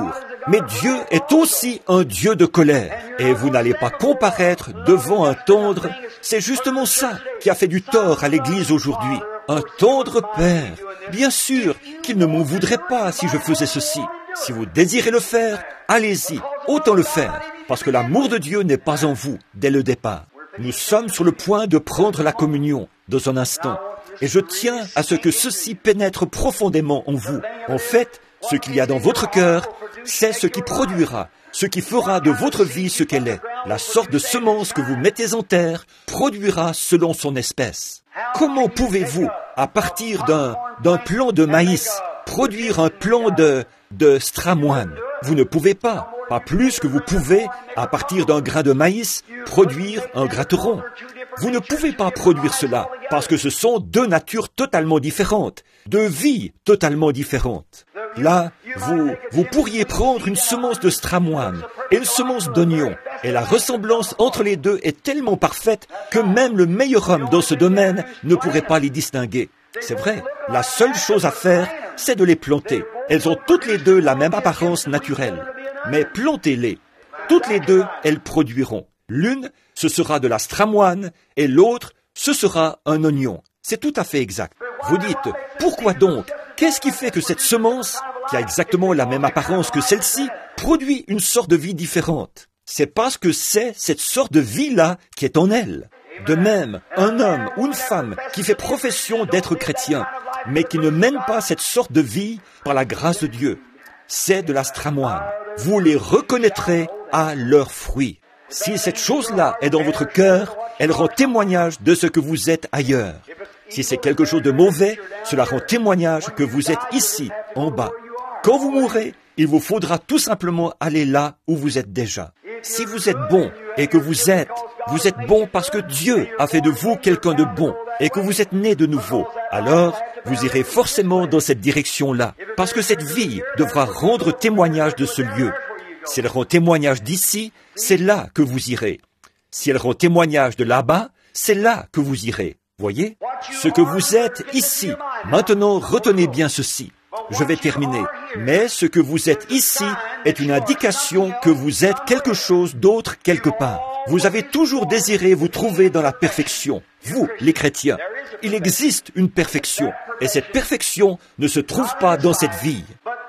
Mais Dieu est aussi un Dieu de colère. Et vous n'allez pas comparaître devant un tendre. C'est justement ça qui a fait du tort à l'Église aujourd'hui. Un tendre Père. Bien sûr qu'il ne m'en voudrait pas si je faisais ceci. Si vous désirez le faire, allez-y, autant le faire. Parce que l'amour de Dieu n'est pas en vous dès le départ. Nous sommes sur le point de prendre la communion dans un instant. Et je tiens à ce que ceci pénètre profondément en vous. En fait, ce qu'il y a dans votre cœur, c'est ce qui produira, ce qui fera de votre vie ce qu'elle est. La sorte de semence que vous mettez en terre produira selon son espèce. Comment pouvez-vous, à partir d'un, d'un plant de maïs, produire un plant de, de stramoine? Vous ne pouvez pas. Pas plus que vous pouvez, à partir d'un grain de maïs, produire un gratteron. Vous ne pouvez pas produire cela, parce que ce sont deux natures totalement différentes, deux vies totalement différentes. Là, vous, vous pourriez prendre une semence de stramoine et une semence d'oignon, et la ressemblance entre les deux est tellement parfaite que même le meilleur homme dans ce domaine ne pourrait pas les distinguer. C'est vrai, la seule chose à faire, c'est de les planter. Elles ont toutes les deux la même apparence naturelle. Mais plantez-les. Toutes les deux, elles produiront. L'une, ce sera de la stramoine, et l'autre, ce sera un oignon. C'est tout à fait exact. Vous dites, pourquoi donc? Qu'est-ce qui fait que cette semence, qui a exactement la même apparence que celle-ci, produit une sorte de vie différente? C'est parce que c'est cette sorte de vie-là qui est en elle. De même, un homme ou une femme qui fait profession d'être chrétien, mais qui ne mène pas cette sorte de vie par la grâce de Dieu, c'est de la stramoine. Vous les reconnaîtrez à leurs fruits. Si cette chose-là est dans votre cœur, elle rend témoignage de ce que vous êtes ailleurs. Si c'est quelque chose de mauvais, cela rend témoignage que vous êtes ici, en bas. Quand vous mourrez, il vous faudra tout simplement aller là où vous êtes déjà. Si vous êtes bon et que vous êtes, vous êtes bon parce que Dieu a fait de vous quelqu'un de bon et que vous êtes né de nouveau, alors vous irez forcément dans cette direction-là, parce que cette vie devra rendre témoignage de ce lieu. Si elle rend témoignage d'ici, c'est là que vous irez. Si elle rend témoignage de là-bas, c'est là que vous irez. Voyez? Ce que vous êtes ici. Maintenant, retenez bien ceci. Je vais terminer. Mais ce que vous êtes ici est une indication que vous êtes quelque chose d'autre quelque part. Vous avez toujours désiré vous trouver dans la perfection. Vous, les chrétiens. Il existe une perfection. Et cette perfection ne se trouve pas dans cette vie.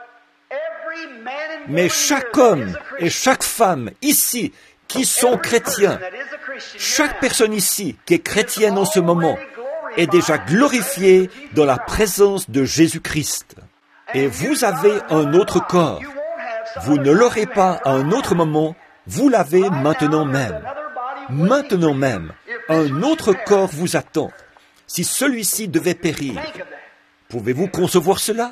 Mais chaque homme et chaque femme ici qui sont chrétiens, chaque personne ici qui est chrétienne en ce moment est déjà glorifiée dans la présence de Jésus-Christ. Et vous avez un autre corps. Vous ne l'aurez pas à un autre moment, vous l'avez maintenant même. Maintenant même, un autre corps vous attend. Si celui-ci devait périr, pouvez-vous concevoir cela?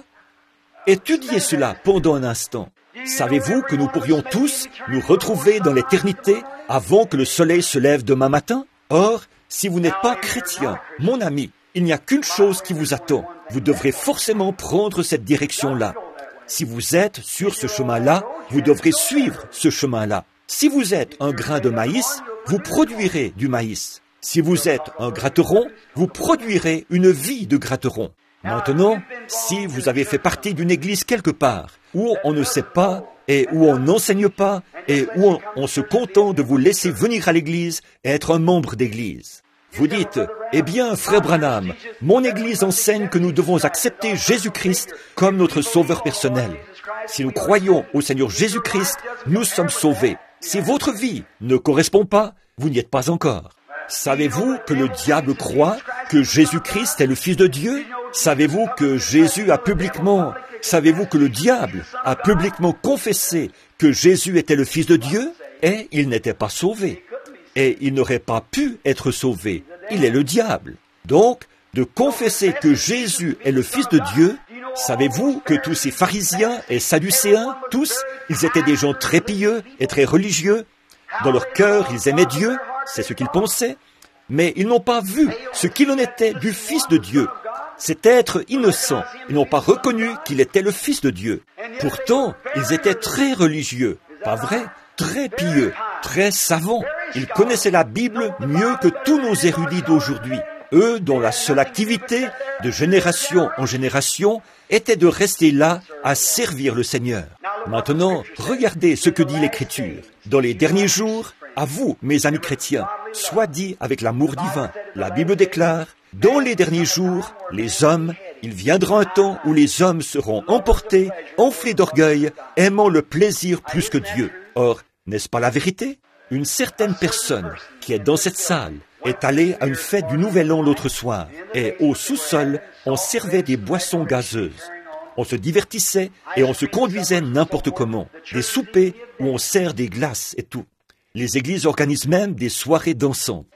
Étudiez cela pendant un instant. Savez-vous que nous pourrions tous nous retrouver dans l'éternité avant que le soleil se lève demain matin? Or, si vous n'êtes pas chrétien, mon ami, il n'y a qu'une chose qui vous attend. Vous devrez forcément prendre cette direction-là. Si vous êtes sur ce chemin-là, vous devrez suivre ce chemin-là. Si vous êtes un grain de maïs, vous produirez du maïs. Si vous êtes un gratteron, vous produirez une vie de gratteron. Maintenant, si vous avez fait partie d'une église quelque part, où on ne sait pas, et où on n'enseigne pas, et où on, on se contente de vous laisser venir à l'église et être un membre d'église. Vous dites, eh bien, frère Branham, mon église enseigne que nous devons accepter Jésus-Christ comme notre sauveur personnel. Si nous croyons au Seigneur Jésus-Christ, nous sommes sauvés. Si votre vie ne correspond pas, vous n'y êtes pas encore. Savez-vous que le diable croit que Jésus-Christ est le Fils de Dieu? Savez-vous que Jésus a publiquement, savez-vous que le diable a publiquement confessé que Jésus était le Fils de Dieu? Et il n'était pas sauvé. Et il n'aurait pas pu être sauvé. Il est le diable. Donc, de confesser que Jésus est le Fils de Dieu, savez-vous que tous ces pharisiens et sadducéens, tous, ils étaient des gens très pieux et très religieux. Dans leur cœur, ils aimaient Dieu, c'est ce qu'ils pensaient, mais ils n'ont pas vu ce qu'il en était du Fils de Dieu. C'est être innocent. Ils n'ont pas reconnu qu'il était le Fils de Dieu. Pourtant, ils étaient très religieux, pas vrai? Très pieux, très savants. Ils connaissaient la Bible mieux que tous nos érudits d'aujourd'hui. eux dont la seule activité, de génération en génération, était de rester là à servir le Seigneur. Maintenant, regardez ce que dit l'Écriture. Dans les derniers jours, à vous, mes amis chrétiens, soit dit avec l'amour divin. La Bible déclare, dans les derniers jours, les hommes, il viendra un temps où les hommes seront emportés, enflés d'orgueil, aimant le plaisir plus que Dieu. Or, n'est-ce pas la vérité? Une certaine personne qui est dans cette salle est allée à une fête du Nouvel An l'autre soir, et au sous-sol, on servait des boissons gazeuses. On se divertissait et on se conduisait n'importe comment. Des soupers où on sert des glaces et tout. Les églises organisent même des soirées dansantes.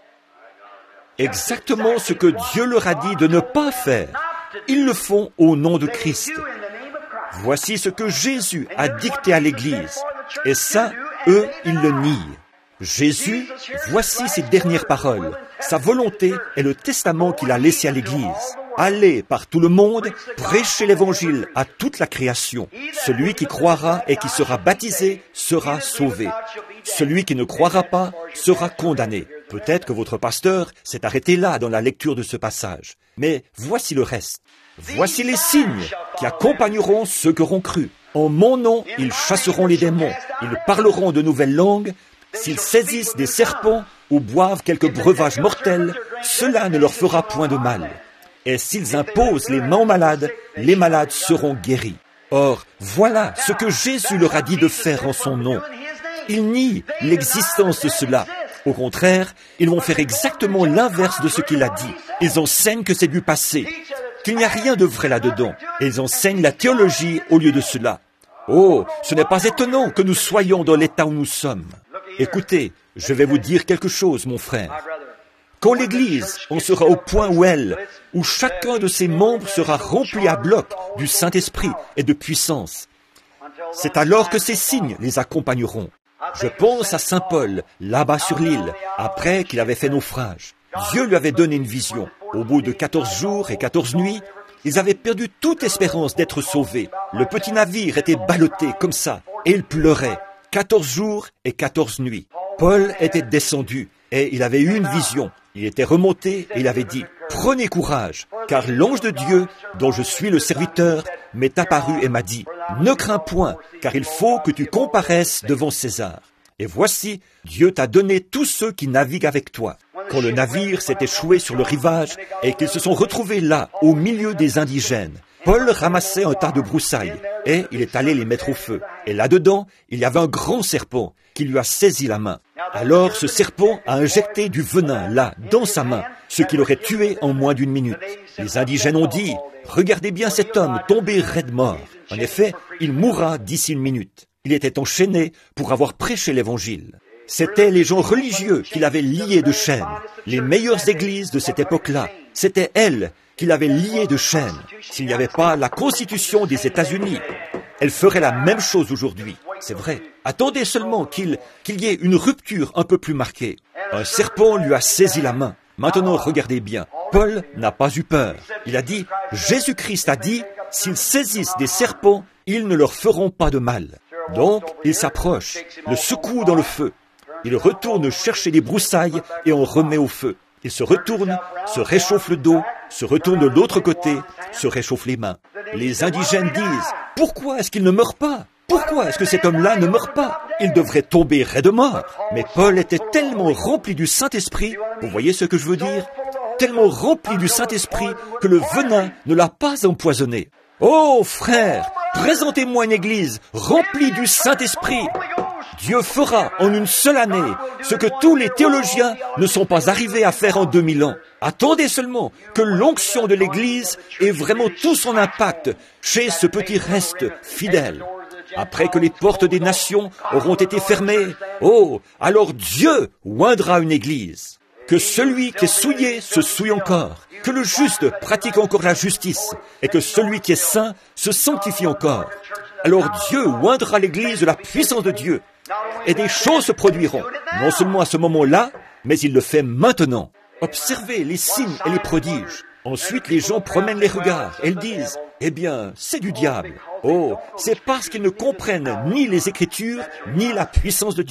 Exactement ce que Dieu leur a dit de ne pas faire. Ils le font au nom de Christ. Voici ce que Jésus a dicté à l'Église. Et ça, eux, ils le nient. Jésus, voici ses dernières paroles. Sa volonté est le testament qu'il a laissé à l'Église. Allez par tout le monde, prêchez l'Évangile à toute la création. Celui qui croira et qui sera baptisé sera sauvé. Celui qui ne croira pas sera condamné. Peut-être que votre pasteur s'est arrêté là dans la lecture de ce passage. Mais voici le reste. Voici les signes qui accompagneront ceux qui auront cru. En mon nom, ils chasseront les démons. Ils parleront de nouvelles langues. S'ils saisissent des serpents ou boivent quelques breuvages mortels, cela ne leur fera point de mal. Et s'ils imposent les mains aux malades, les malades seront guéris. Or, voilà ce que Jésus leur a dit de faire en son nom. Ils nient l'existence de cela. Au contraire, ils vont faire exactement l'inverse de ce qu'il a dit. Ils enseignent que c'est du passé, qu'il n'y a rien de vrai là-dedans. Et ils enseignent la théologie au lieu de cela. Oh, ce n'est pas étonnant que nous soyons dans l'état où nous sommes. Écoutez, je vais vous dire quelque chose, mon frère. Quand l'Église en sera au point où elle, où chacun de ses membres sera rempli à bloc du Saint-Esprit et de puissance, c'est alors que ces signes les accompagneront. Je pense à Saint Paul, là-bas sur l'île, après qu'il avait fait naufrage. Dieu lui avait donné une vision. Au bout de quatorze jours et quatorze nuits, ils avaient perdu toute espérance d'être sauvés. Le petit navire était ballotté comme ça, et il pleurait. Quatorze jours et quatorze nuits. Paul était descendu, et il avait eu une vision. Il était remonté et il avait dit, « Prenez courage, car l'ange de Dieu, dont je suis le serviteur, m'est apparu et m'a dit, « Ne crains point, car il faut que tu comparaisses devant César. » Et voici, Dieu t'a donné tous ceux qui naviguent avec toi. Quand le navire s'est échoué sur le rivage et qu'ils se sont retrouvés là, au milieu des indigènes, Paul ramassait un tas de broussailles et il est allé les mettre au feu. Et là-dedans, il y avait un grand serpent qui lui a saisi la main. Alors ce serpent a injecté du venin là, dans sa main, ce qui l'aurait tué en moins d'une minute. Les indigènes ont dit, « Regardez bien cet homme tombé raide mort. » En effet, il mourra d'ici une minute. Il était enchaîné pour avoir prêché l'Évangile. C'étaient les gens religieux qui l'avaient lié de chaînes. Les meilleures églises de cette époque-là, c'était elles qui l'avaient lié de chaînes. S'il n'y avait pas la Constitution des États-Unis, elle ferait la même chose aujourd'hui. C'est vrai. Attendez seulement qu'il qu'il y ait une rupture un peu plus marquée. Un serpent lui a saisi la main. Maintenant, regardez bien. Paul n'a pas eu peur. Il a dit, Jésus-Christ a dit, s'ils saisissent des serpents, ils ne leur feront pas de mal. Donc, il s'approche, le secoue dans le feu. Il retourne chercher les broussailles et on remet au feu. Il se retourne, se réchauffe le dos, se retourne de l'autre côté, se réchauffe les mains. Les indigènes disent, pourquoi est-ce qu'il ne meurt pas? Pourquoi est-ce que cet homme-là ne meurt pas? Il devrait tomber raide mort. Mais Paul était tellement rempli du Saint-Esprit, vous voyez ce que je veux dire? Tellement rempli du Saint-Esprit que le venin ne l'a pas empoisonné. Oh, frère, présentez-moi une église remplie du Saint-Esprit. Dieu fera en une seule année ce que tous les théologiens ne sont pas arrivés à faire en deux mille ans. Attendez seulement que l'onction de l'Église ait vraiment tout son impact chez ce petit reste fidèle. Après que les portes des nations auront été fermées, oh, alors Dieu oindra une Église. Que celui qui est souillé se souille encore, que le juste pratique encore la justice, et que celui qui est saint se sanctifie encore. Alors Dieu oindra l'Église de la puissance de Dieu. Et des choses se produiront, non seulement à ce moment-là, mais il le fait maintenant. Observez les signes et les prodiges. Ensuite, les gens promènent les regards et ils disent, eh bien, c'est du diable. Oh, c'est parce qu'ils ne comprennent ni les Écritures, ni la puissance de Dieu.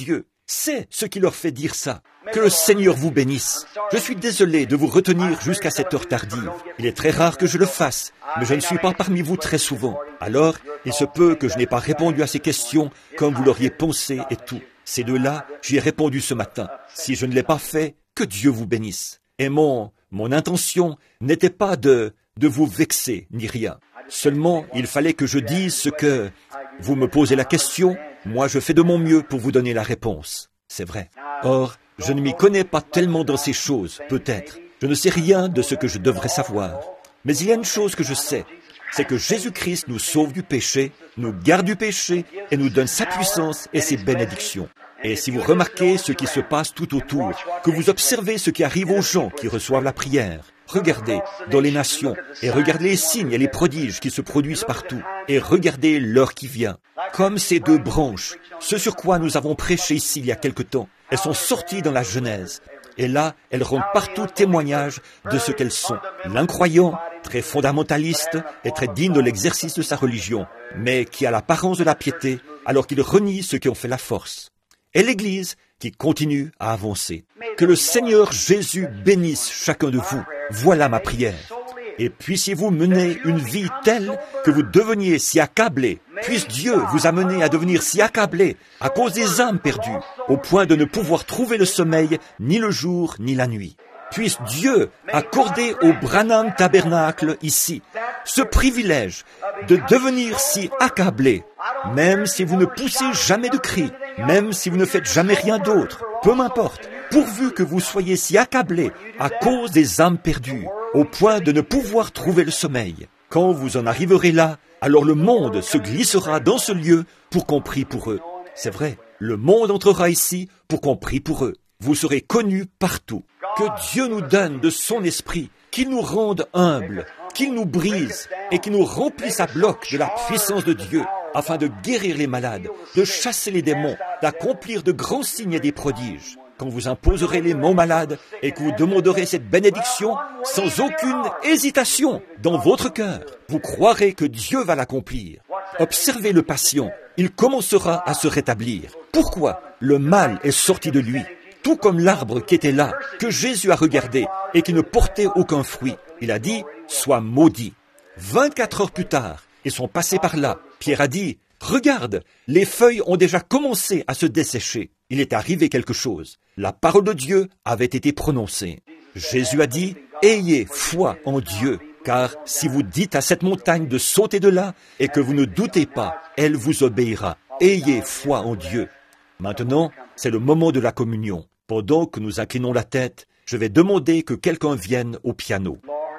C'est ce qui leur fait dire ça. Que le Seigneur vous bénisse. Je suis désolé de vous retenir jusqu'à cette heure tardive. Il est très rare que je le fasse, mais je ne suis pas parmi vous très souvent. Alors, il se peut que je n'ai pas répondu à ces questions comme vous l'auriez pensé et tout. Ces deux-là, j'y ai répondu ce matin. Si je ne l'ai pas fait, que Dieu vous bénisse. Et mon, mon intention n'était pas de, de vous vexer, ni rien. Seulement, il fallait que je dise ce que... Vous me posez la question, moi je fais de mon mieux pour vous donner la réponse. C'est vrai. Or, je ne m'y connais pas tellement dans ces choses, peut-être. Je ne sais rien de ce que je devrais savoir. Mais il y a une chose que je sais, c'est que Jésus-Christ nous sauve du péché, nous garde du péché et nous donne sa puissance et ses bénédictions. Et si vous remarquez ce qui se passe tout autour, que vous observez ce qui arrive aux gens qui reçoivent la prière, regardez dans les nations et regardez les signes et les prodiges qui se produisent partout et regardez l'heure qui vient. Comme ces deux branches, ce sur quoi nous avons prêché ici il y a quelque temps, elles sont sorties dans la Genèse. Et là, elles rendent partout témoignage de ce qu'elles sont. L'incroyant, très fondamentaliste et très digne de l'exercice de sa religion, mais qui a l'apparence de la piété, alors qu'il renie ceux qui ont fait la force. Et l'Église qui continue à avancer. Que le Seigneur Jésus bénisse chacun de vous. Voilà ma prière. Et puissiez-vous mener une vie telle que vous deveniez si accablés. Puisse Dieu vous amener à devenir si accablés à cause des âmes perdues, au point de ne pouvoir trouver le sommeil ni le jour ni la nuit. Puisse Dieu accorder au Branham Tabernacle ici ce privilège de devenir si accablés, même si vous ne poussez jamais de cris, même si vous ne faites jamais rien d'autre, peu m'importe, pourvu que vous soyez si accablés à cause des âmes perdues, au point de ne pouvoir trouver le sommeil. Quand vous en arriverez là, alors le monde se glissera dans ce lieu pour qu'on prie pour eux. C'est vrai, le monde entrera ici pour qu'on prie pour eux. Vous serez connus partout. Que Dieu nous donne de son esprit, qu'il nous rende humbles, qu'il nous brise et qu'il nous remplisse à bloc de la puissance de Dieu, afin de guérir les malades, de chasser les démons, d'accomplir de grands signes et des prodiges. Quand vous imposerez les mains malades et que vous demanderez cette bénédiction sans aucune hésitation dans votre cœur, vous croirez que Dieu va l'accomplir. Observez le patient, il commencera à se rétablir. Pourquoi? Le mal est sorti de lui, tout comme l'arbre qui était là, que Jésus a regardé et qui ne portait aucun fruit. Il a dit, sois maudit. vingt-quatre heures plus tard, ils sont passés par là. Pierre a dit, regarde, les feuilles ont déjà commencé à se dessécher. Il est arrivé quelque chose. La parole de Dieu avait été prononcée. Jésus a dit, ayez foi en Dieu, car si vous dites à cette montagne de sauter de là et que vous ne doutez pas, elle vous obéira. Ayez foi en Dieu. Maintenant, c'est le moment de la communion. Pendant que nous inclinons la tête, je vais demander que quelqu'un vienne au piano.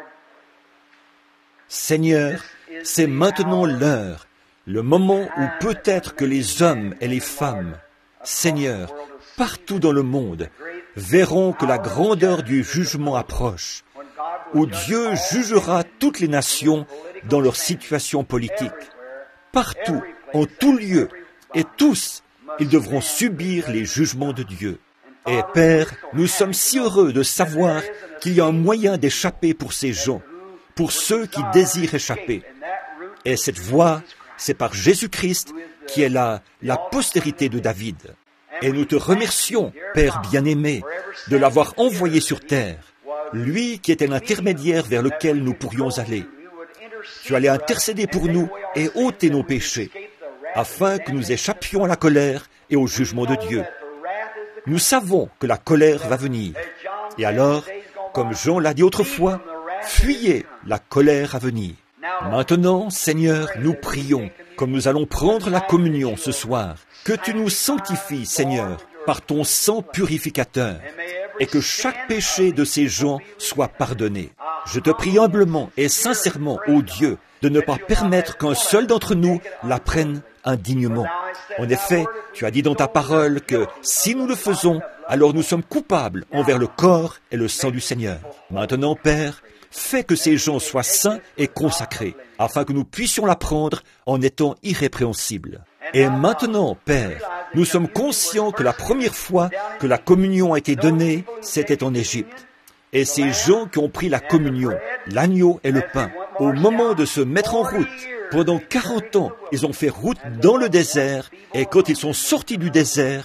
Seigneur, c'est maintenant l'heure, le moment où peut-être que les hommes et les femmes, Seigneur, partout dans le monde, verront que la grandeur du jugement approche, où Dieu jugera toutes les nations dans leur situation politique. Partout, en tout lieu, et tous, ils devront subir les jugements de Dieu. Et Père, nous sommes si heureux de savoir qu'il y a un moyen d'échapper pour ces gens, pour ceux qui désirent échapper. Et cette voie, c'est par Jésus-Christ qui est la, la postérité de David. Et nous te remercions, Père bien-aimé, de l'avoir envoyé sur terre, lui qui était l'intermédiaire vers lequel nous pourrions aller. Tu allais intercéder pour nous et ôter nos péchés, afin que nous échappions à la colère et au jugement de Dieu. Nous savons que la colère va venir. Et alors, comme Jean l'a dit autrefois, fuyez la colère à venir. Maintenant, Seigneur, nous prions, comme nous allons prendre la communion ce soir, que tu nous sanctifies, Seigneur, par ton sang purificateur, et que chaque péché de ces gens soit pardonné. Je te prie humblement et sincèrement, ô Dieu, de ne pas permettre qu'un seul d'entre nous la prenne indignement. En effet, tu as dit dans ta parole que si nous le faisons, alors nous sommes coupables envers le corps et le sang du Seigneur. Maintenant, Père, fais que ces gens soient saints et consacrés, afin que nous puissions la prendre en étant irrépréhensibles. Et maintenant, Père, nous sommes conscients que la première fois que la communion a été donnée, c'était en Égypte. Et ces gens qui ont pris la communion, l'agneau et le pain, au moment de se mettre en route, pendant quarante ans, ils ont fait route dans le désert, et quand ils sont sortis du désert,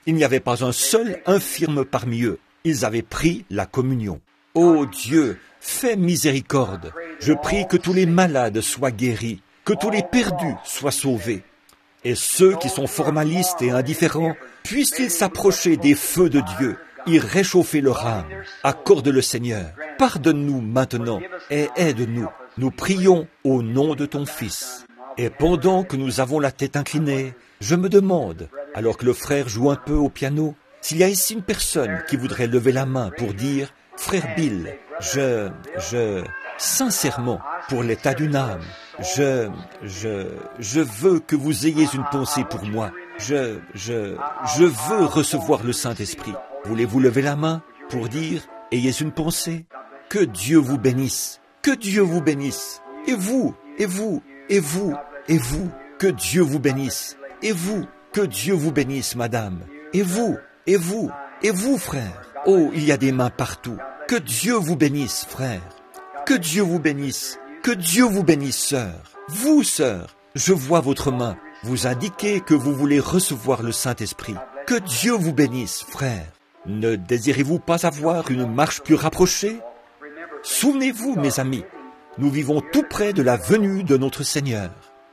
Il n'y avait pas un seul infirme parmi eux. Ils avaient pris la communion. Ô Dieu, fais miséricorde. Je prie que tous les malades soient guéris, que tous les perdus soient sauvés. Et ceux qui sont formalistes et indifférents, puissent-ils s'approcher des feux de Dieu, y réchauffer leur âme. Accorde le Seigneur. Pardonne-nous maintenant et aide-nous. Nous prions au nom de ton Fils. Et pendant que nous avons la tête inclinée, je me demande, alors que le frère joue un peu au piano, s'il y a ici une personne qui voudrait lever la main pour dire « Frère Bill, je, je, sincèrement, pour l'état d'une âme, je, je, je veux que vous ayez une pensée pour moi. Je, je, je veux recevoir le Saint-Esprit. Voulez-vous lever la main pour dire « Ayez une pensée ». Que Dieu vous bénisse, que Dieu vous bénisse. Et vous, et vous, et vous, et vous, que Dieu vous bénisse. Et vous, que Dieu vous bénisse, madame. Et vous, et vous, et vous, frère. Oh, il y a des mains partout. Que Dieu vous bénisse, frère. Que Dieu vous bénisse. Que Dieu vous bénisse, sœur. Vous, sœur, je vois votre main. Vous indiquez que vous voulez recevoir le Saint-Esprit. Que Dieu vous bénisse, frère. Ne désirez-vous pas avoir une marche plus rapprochée? Souvenez-vous, mes amis, nous vivons tout près de la venue de notre Seigneur.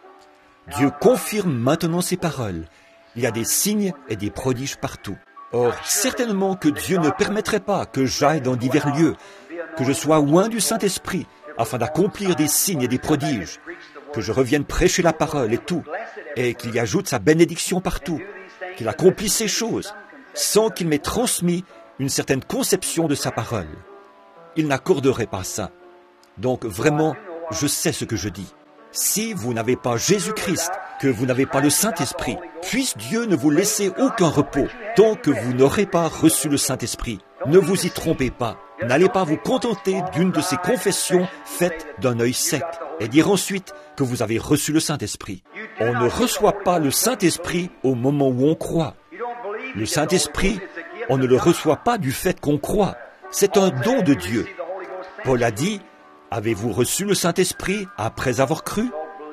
Dieu confirme maintenant ses paroles. Il y a des signes et des prodiges partout. Or, certainement que Dieu ne permettrait pas que j'aille dans divers lieux, que je sois loin du Saint-Esprit, afin d'accomplir des signes et des prodiges, que je revienne prêcher la parole et tout, et qu'il y ajoute sa bénédiction partout, qu'il accomplisse ces choses, sans qu'il m'ait transmis une certaine conception de sa parole. Il n'accorderait pas ça. Donc vraiment, je sais ce que je dis. Si vous n'avez pas Jésus-Christ, que vous n'avez pas le Saint-Esprit, puisse Dieu ne vous laisser aucun repos tant que vous n'aurez pas reçu le Saint-Esprit. Ne vous y trompez pas. N'allez pas vous contenter d'une de ces confessions faites d'un œil sec et dire ensuite que vous avez reçu le Saint-Esprit. On ne reçoit pas le Saint-Esprit au moment où on croit. Le Saint-Esprit, on ne le reçoit pas du fait qu'on croit. C'est un don de Dieu. Paul a dit, « Avez-vous reçu le Saint-Esprit après avoir cru ?»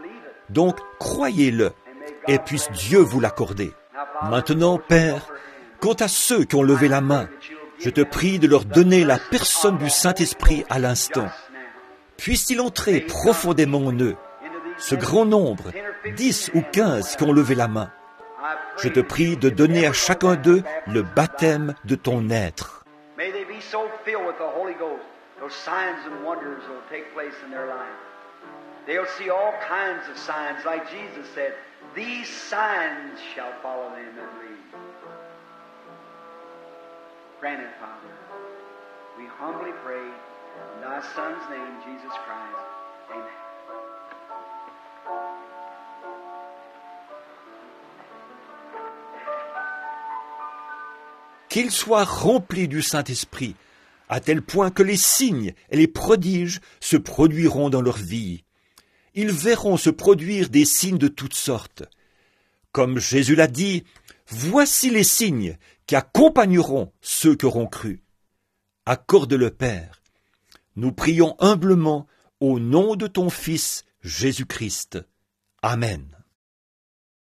Donc, croyez-le, et puisse Dieu vous l'accorder. Maintenant, Père, quant à ceux qui ont levé la main, je te prie de leur donner la personne du Saint-Esprit à l'instant. Puisse-t-il entrer profondément en eux, ce grand nombre, dix ou quinze qui ont levé la main. Je te prie de donner à chacun d'eux le baptême de ton être. May they be so filled with the Holy Ghost, those signs and wonders will take place in their life. They'll see all kinds of signs, like Jesus said, these signs shall follow them that believe. Grant it, Father. We humbly pray in thy Son's name, Jesus Christ. Amen. Qu'ils soient remplis du Saint-Esprit, à tel point que les signes et les prodiges se produiront dans leur vie. Ils verront se produire des signes de toutes sortes. Comme Jésus l'a dit, « Voici les signes qui accompagneront ceux qui auront cru. » Accorde le Père. Nous prions humblement au nom de ton Fils Jésus-Christ. Amen.